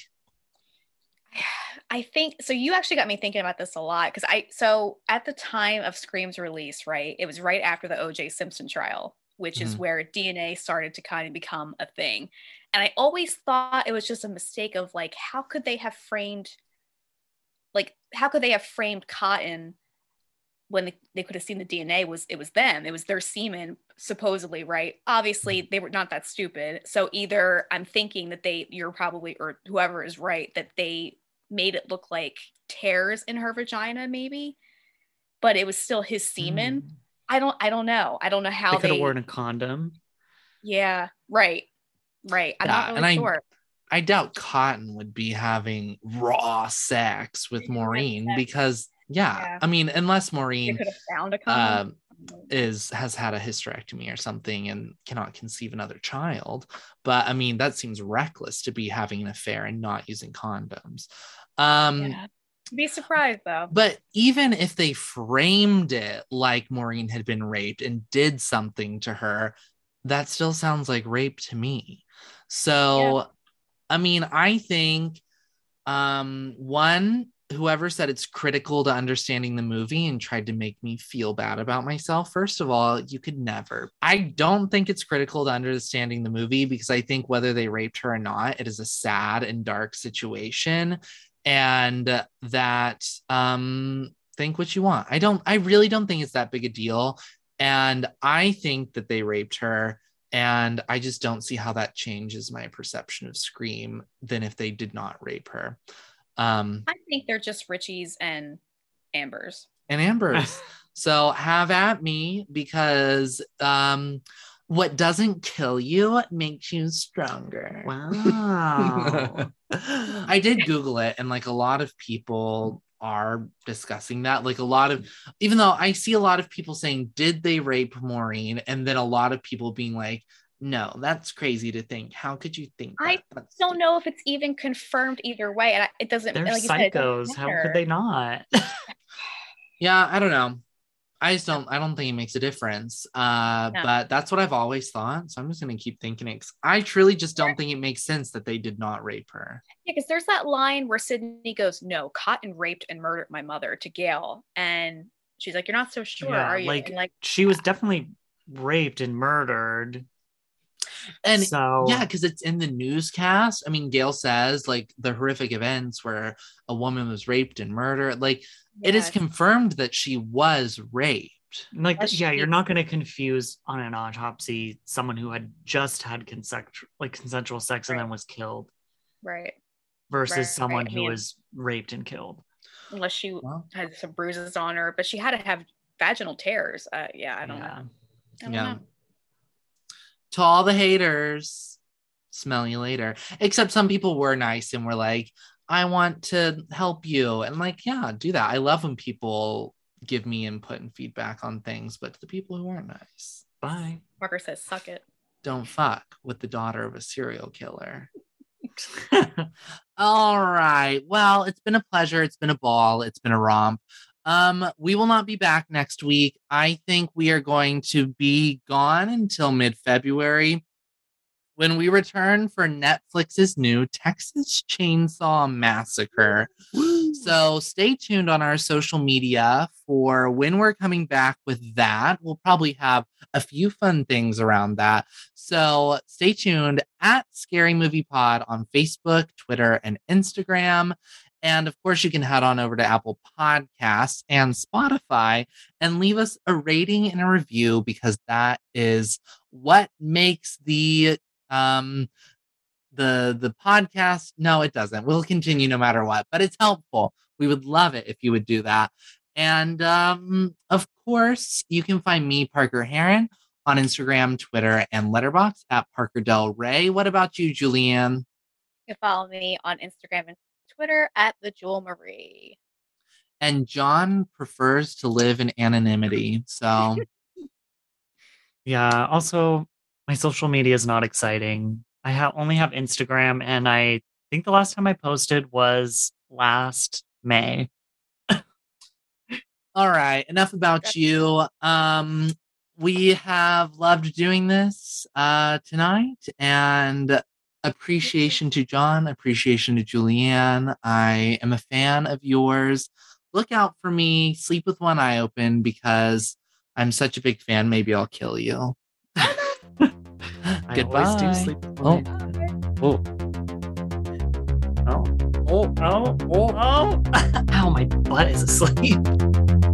I think so. You actually got me thinking about this a lot because I so at the time of Scream's release, right? It was right after the O J Simpson trial, which is Mhm. where D N A started to kind of become a thing. And I always thought it was just a mistake of like, how could they have framed, like, how could they have framed Cotton when they, they could have seen the D N A was it was them, it was their semen, supposedly, right? Obviously, they were not that stupid. So either I'm thinking that they, you're probably, or whoever is right, that they made it look like tears in her vagina, maybe, but it was still his semen. Mm. I don't, I don't know. I don't know how They could they. have worn a condom. Yeah, right, right. I'm Yeah, not really and I- sure. I doubt Cotton would be having raw sex with Maureen sex. because, yeah, Yeah. I mean, unless They Maureen could have found a condom. um, is has had a hysterectomy or something and cannot conceive another child. But I mean, that seems reckless to be having an affair and not using condoms. Um, Yeah. Be surprised though. But even if they framed it like Maureen had been raped and did something to her, that still sounds like rape to me. So, I mean, I think Um, one, whoever said it's critical to understanding the movie and tried to make me feel bad about myself. First of all, you could never. I don't think it's critical to understanding the movie because I think whether they raped her or not, it is a sad and dark situation. And that, um, think what you want. I don't, I really don't think it's that big a deal. And I think that they raped her. And I just don't see how that changes my perception of Scream than if they did not rape her. Um, I think they're just Richies and Ambers. And Ambers. So have at me, because um, what doesn't kill you makes you stronger. Wow. I did Google it, and like a lot of people are discussing that. Like a lot of, even though I see a lot of people saying, did they rape Maureen? And then a lot of people being like, no, that's crazy to think. How could you think that? I That's don't know if it's even confirmed either way. And I- it doesn't, They're like you said, it doesn't psychos. How matter. could they not? Yeah, I don't know. I just don't, I don't think it makes a difference. Uh, No. But that's what I've always thought. So I'm just going to keep thinking it. 'Cause I truly just don't think it makes sense that they did not rape her. Yeah, because there's that line where Sydney goes, no, Cotton raped and murdered my mother to Gail. And she's like, you're not so sure, Yeah, are you? like, And like, she was definitely raped and murdered. And So yeah, because it's in the newscast. I mean, Gail says like the horrific events where a woman was raped and murdered. Like it is yes. confirmed that she was raped. like Unless yeah, she- you're not going to confuse on an autopsy someone who had just had consent like consensual sex and Right. then was killed right. versus Right, someone I who mean- was raped and killed. Unless she Well. had some bruises on her, but she had to have vaginal tears. Uh, yeah, I don't Yeah. know. I don't Yeah. know. To all the haters, smell you later. Except some people were nice and were like, I want to help you. And like, yeah, do that. I love when people give me input and feedback on things, but to the people who aren't nice, Bye. Parker says, suck it. don't fuck with the daughter of a serial killer. All right. Well, it's been a pleasure. It's been a ball. It's been a romp. Um, we will not be back next week. I think we are going to be gone until mid-February when we return for Netflix's new Texas Chainsaw Massacre. So stay tuned on our social media for when we're coming back with that. We'll probably have a few fun things around that. So stay tuned at Scary Movie Pod on Facebook, Twitter, and Instagram. And of course, you can head on over to Apple Podcasts and Spotify and leave us a rating and a review, because that is what makes the um the the podcast. No, it doesn't. We'll continue no matter what, but it's helpful. We would love it if you would do that. And um, of course, you can find me, Parker Heron, on Instagram, Twitter, and Letterboxd at Parker Del Rey. What about you, Julianne? You can follow me on Instagram and Twitter at the Jewel Marie. And John prefers to live in anonymity. So Yeah. Also, my social media is not exciting. I ha- only have Instagram, and I think the last time I posted was last May. all right, enough about you. Um, we have loved doing this uh, tonight, and appreciation to John, appreciation to Julianne. I am a fan of yours. Look out for me. Sleep with one eye open, because I'm such a big fan. Maybe I'll kill you. I Goodbye. always do sleep. with Oh. my- Oh, Oh. oh, Oh. oh. Oh. Ow, my butt is asleep.